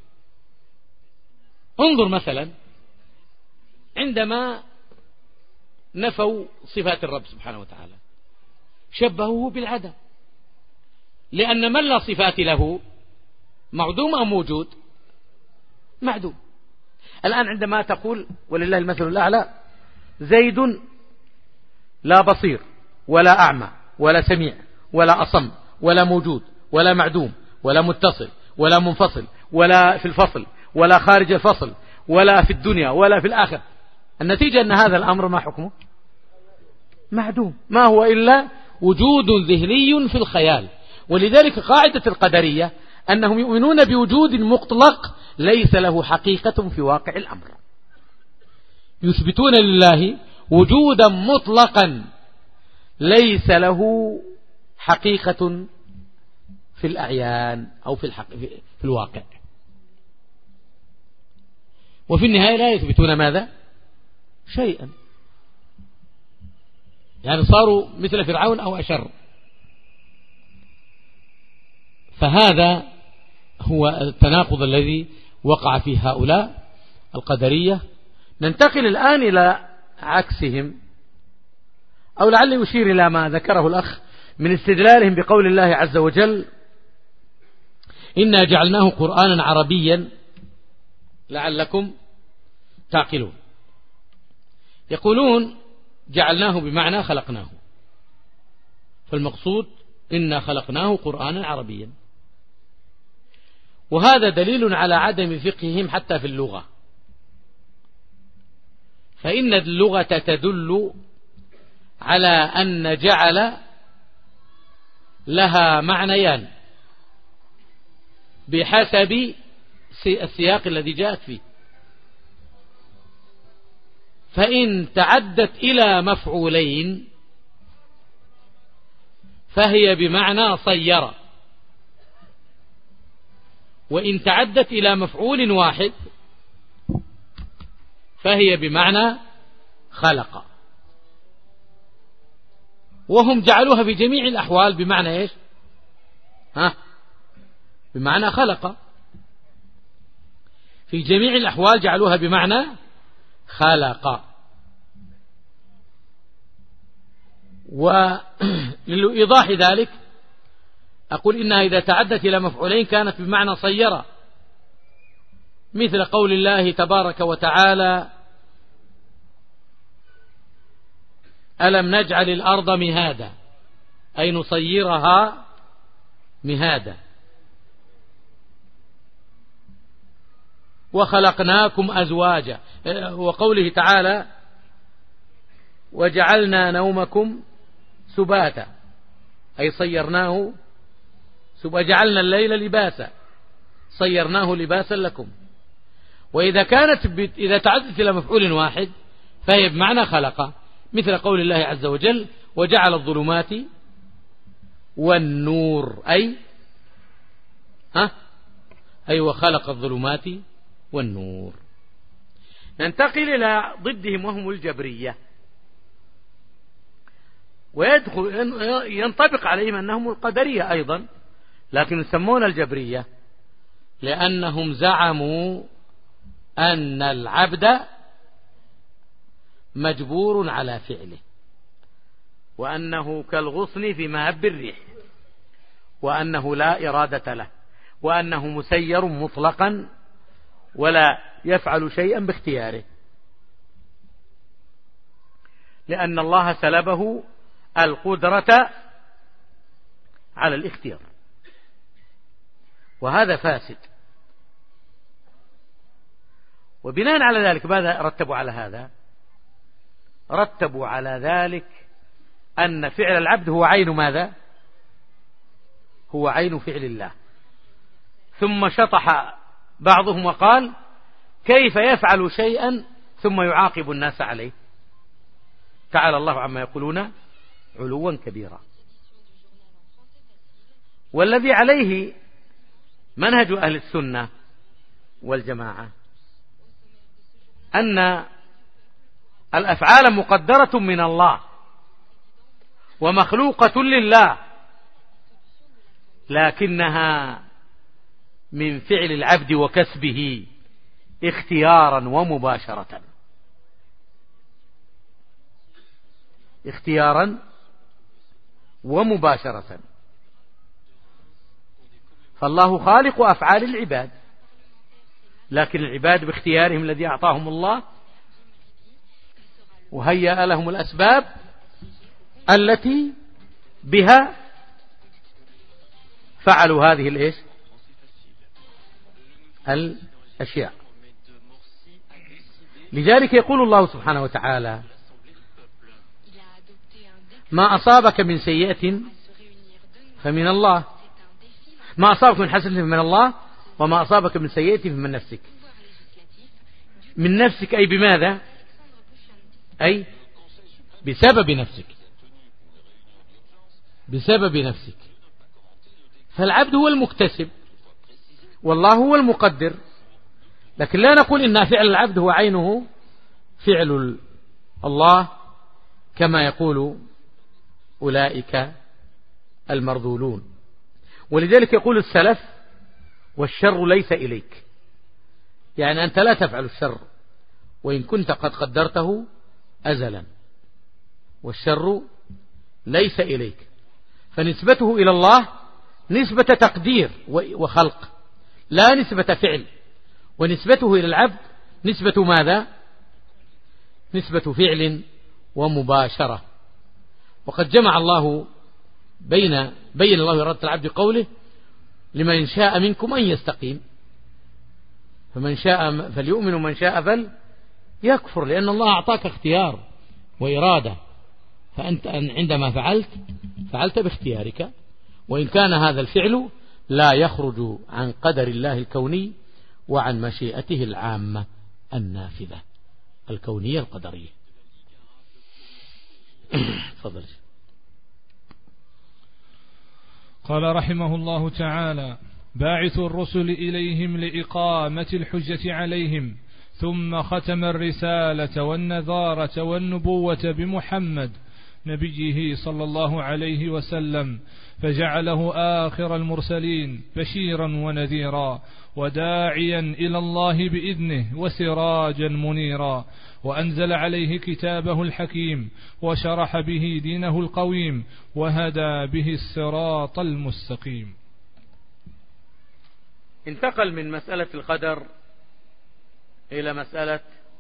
انظر مثلا عندما نفوا صفات الرب سبحانه وتعالى شبهوه بالعدم، لأن من لا صفات له معدوم أو موجود؟ معدوم. الآن عندما تقول ولله المثل الأعلى زيد لا بصير ولا أعمى ولا سميع ولا أصم ولا موجود ولا معدوم ولا متصل ولا منفصل ولا في الفصل ولا خارج الفصل ولا في الدنيا ولا في الآخرة، النتيجة أن هذا الأمر ما حكمه؟ معدوم، ما هو إلا وجود ذهني في الخيال. ولذلك قاعدة القدرية أنهم يؤمنون بوجود مطلق ليس له حقيقة في واقع الأمر، يثبتون لله وجودا مطلقا ليس له حقيقة في الأعيان أو في الواقع، وفي النهاية لا يثبتون ماذا؟ شيئا، يعني صاروا مثل فرعون أو أشر. فهذا هو التناقض الذي وقع فيه هؤلاء القدرية. ننتقل الآن إلى عكسهم، أو لعل يشير إلى ما ذكره الأخ من استدلالهم بقول الله عز وجل: إنا جعلناه قرآنا عربيا لعلكم تعقلون. يقولون جعلناه بمعنى خلقناه، فالمقصود إنا خلقناه قرآنا عربيا، وهذا دليل على عدم فقههم حتى في اللغة، فإن اللغة تدل على أن جعل لها معنيان بحسب السياق الذي جاءت فيه، فإن تعدت إلى مفعولين فهي بمعنى صير، وإن تعدت إلى مفعول واحد فهي بمعنى خلق. وهم جعلوها في جميع الأحوال بمعنى إيش؟ بمعنى خلق. في جميع الأحوال جعلوها بمعنى خلق. ولإيضاح ذلك أقول إنها إذا تعدت إلى مفعولين كانت بمعنى صيرة، مثل قول الله تبارك وتعالى: ألم نجعل الأرض مهادا، أي نصيرها مهادا، وخلقناكم أزواجا. وقوله تعالى: وجعلنا نومكم سباتا، أي صيرناه وجعلنا الليل لباسا، صيرناه لباسا لكم. وإذا إذا تعدت إلى مفعول واحد فهي بمعنى خلق، مثل قول الله عز وجل: وجعل الظلمات والنور، أي وخلق الظلمات والنور. ننتقل إلى ضدهم وهم الجبرية، ينطبق عليهم أنهم القدرية أيضا، لكن يسمون الجبرية لأنهم زعموا أن العبد مجبور على فعله، وأنه كالغصن في مهب الريح، وأنه لا إرادة له، وأنه مسير مطلقا ولا يفعل شيئا باختياره، لأن الله سلبه القدرة على الاختيار، وهذا فاسد. وبناء على ذلك ماذا رتبوا على هذا؟ رتبوا على ذلك أن فعل العبد هو عين ماذا؟ هو عين فعل الله. ثم شطح بعضهم وقال: كيف يفعل شيئا ثم يعاقب الناس عليه؟ تعالى الله عما يقولون علوا كبيرا. والذي عليه منهج أهل السنة والجماعة أن الأفعال مقدرة من الله ومخلوقة لله، لكنها من فعل العبد وكسبه اختيارا ومباشرة، اختيارا ومباشرة. فالله خالق أفعال العباد، لكن العباد باختيارهم الذي أعطاهم الله، وهيأ لهم الأسباب التي بها فعلوا هذه الأشياء. لذلك يقول الله سبحانه وتعالى: ما أصابك من سيئة فمن الله، ما أصابك من حسنة فمن الله، وما أصابك من سيئة فمن نفسك. من نفسك أي بماذا؟ أي بسبب نفسك، بسبب نفسك. فالعبد هو المكتسب والله هو المقدر، لكن لا نقول إن فعل العبد هو عينه فعل الله كما يقول أولئك المرذولون. ولذلك يقول السلف والشر ليس إليك، يعني أنت لا تفعل الشر وإن كنت قد قدرته أزلا، والشر ليس إليك، فنسبته إلى الله نسبة تقدير وخلق لا نسبة فعل، ونسبته إلى العبد نسبة ماذا؟ نسبة فعل ومباشرة. وقد جمع الله بين الله إرادة العبد قوله لمن شاء منكم أن يستقيم، فمن شاء فليؤمن ومن شاء فليكفر، لأن الله أعطاك اختيار وإرادة، فأنت عندما فعلت باختيارك، وإن كان هذا الفعل لا يخرج عن قدر الله الكوني وعن مشيئته العامة النافذة الكونية القدرية. تفضل. قال رحمه الله تعالى: باعث الرسل إليهم لإقامة الحجة عليهم، ثم ختم الرسالة والنذارة والنبوة بمحمد نبيه صلى الله عليه وسلم، فجعله آخر المرسلين بشيرا ونذيرا وداعيا إلى الله بإذنه وسراجا منيرا، وأنزل عليه كتابه الحكيم وشرح به دينه القويم وهدى به الصراط المستقيم. انتقل من مسألة القدر إلى مسألة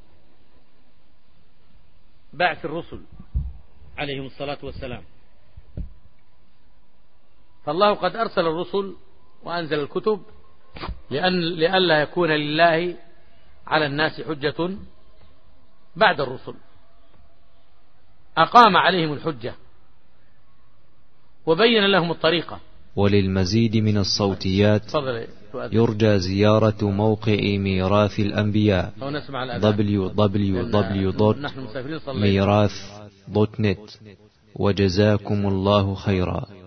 بعث الرسل عليهم الصلاة والسلام. فالله قد أرسل الرسل وأنزل الكتب لئلا يكون لله على الناس حجة بعد الرسل، أقام عليهم الحجة وبين لهم الطريقة. وللمزيد من الصوتيات يرجى زيارة موقع ميراث الأنبياء www.mirath.net. وجزاكم الله خيرا.